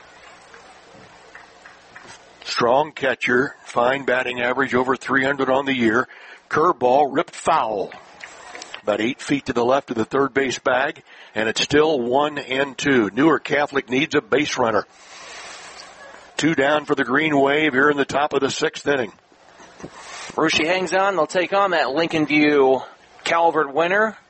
Speaker 1: Strong catcher, fine batting average, over three hundred on the year. Curveball ripped foul. About eight feet to the left of the third base bag, and it's still one and two. Newark Catholic needs a base runner. Two down for the Green Wave here in the top of the sixth inning.
Speaker 11: Russia hangs on. They'll take on that Lincoln View Calvert winner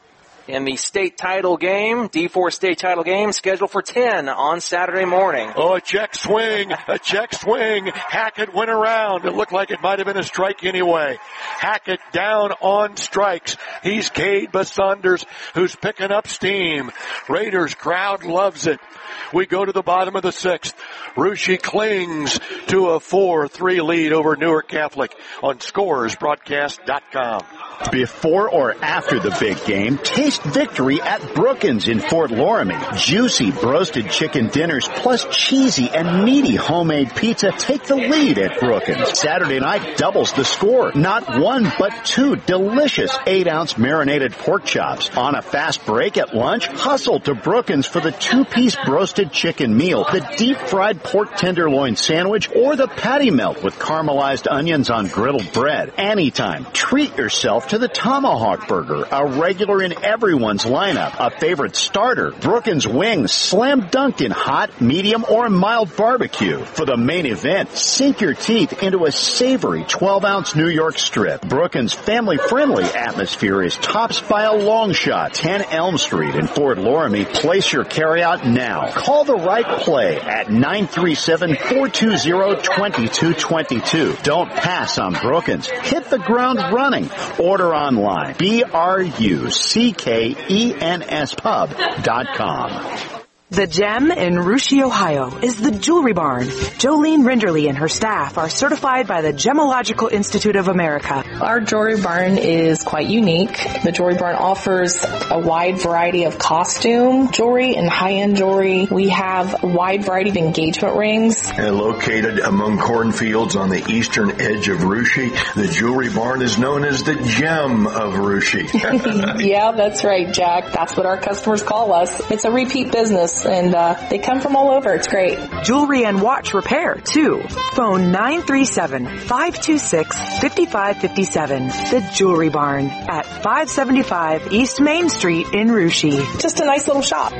Speaker 11: in the state title game, D four state title game, scheduled for ten on Saturday morning.
Speaker 1: Oh, a check swing, a check swing. Hackett went around. It looked like it might have been a strike anyway. Hackett down on strikes. He's Cade Saunders, who's picking up steam. Raiders crowd loves it. We go to the bottom of the sixth. Russia clings to a four three lead over Newark Catholic on Scores Broadcast dot com.
Speaker 13: Before or after the big game, taste victory at Brookins in Fort Loramie. Juicy roasted chicken dinners plus cheesy and meaty homemade pizza take the lead at Brookins. Saturday night doubles the score. Not one, but two delicious eight-ounce marinated pork chops. On a fast break at lunch, hustle to Brookins for the two-piece roasted chicken meal, the deep-fried pork tenderloin sandwich, or the patty melt with caramelized onions on griddled bread. Anytime, treat yourself to the Tomahawk Burger, a regular in everyone's lineup, a favorite starter. Brookins wings, slam dunked in hot, medium, or mild barbecue. For the main event, sink your teeth into a savory twelve-ounce New York strip. Brookins' family-friendly atmosphere is tops by a long shot. ten Elm Street in Fort Loramie. Place your carryout now. Call the right play at nine three seven, four two zero, two two two two. Don't pass on Brookins. Hit the ground running. Order online. B R U C K E N S pub dot com.
Speaker 16: The Gem in Russia, Ohio is the Jewelry Barn. Jolene Rinderly and her staff are certified by the Gemological Institute of America.
Speaker 14: Our Jewelry Barn is quite unique. The Jewelry Barn offers a wide variety of costume jewelry and high-end jewelry. We have a wide variety of engagement rings.
Speaker 1: And located among cornfields on the eastern edge of Russia, the Jewelry Barn is known as the Gem of Russia.
Speaker 14: Yeah, that's right, Jack. That's what our customers call us. It's a repeat business. And uh, they come from all over. It's great.
Speaker 16: Jewelry and watch repair, too. Phone nine three seven, five two six, five five five seven. The Jewelry Barn at five seventy-five East Main Street in Russia.
Speaker 14: Just a nice little shop.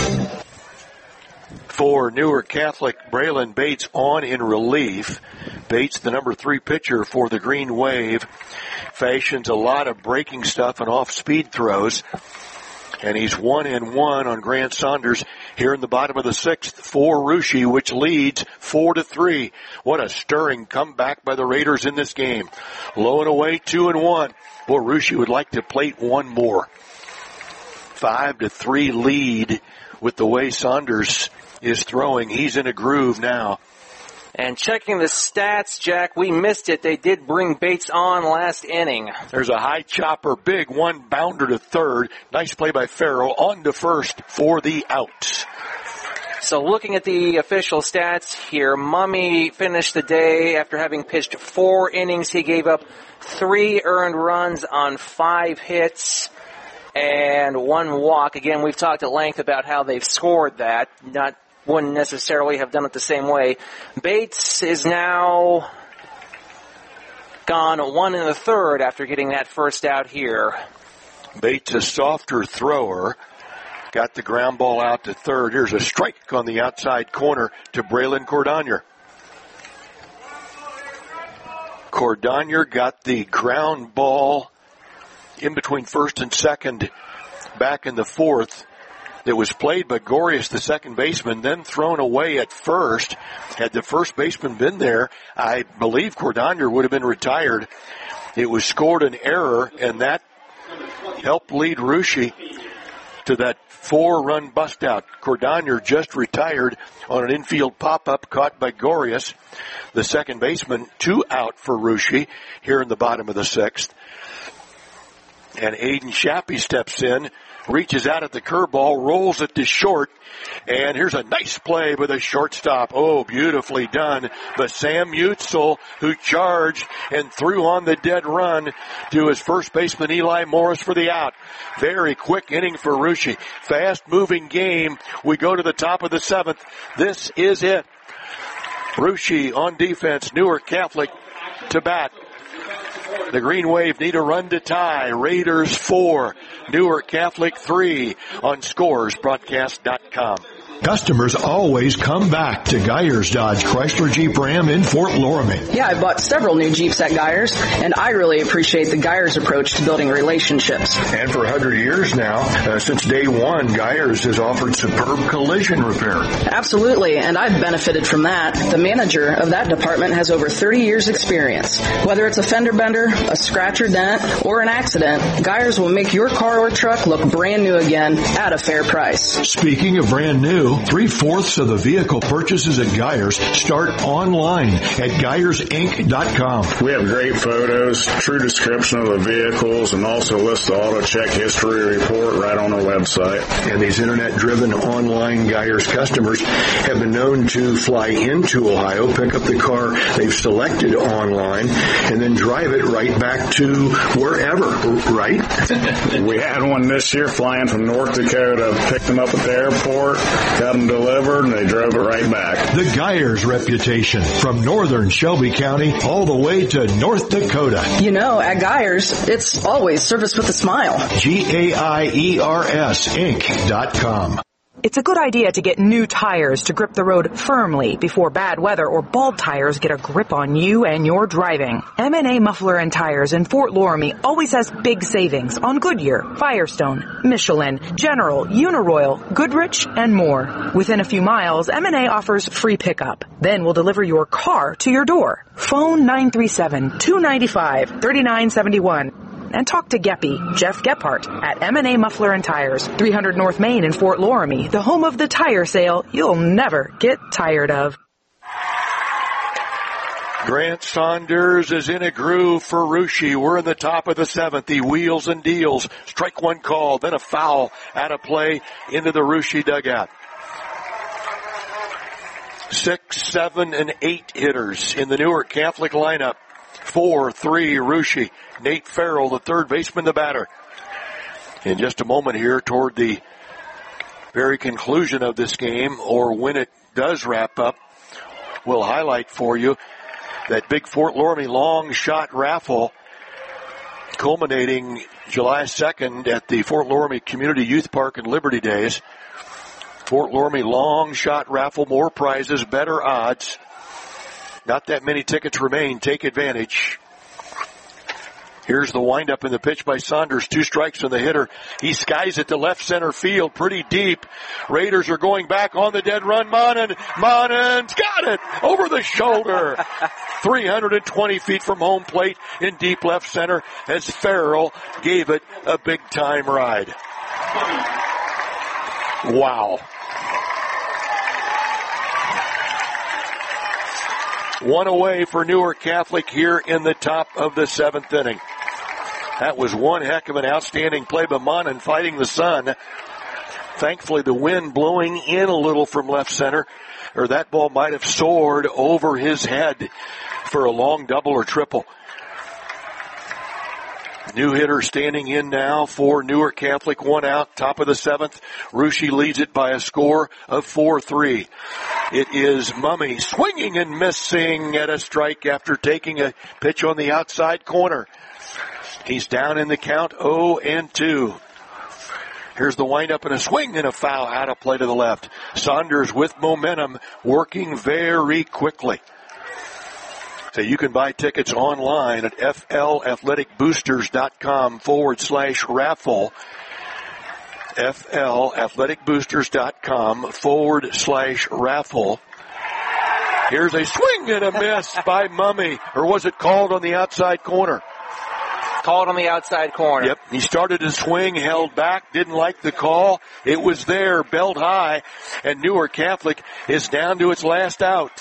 Speaker 1: For Newark Catholic, Braylon Bates on in relief. Bates, the number three pitcher for the Green Wave, fashions a lot of breaking stuff and off-speed throws. And he's one and one on Grant Saunders here in the bottom of the sixth for Russia, which leads four to three. What a stirring comeback by the Raiders in this game. Low and away, two and one. Well, Russia would like to plate one more. Five to three lead with the way Saunders is throwing. He's in a groove now.
Speaker 11: And checking the stats, Jack, we missed it. They did bring Bates on last inning.
Speaker 1: There's a high chopper, big one bounder to third. Nice play by Farrell on to first for the out.
Speaker 11: So looking at the official stats here, Mummy finished the day after having pitched four innings. He gave up three earned runs on five hits and one walk. Again, we've talked at length about how they've scored that. Not wouldn't necessarily have done it the same way. Bates is now gone one and a third after getting that first out here.
Speaker 1: Bates, a softer thrower, got the ground ball out to third. Here's a strike on the outside corner to Braylon Cordonier. Cordonier got the ground ball in between first and second back in the fourth. That was played by Gorius, the second baseman, then thrown away at first. Had the first baseman been there, I believe Cordonier would have been retired. It was scored an error, and that helped lead Russia to that four-run bust-out. Cordonier just retired on an infield pop-up caught by Gorius, the second baseman. Two out for Russia here in the bottom of the sixth. And Aiden Shappy steps in, reaches out at the curveball, rolls it to short, and here's a nice play by the shortstop. Oh, beautifully done. But Sam Mutzel, who charged and threw on the dead run to his first baseman Eli Morris for the out. Very quick inning for Russia. Fast-moving game. We go to the top of the seventh. This is it. Russia on defense. Newark Catholic to bat. The Green Wave need a run to tie. Raiders four, Newark Catholic three on Scores Broadcast dot com. Customers always come back to Geyers Dodge Chrysler Jeep Ram in Fort Loramie.
Speaker 12: Yeah, I bought several new Jeeps at Geyers, and I really appreciate the Geyers approach to building relationships.
Speaker 1: And for one hundred years now, uh, since day one, Geyers has offered superb collision repair.
Speaker 12: Absolutely, and I've benefited from that. The manager of that department has over thirty years experience. Whether it's a fender bender, a scratch or dent, or an accident, Geyers will make your car or truck look brand new again at a fair price.
Speaker 1: Speaking of brand new, three-fourths of the vehicle purchases at Geyers start online at Geyers Inc dot com.
Speaker 8: We have great photos, true description of the vehicles, and also list the auto check history report right on our website.
Speaker 1: And these internet-driven online Geyers customers have been known to fly into Ohio, pick up the car they've selected online, and then drive it right back to wherever, right?
Speaker 8: We had one this year flying from North Dakota, picked them up at the airport, got them delivered, and they drove it right back.
Speaker 1: The Geyers reputation, from northern Shelby County all the way to North Dakota.
Speaker 12: You know, at Geyers, it's always service with a smile.
Speaker 1: G A I E R S Inc dot com.
Speaker 16: It's a good idea to get new tires to grip the road firmly before bad weather or bald tires get a grip on you and your driving. M and A Muffler and Tires in Fort Loramie always has big savings on Goodyear, Firestone, Michelin, General, Uniroyal, Goodrich, and more. Within a few miles, M and A offers free pickup. Then we'll deliver your car to your door. Phone nine three seven, two nine five, three nine seven one. And talk to Geppy, Jeff Gephardt, at M and A Muffler and Tires, three hundred North Main in Fort Loramie, the home of the tire sale you'll never get tired of.
Speaker 1: Grant Saunders is in a groove for Russia. We're in the top of the seventh. He wheels and deals. Strike one call, then a foul out of play into the Russia dugout. Six, seven, and eight hitters in the Newark Catholic lineup. Four, three, Russia. Nate Farrell, the third baseman, the batter. In just a moment here, toward the very conclusion of this game, or when it does wrap up, we'll highlight for you that big Fort Loramie long shot raffle culminating July second at the Fort Loramie Community Youth Park and Liberty Days. Fort Loramie long shot raffle, more prizes, better odds. Not that many tickets remain. Take advantage. Here's the windup in the pitch by Saunders. Two strikes on the hitter. He skies it to left center field pretty deep. Raiders are going back on the dead run. Monin. Monin's got it over the shoulder. three hundred twenty feet from home plate in deep left center as Farrell gave it a big time ride. Wow. One away for Newark Catholic here in the top of the seventh inning. That was one heck of an outstanding play by Monin fighting the sun. Thankfully, the wind blowing in a little from left center, or that ball might have soared over his head for a long double or triple. New hitter standing in now for Newark Catholic, one out, top of the seventh. Russia leads it by a score of four three. It is Mummy swinging and missing at a strike after taking a pitch on the outside corner. He's down in the count oh and two. Here's the windup and a swing and a foul out of play to the left. Saunders with momentum, working very quickly. So you can buy tickets online at flathleticboosters.com forward slash raffle. flathleticboosters.com forward slash raffle. Here's a swing and a miss by Mummy. Or was it called on the outside corner?
Speaker 11: Called on the outside corner.
Speaker 1: Yep. He started to swing, held back, didn't like the call. It was there, belt high, and Newark Catholic is down to its last out.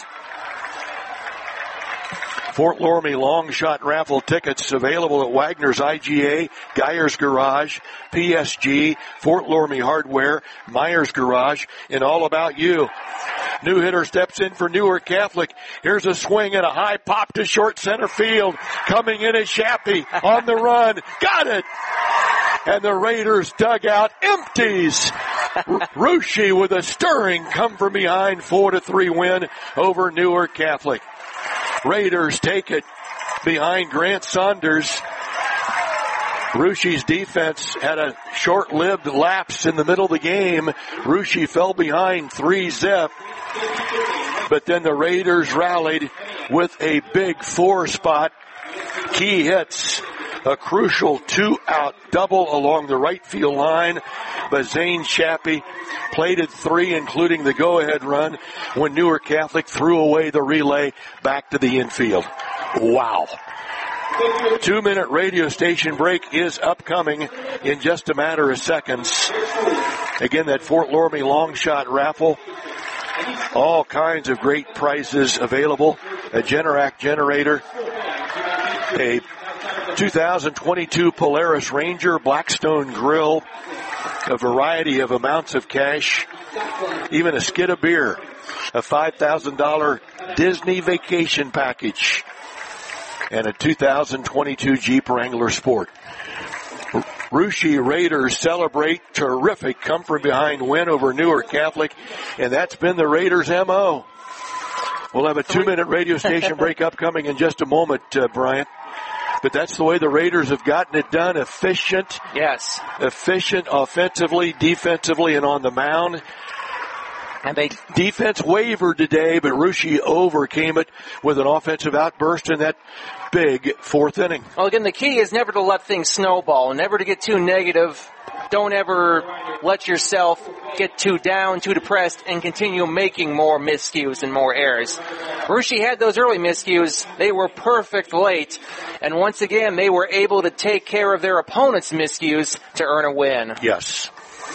Speaker 1: Fort Loramie long shot raffle tickets available at Wagner's I G A, Geyers Garage, P S G, Fort Loramie Hardware, Myers Garage, and All About You. New hitter steps in for Newark Catholic. Here's a swing and a high pop to short center field. Coming in is Shappy on the run. Got it! And the Raiders dugout empties. Russia with a stirring come from behind four to three win over Newark Catholic. Raiders take it behind Grant Saunders. Russia's defense had a short-lived lapse in the middle of the game. Russia fell behind three zip. But then the Raiders rallied with a big four spot. Key hits, a crucial two-out double along the right field line. But Zane Chappie plated three, including the go-ahead run, when Newark Catholic threw away the relay back to the infield. Wow. Two-minute radio station break is upcoming in just a matter of seconds. Again, that Fort Loramie long shot raffle. All kinds of great prizes available. A Generac generator. A two thousand twenty-two Polaris Ranger Blackstone grill. A variety of amounts of cash. Even a skid of beer. A five thousand dollars Disney vacation package. And a two thousand twenty-two Jeep Wrangler Sport. Russia Raiders celebrate terrific come from behind win over Newark Catholic, and that's been the Raiders' M O. We'll have a two-minute radio station break upcoming in just a moment, uh, Bryant. But that's the way the Raiders have gotten it done. Efficient.
Speaker 11: Yes.
Speaker 1: Efficient offensively, defensively, and on the mound.
Speaker 11: And they
Speaker 1: defense wavered today, but Russia overcame it with an offensive outburst in that big fourth inning.
Speaker 11: Well, again, the key is never to let things snowball, never to get too negative. Don't ever let yourself get too down, too depressed, and continue making more miscues and more errors. Russia had those early miscues. They were perfect late. And once again, they were able to take care of their opponent's miscues to earn a win.
Speaker 1: Yes.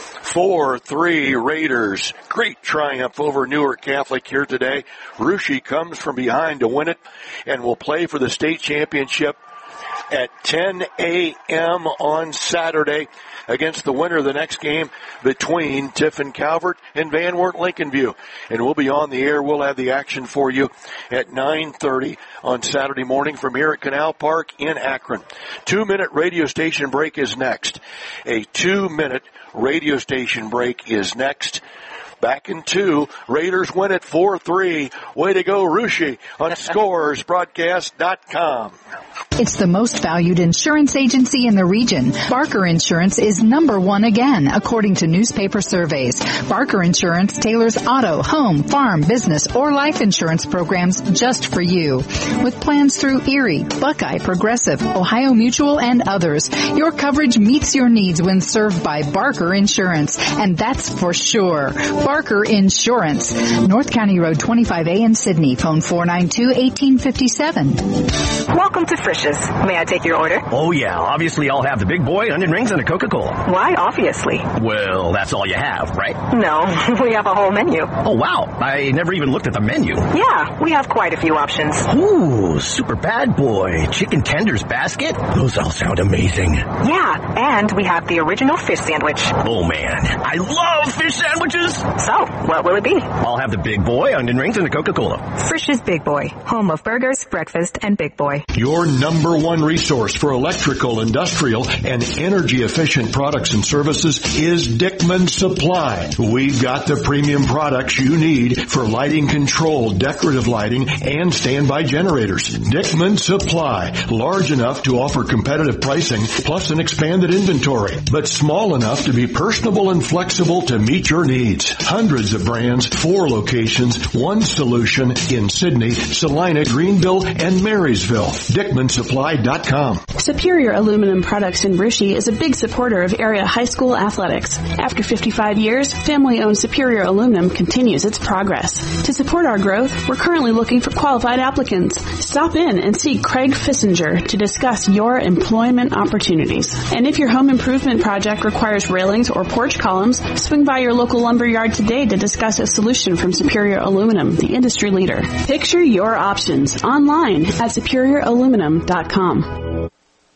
Speaker 1: four three Raiders. Great triumph over Newark Catholic here today. Russia comes from behind to win it and will play for the state championship at ten a.m. on Saturday against the winner of the next game between Tiffin Calvert and Van Wert Lincoln View. And we'll be on the air. We'll have the action for you at nine thirty on Saturday morning from here at Canal Park in Akron. Two-minute radio station break is next. A two-minute radio station break is next. Back in two. Raiders win it four three. Way to go, Russia, on scores broadcast dot com.
Speaker 5: It's the most valued insurance agency in the region. Barker Insurance is number one again, according to newspaper surveys. Barker Insurance tailors auto, home, farm, business, or life insurance programs just for you. With plans through Erie, Buckeye, Progressive, Ohio Mutual, and others, your coverage meets your needs when served by Barker Insurance, and that's for sure. Barker Insurance, North County Road twenty-five A in Sydney. Phone four nine two, one eight five seven.
Speaker 18: Welcome to Frisch's. May I take your order?
Speaker 20: Oh, yeah. Obviously, I'll have the big boy, onion rings, and a Coca-Cola.
Speaker 18: Why, obviously?
Speaker 20: Well, that's all you have, right?
Speaker 18: No, we have a whole menu.
Speaker 20: Oh, wow. I never even looked at the menu.
Speaker 18: Yeah, we have quite a few options.
Speaker 20: Ooh, super bad boy. Chicken tenders basket? Those all sound amazing.
Speaker 18: Yeah, and we have the original fish sandwich.
Speaker 20: Oh, man. I love fish sandwiches.
Speaker 18: So, what will it be?
Speaker 20: I'll have the big boy, onion rings, and a Coca-Cola.
Speaker 18: Frisch's Big Boy, home of burgers, breakfast, and Big Boy.
Speaker 1: Your number one resource for electrical, industrial, and energy-efficient products and services is Dickman Supply. We've got the premium products you need for lighting control, decorative lighting, and standby generators. Dickman Supply, large enough to offer competitive pricing plus an expanded inventory, but small enough to be personable and flexible to meet your needs. Hundreds of brands, four locations, one solution in Sydney, Salina, Greenville, and Marysville. Dickman Supply dot com.
Speaker 21: Superior Aluminum Products in Russia is a big supporter of area high school athletics. After fifty-five years, family-owned Superior Aluminum continues its progress. To support our growth, we're currently looking for qualified applicants. Stop in and see Craig Fissinger to discuss your employment opportunities. And if your home improvement project requires railings or porch columns, swing by your local lumber yard today to discuss a solution from Superior Aluminum, the industry leader. Picture your options online at superior aluminum dot com.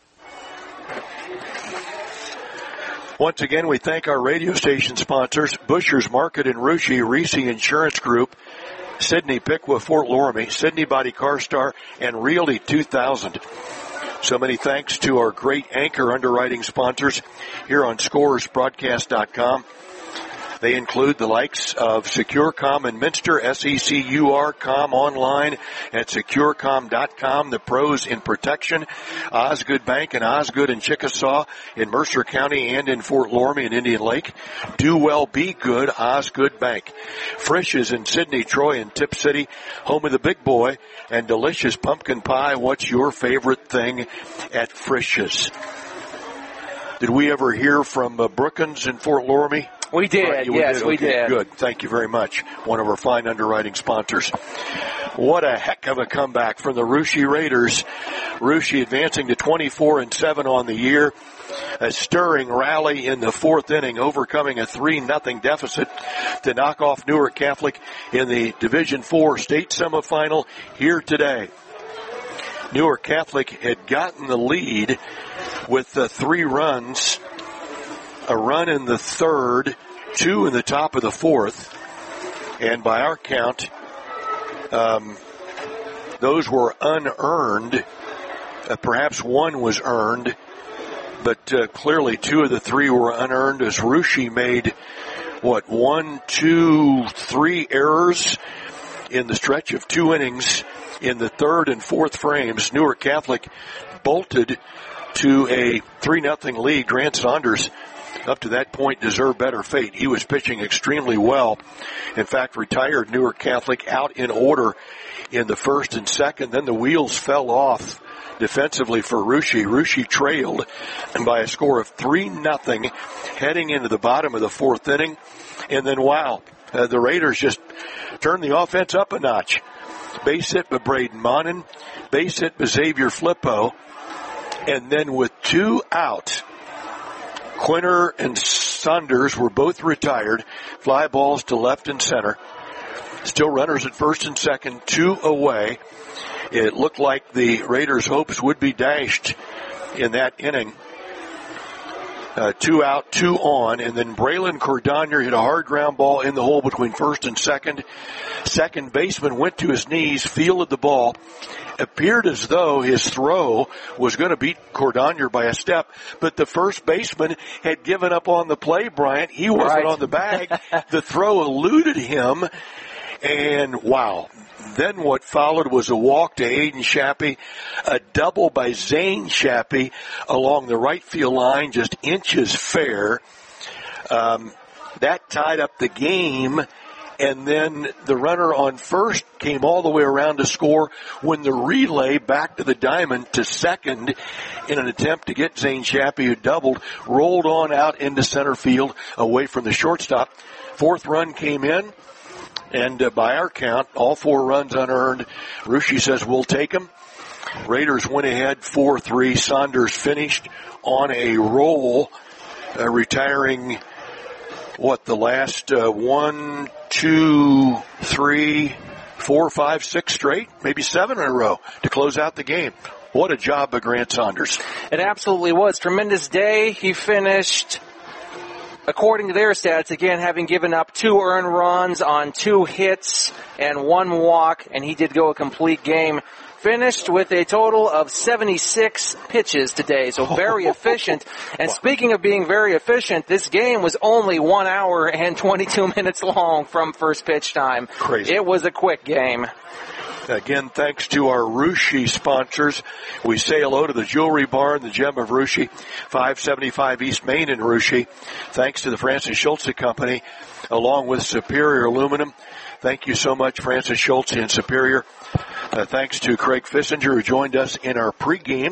Speaker 1: Once again, we thank our radio station sponsors, Busher's Market in Russia, Reese Insurance Group, Sydney Piqua, Fort Loramie, Sydney Body Car Star, and Realty two thousand. So many thanks to our great anchor underwriting sponsors here on scores broadcast dot com. They include the likes of SecureCom in Minster, S E C U R com online at securecom dot com. The pros in protection, Osgood Bank and Osgood in Chickasaw, in Mercer County and in Fort Loramie and Indian Lake. Do well, be good, Osgood Bank. Frisch's in Sydney, Troy, and Tip City, home of the big boy and delicious pumpkin pie. What's your favorite thing at Frisch's? Did we ever hear from uh, Brookins in Fort Loramie?
Speaker 11: We did,
Speaker 1: right,
Speaker 11: yes,
Speaker 1: did?
Speaker 11: we
Speaker 1: okay,
Speaker 11: did.
Speaker 1: Good. Thank you very much. One of our fine underwriting sponsors. What a heck of a comeback from the Russia Raiders. Russia advancing to twenty-four and seven on the year. A stirring rally in the fourth inning, overcoming a three nothing deficit to knock off Newark Catholic in the Division four state semifinal here today. Newark Catholic had gotten the lead with the three runs, a run in the third, two in the top of the fourth, and by our count, um, those were unearned. Uh, perhaps one was earned, but uh, clearly two of the three were unearned as Russia made, what, one, two, three errors in the stretch of two innings in the third and fourth frames. Newark Catholic bolted to a three nothing lead. Grant Saunders, up to that point, deserved better fate. He was pitching extremely well. In fact, retired Newark Catholic out in order in the first and second. Then the wheels fell off defensively for Russia. Russia trailed and by a score of three nothing heading into the bottom of the fourth inning. And then, wow, uh, the Raiders just turned the offense up a notch. Base hit by Braden Monin, base hit by Xavier Flippo, and then with two out, Quinter and Saunders were both retired. Fly balls to left and center. Still runners at first and second, two away. It looked like the Raiders' hopes would be dashed in that inning. Uh, two out, two on, and then Braylon Cordonier hit a hard ground ball in the hole between first and second. Second baseman went to his knees, fielded the ball. Appeared as though his throw was going to beat Cordonier by a step, but the first baseman had given up on the play, Bryant. He wasn't
Speaker 11: right
Speaker 1: on the bag. The throw eluded him, and wow. Then what followed was a walk to Aiden Shappy, a double by Zane Shappy along the right field line, just inches fair. Um, that tied up the game, and then the runner on first came all the way around to score when the relay back to the diamond to second in an attempt to get Zane Shappy, who doubled, rolled on out into center field away from the shortstop. Fourth run came in. And uh, by our count, all four runs unearned. Russia says we'll take them. Raiders went ahead four three. Saunders finished on a roll, uh, retiring, what, the last uh, one, two, three, four, five, six straight, maybe seven in a row to close out the game. What a job by Grant Saunders.
Speaker 11: It absolutely was. Tremendous day. He finished, according to their stats, again, having given up two earned runs on two hits and one walk, and he did go a complete game. Finished with a total of seventy-six pitches today, so very efficient. And speaking of being very efficient, this game was only one hour and twenty-two minutes long from first pitch time.
Speaker 1: Crazy.
Speaker 11: It was a quick game.
Speaker 1: Again, thanks to our Russia sponsors. We say hello to the Jewelry Barn, the Gem of Russia, five seventy-five East Main in Russia. Thanks to the Francis Schultze Company, along with Superior Aluminum. Thank you so much, Francis Schultze and Superior. Uh, thanks to Craig Fissinger, who joined us in our pregame.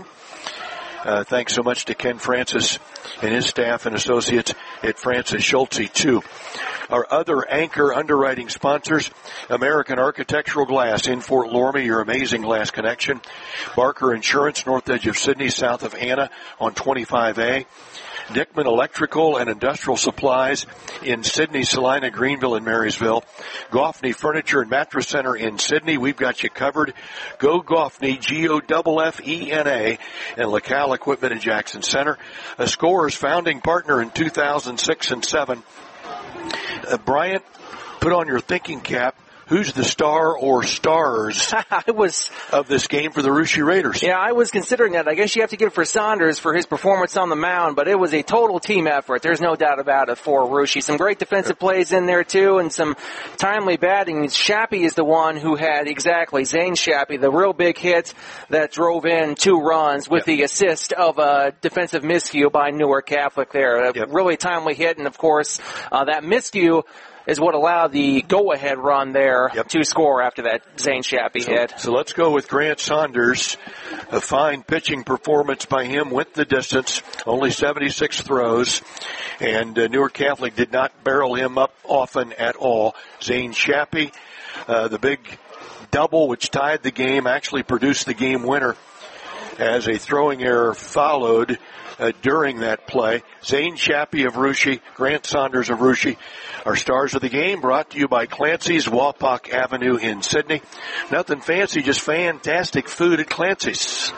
Speaker 1: Uh, thanks so much to Ken Francis and his staff and associates at Francis Schultze, too. Our other anchor underwriting sponsors, American Architectural Glass in Fort Loramie, your amazing glass connection. Barker Insurance, north edge of Sydney, south of Anna on twenty-five A. Dickman Electrical and Industrial Supplies in Sydney, Salina, Greenville, and Marysville. Goffney Furniture and Mattress Center in Sydney. We've got you covered. Go Goffney, G O F F E N A, and LaCal Equipment in Jackson Center. A Scorer's founding partner in two thousand six and seven. Uh, Bryant, put on your thinking cap. who's the star or stars
Speaker 11: I was,
Speaker 1: of this game for the Russia Raiders?
Speaker 11: Yeah, I was considering that. I guess you have to give it for Saunders for his performance on the mound, but it was a total team effort. There's no doubt about it for Russia. Some great defensive plays in there, too, and some timely batting. Shappy is the one who had, exactly, Zane Shappy, the real big hit that drove in two runs with yep. the assist of a defensive miscue by Newark Catholic there. A yep. really timely hit, and, of course, uh, that miscue is what allowed the go-ahead run there yep. to score after that Zane Shappy
Speaker 1: so,
Speaker 11: hit.
Speaker 1: So let's go with Grant Saunders. A fine pitching performance by him, went the distance, only seventy-six throws, and uh, Newark Catholic did not barrel him up often at all. Zane Shappy, uh, the big double which tied the game, actually produced the game winner as a throwing error followed Uh, during that play. Zane Shappy of Russia, Grant Saunders of Russia, our stars of the game, brought to you by Clancy's, Wapak Avenue in Sydney. Nothing fancy, just fantastic food at Clancy's.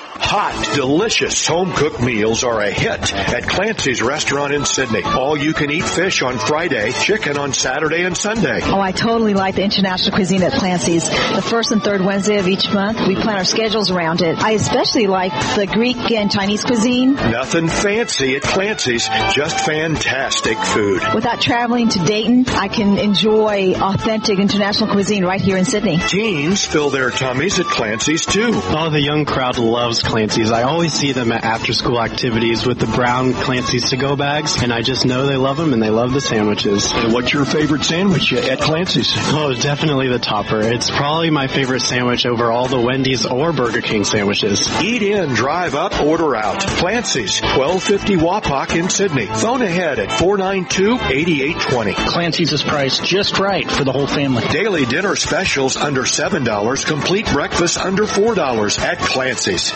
Speaker 1: Hot, delicious home-cooked meals are a hit at Clancy's Restaurant in Sydney. All-you-can-eat fish on Friday, chicken on Saturday and Sunday.
Speaker 2: Oh, I totally like the international cuisine at Clancy's. The first and third Wednesday of each month, we plan our schedules around it. I especially like the Greek and Chinese cuisine.
Speaker 1: Nothing fancy at Clancy's, just fantastic food.
Speaker 2: Without traveling to Dayton, I can enjoy authentic international cuisine right here in Sydney.
Speaker 1: Teens fill their tummies at Clancy's, too.
Speaker 3: Oh, the young crowd loves Clancy's. I always see them at after-school activities with the brown Clancy's to-go bags, and I just know they love them, and they love the sandwiches.
Speaker 1: And what's your favorite sandwich at Clancy's?
Speaker 3: Oh, definitely the topper. It's probably my favorite sandwich over all the Wendy's or Burger King sandwiches.
Speaker 1: Eat in, drive up, order out. Clancy's, twelve fifty Wapak in Sydney. Phone ahead at four nine two, eight eight two zero.
Speaker 25: Clancy's is priced just right for the whole family.
Speaker 1: Daily dinner specials under seven dollars. Complete breakfast under four dollars at Clancy's.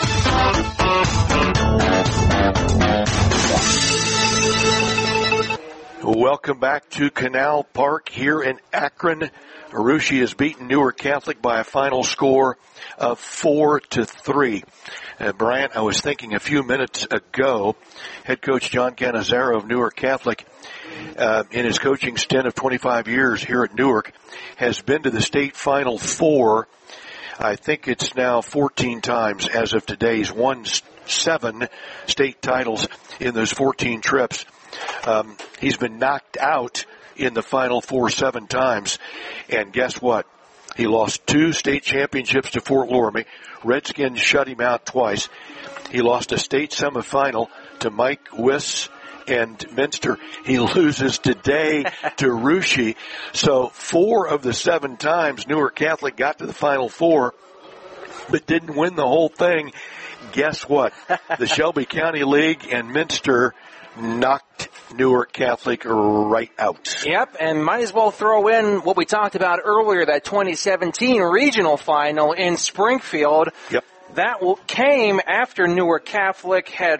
Speaker 1: Welcome back to Canal Park here in Akron. Russia has beaten Newark Catholic by a final score of four to three. Uh, Bryant, I was thinking a few minutes ago, head coach John Cannizzaro of Newark Catholic, uh, in his coaching stint of twenty-five years here at Newark, has been to the state Final Four. I think it's now fourteen times as of today. He's won seven state titles in those fourteen trips. Um, he's been knocked out in the Final Four seven times. And guess what? He lost two state championships to Fort Loramie. Redskins shut him out twice. He lost a state semifinal to Mike Wiss and Minster. He loses today to Russia. So four of the seven times Newark Catholic got to the Final Four, but didn't win the whole thing. Guess what? The Shelby County League and Minster knocked Newark Catholic right out.
Speaker 11: Yep, and might as well throw in what we talked about earlier, that twenty seventeen regional final in Springfield.
Speaker 1: Yep.
Speaker 11: That came after Newark Catholic had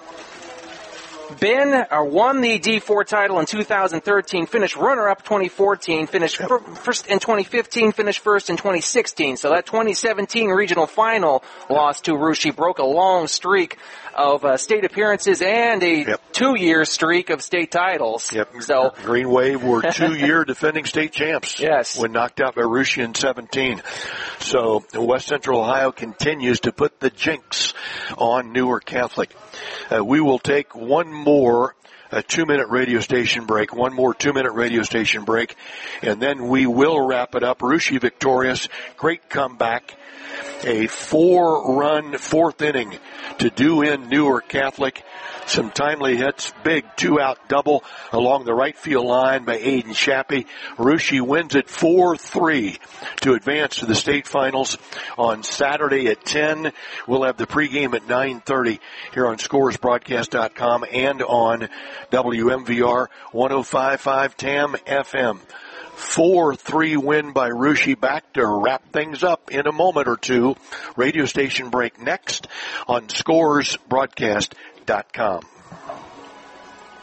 Speaker 11: been or won the D four title in two thousand thirteen, finished runner-up twenty fourteen, finished yep. first in twenty fifteen, finished first in twenty sixteen. So that twenty seventeen regional final loss to Russia broke a long streak of uh, state appearances and a yep. two-year streak of state titles.
Speaker 1: Yep.
Speaker 11: So
Speaker 1: Green Wave were two-year defending state champs.
Speaker 11: Yes.
Speaker 1: When knocked out by Russia in seventeen. So West Central Ohio continues to put the jinx on Newark Catholic. Uh, we will take one more a two-minute radio station break, one more two-minute radio station break, and then we will wrap it up. Russia victorious, great comeback, a four-run fourth inning to do in Newark Catholic. Some timely hits, big two-out double along the right field line by Aiden Shappy. Russia wins it four three to advance to the state finals on Saturday at ten. We'll have the pregame at nine thirty here on Scores Broadcast dot com and on W M V R one oh five point five T A M F M. four three win by Russia. Back to wrap things up in a moment or two. Radio station break next on Scores Broadcast dot com.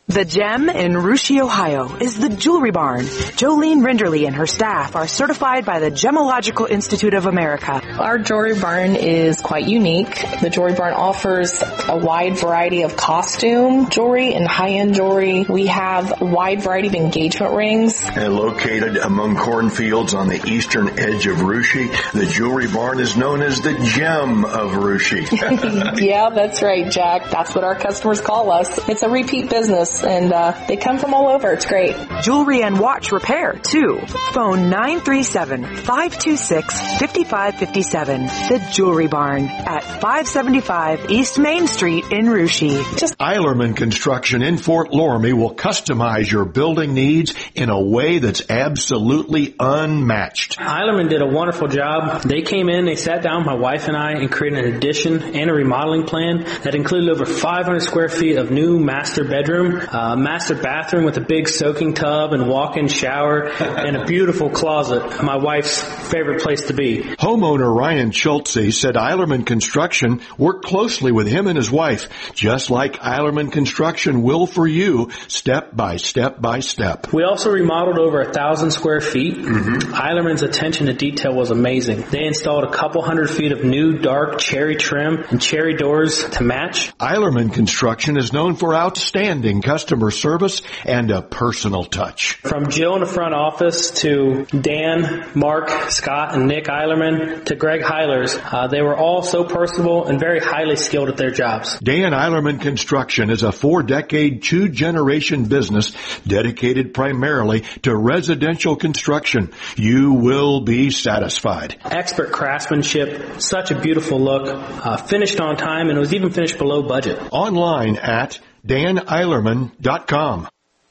Speaker 16: The gem in Russia, Ohio is the Jewelry Barn. Jolene Renderly and her staff are certified by the Gemological Institute of America.
Speaker 4: Our Jewelry Barn is quite unique. The Jewelry Barn offers a wide variety of costume jewelry and high-end jewelry. We have a wide variety of engagement rings.
Speaker 1: And located among cornfields on the eastern edge of Russia, the Jewelry Barn is known as the gem of Russia.
Speaker 4: Yeah, that's right, Jack. That's what our customers call us. It's a repeat business. And uh, they come from all over. It's great.
Speaker 16: Jewelry and watch repair, too. Phone nine three seven, five two six, five five five seven. The Jewelry Barn at five seventy-five East Main Street in Russia.
Speaker 1: Just Eilerman Construction in Fort Loramie will customize your building needs in a way that's absolutely unmatched.
Speaker 19: Eilerman did a wonderful job. They came in, they sat down, my wife and I, and created an addition and a remodeling plan that included over five hundred square feet of new master bedroom, Uh, master bathroom with a big soaking tub and walk-in shower and a beautiful closet. My wife's favorite place to be.
Speaker 1: Homeowner Ryan Schultze said Eilerman Construction worked closely with him and his wife, just like Eilerman Construction will for you, step by step by step.
Speaker 19: We also remodeled over a thousand square feet. Mm-hmm. Eilerman's attention to detail was amazing. They installed a couple hundred feet of new dark cherry trim and cherry doors to match.
Speaker 1: Eilerman Construction is known for outstanding customer service and a personal touch.
Speaker 19: From Jill in the front office to Dan, Mark, Scott, and Nick Eilerman to Greg Heilers, uh, they were all so personable and very highly skilled at their jobs.
Speaker 1: Dan Eilerman Construction is a four-decade, two-generation business dedicated primarily to residential construction. You will be satisfied.
Speaker 19: Expert craftsmanship, such a beautiful look, uh, finished on time, and it was even finished below budget.
Speaker 1: Online at dan eilerman dot com.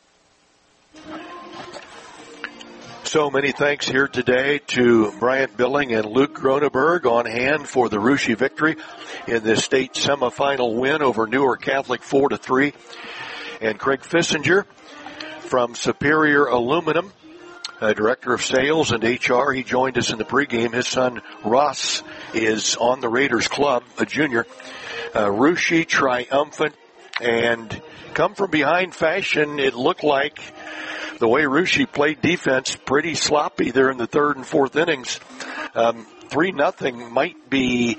Speaker 1: So many thanks here today to Bryant Billing and Luke Groneberg on hand for the Russia victory in this state semifinal win over Newark Catholic four to three. And Craig Fissinger from Superior Aluminum, uh, Director of Sales and H R. He joined us in the pregame. His son Ross is on the Raiders club, a junior. Uh, Russia triumphant. And come from behind fashion, it looked like the way Russia played defense, pretty sloppy there in the third and fourth innings. Um, three nothing might be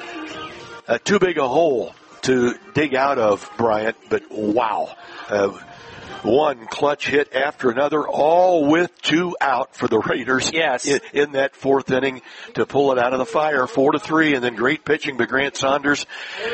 Speaker 1: uh, too big a hole to dig out of, Bryant, but wow. Uh, one clutch hit after another, all with two out for the Raiders.
Speaker 11: Yes.
Speaker 1: In, in that fourth inning to pull it out of the fire, four to three, and then great pitching by Grant Saunders,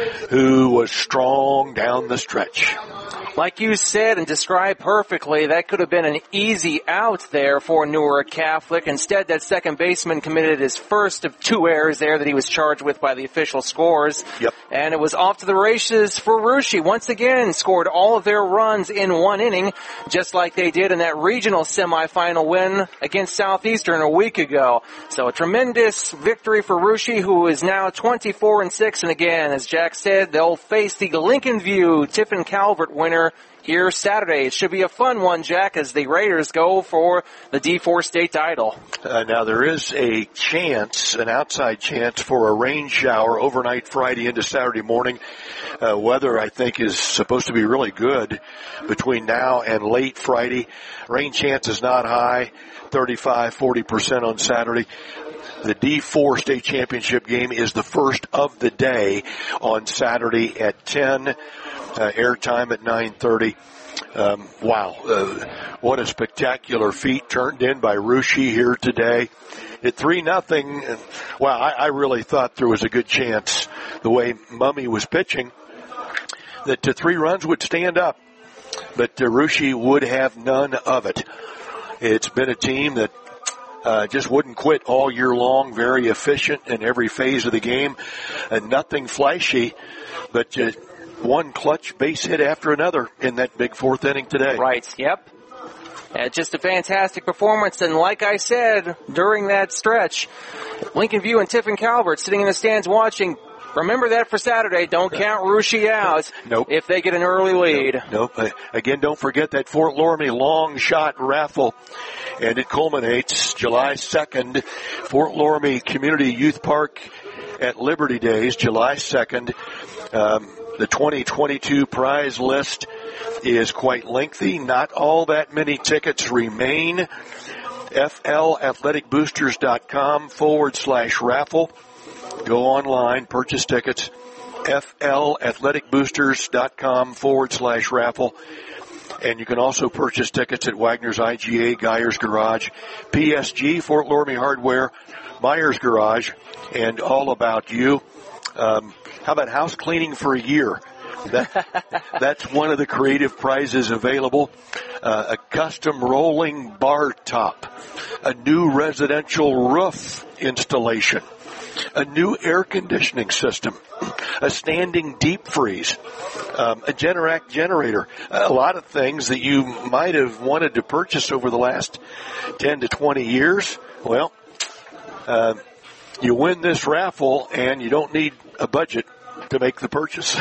Speaker 1: who was strong down the stretch.
Speaker 11: Like you said and described perfectly, that could have been an easy out there for Newark Catholic. Instead, that second baseman committed his first of two errors there that he was charged with by the official scores.
Speaker 1: Yep.
Speaker 11: And it was off to the races for Russia. Once again, scored all of their runs in one inning, just like they did in that regional semifinal win against Southeastern a week ago. So a tremendous victory for Russia, who is now twenty-four and six. And again, as Jack said, they'll face the Lincoln View Tiffin Calvert winner here Saturday. It should be a fun one, Jack, as the Raiders go for the D four state title.
Speaker 1: Uh, now, there is a chance, an outside chance for a rain shower overnight Friday into Saturday morning. Uh, weather, I think, is supposed to be really good between now and late Friday. Rain chance is not high, thirty-five, forty percent on Saturday. The D four state championship game is the first of the day on Saturday at ten. Uh, airtime at nine thirty. Um, wow, uh, what a spectacular feat turned in by Russia here today. At three nothing, wow, I, I really thought there was a good chance, the way Mummy was pitching, that the three runs would stand up. But uh, Russia would have none of it. It's been a team that Uh, just wouldn't quit all year long, very efficient in every phase of the game, and nothing flashy, but just one clutch base hit after another in that big fourth inning today.
Speaker 11: Right, yep. Uh, just a fantastic performance, and like I said during that stretch, Lincoln View and Tiffin Calvert sitting in the stands watching. Remember that for Saturday. Don't count Russia out
Speaker 1: nope.
Speaker 11: if they get an early lead.
Speaker 1: Nope. nope. Again, don't forget that Fort Loramie long shot raffle. And it culminates July second, Fort Loramie Community Youth Park at Liberty Days, July second. Um, The twenty twenty-two prize list is quite lengthy. Not all that many tickets remain. FLathleticboosters.com forward slash raffle. Go online, purchase tickets. FLathleticboosters.com forward slash raffle. And you can also purchase tickets at Wagner's I G A, Geyer's Garage, P S G, Fort Loramie Hardware, Myers Garage, and All About You. Um, how about house cleaning for a year? That, that's one of the creative prizes available. Uh, a custom rolling bar top, a new residential roof installation, a new air conditioning system, a standing deep freeze, um, a Generac generator, a lot of things that you might have wanted to purchase over the last ten to twenty years. Well, uh, you win this raffle and you don't need a budget to make the purchase.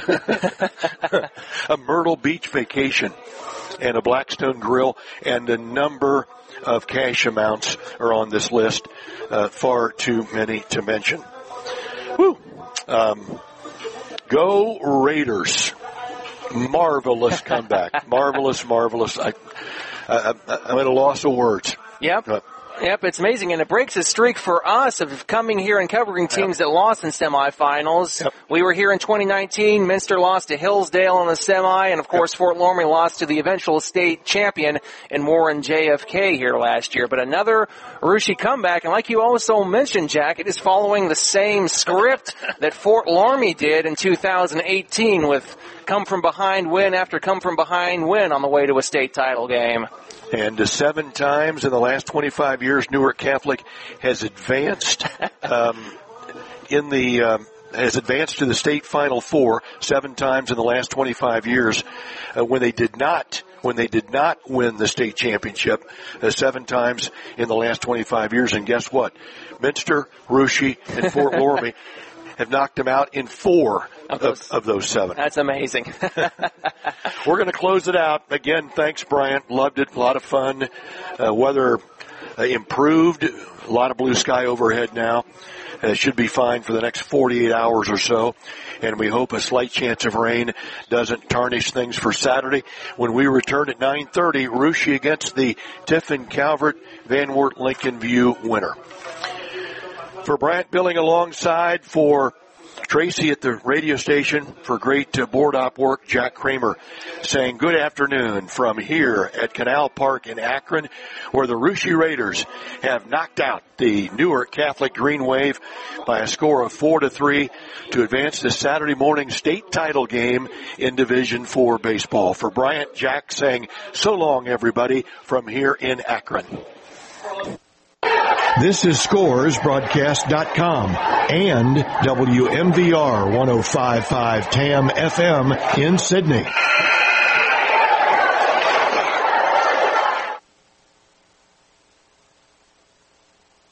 Speaker 1: A Myrtle Beach vacation and a Blackstone grill, and a number of cash amounts are on this list. Uh, far too many to mention. Woo. Um, go Raiders. Marvelous comeback. marvelous, marvelous. I, I, I'm at a loss of words.
Speaker 11: Yep. Uh, Yep, it's amazing, and it breaks a streak for us of coming here and covering teams yep. that lost in semifinals. Yep. We were here in twenty nineteen. Minster lost to Hillsdale in the semi, and of course, yep. Fort Loramie lost to the eventual state champion in Warren J F K here last year. But another Russia comeback, and like you also mentioned, Jack, it is following the same script that Fort Loramie did in two thousand eighteen with come from behind win after come from behind win on the way to a state title game.
Speaker 1: And uh, seven times in the last twenty-five years, Newark Catholic has advanced um, in the um, has advanced to the state Final Four seven times in the last twenty-five years. Uh, when they did not, when they did not win the state championship, uh, seven times in the last twenty-five years. And guess what? Minster, Russia, and Fort Loramie have knocked them out in four of those, of, of those seven.
Speaker 11: That's amazing.
Speaker 1: We're going to close it out. Again, thanks, Bryant. Loved it. A lot of fun. Uh, weather uh, improved. A lot of blue sky overhead now. It uh, should be fine for the next forty-eight hours or so. And we hope a slight chance of rain doesn't tarnish things for Saturday. When we return at nine thirty, Russia against the Tiffin Calvert Van Wert Lincoln View winner. For Bryant Billing alongside, for Tracy at the radio station, for great uh, board op work, Jack Kramer saying good afternoon from here at Canal Park in Akron, where the Russia Raiders have knocked out the Newark Catholic Green Wave by a score of four to three to advance the Saturday morning state title game in Division Four baseball. For Bryant, Jack saying so long, everybody, from here in Akron. This is Scores Broadcast dot com and W M V R one oh five point five T A M F M in Sydney.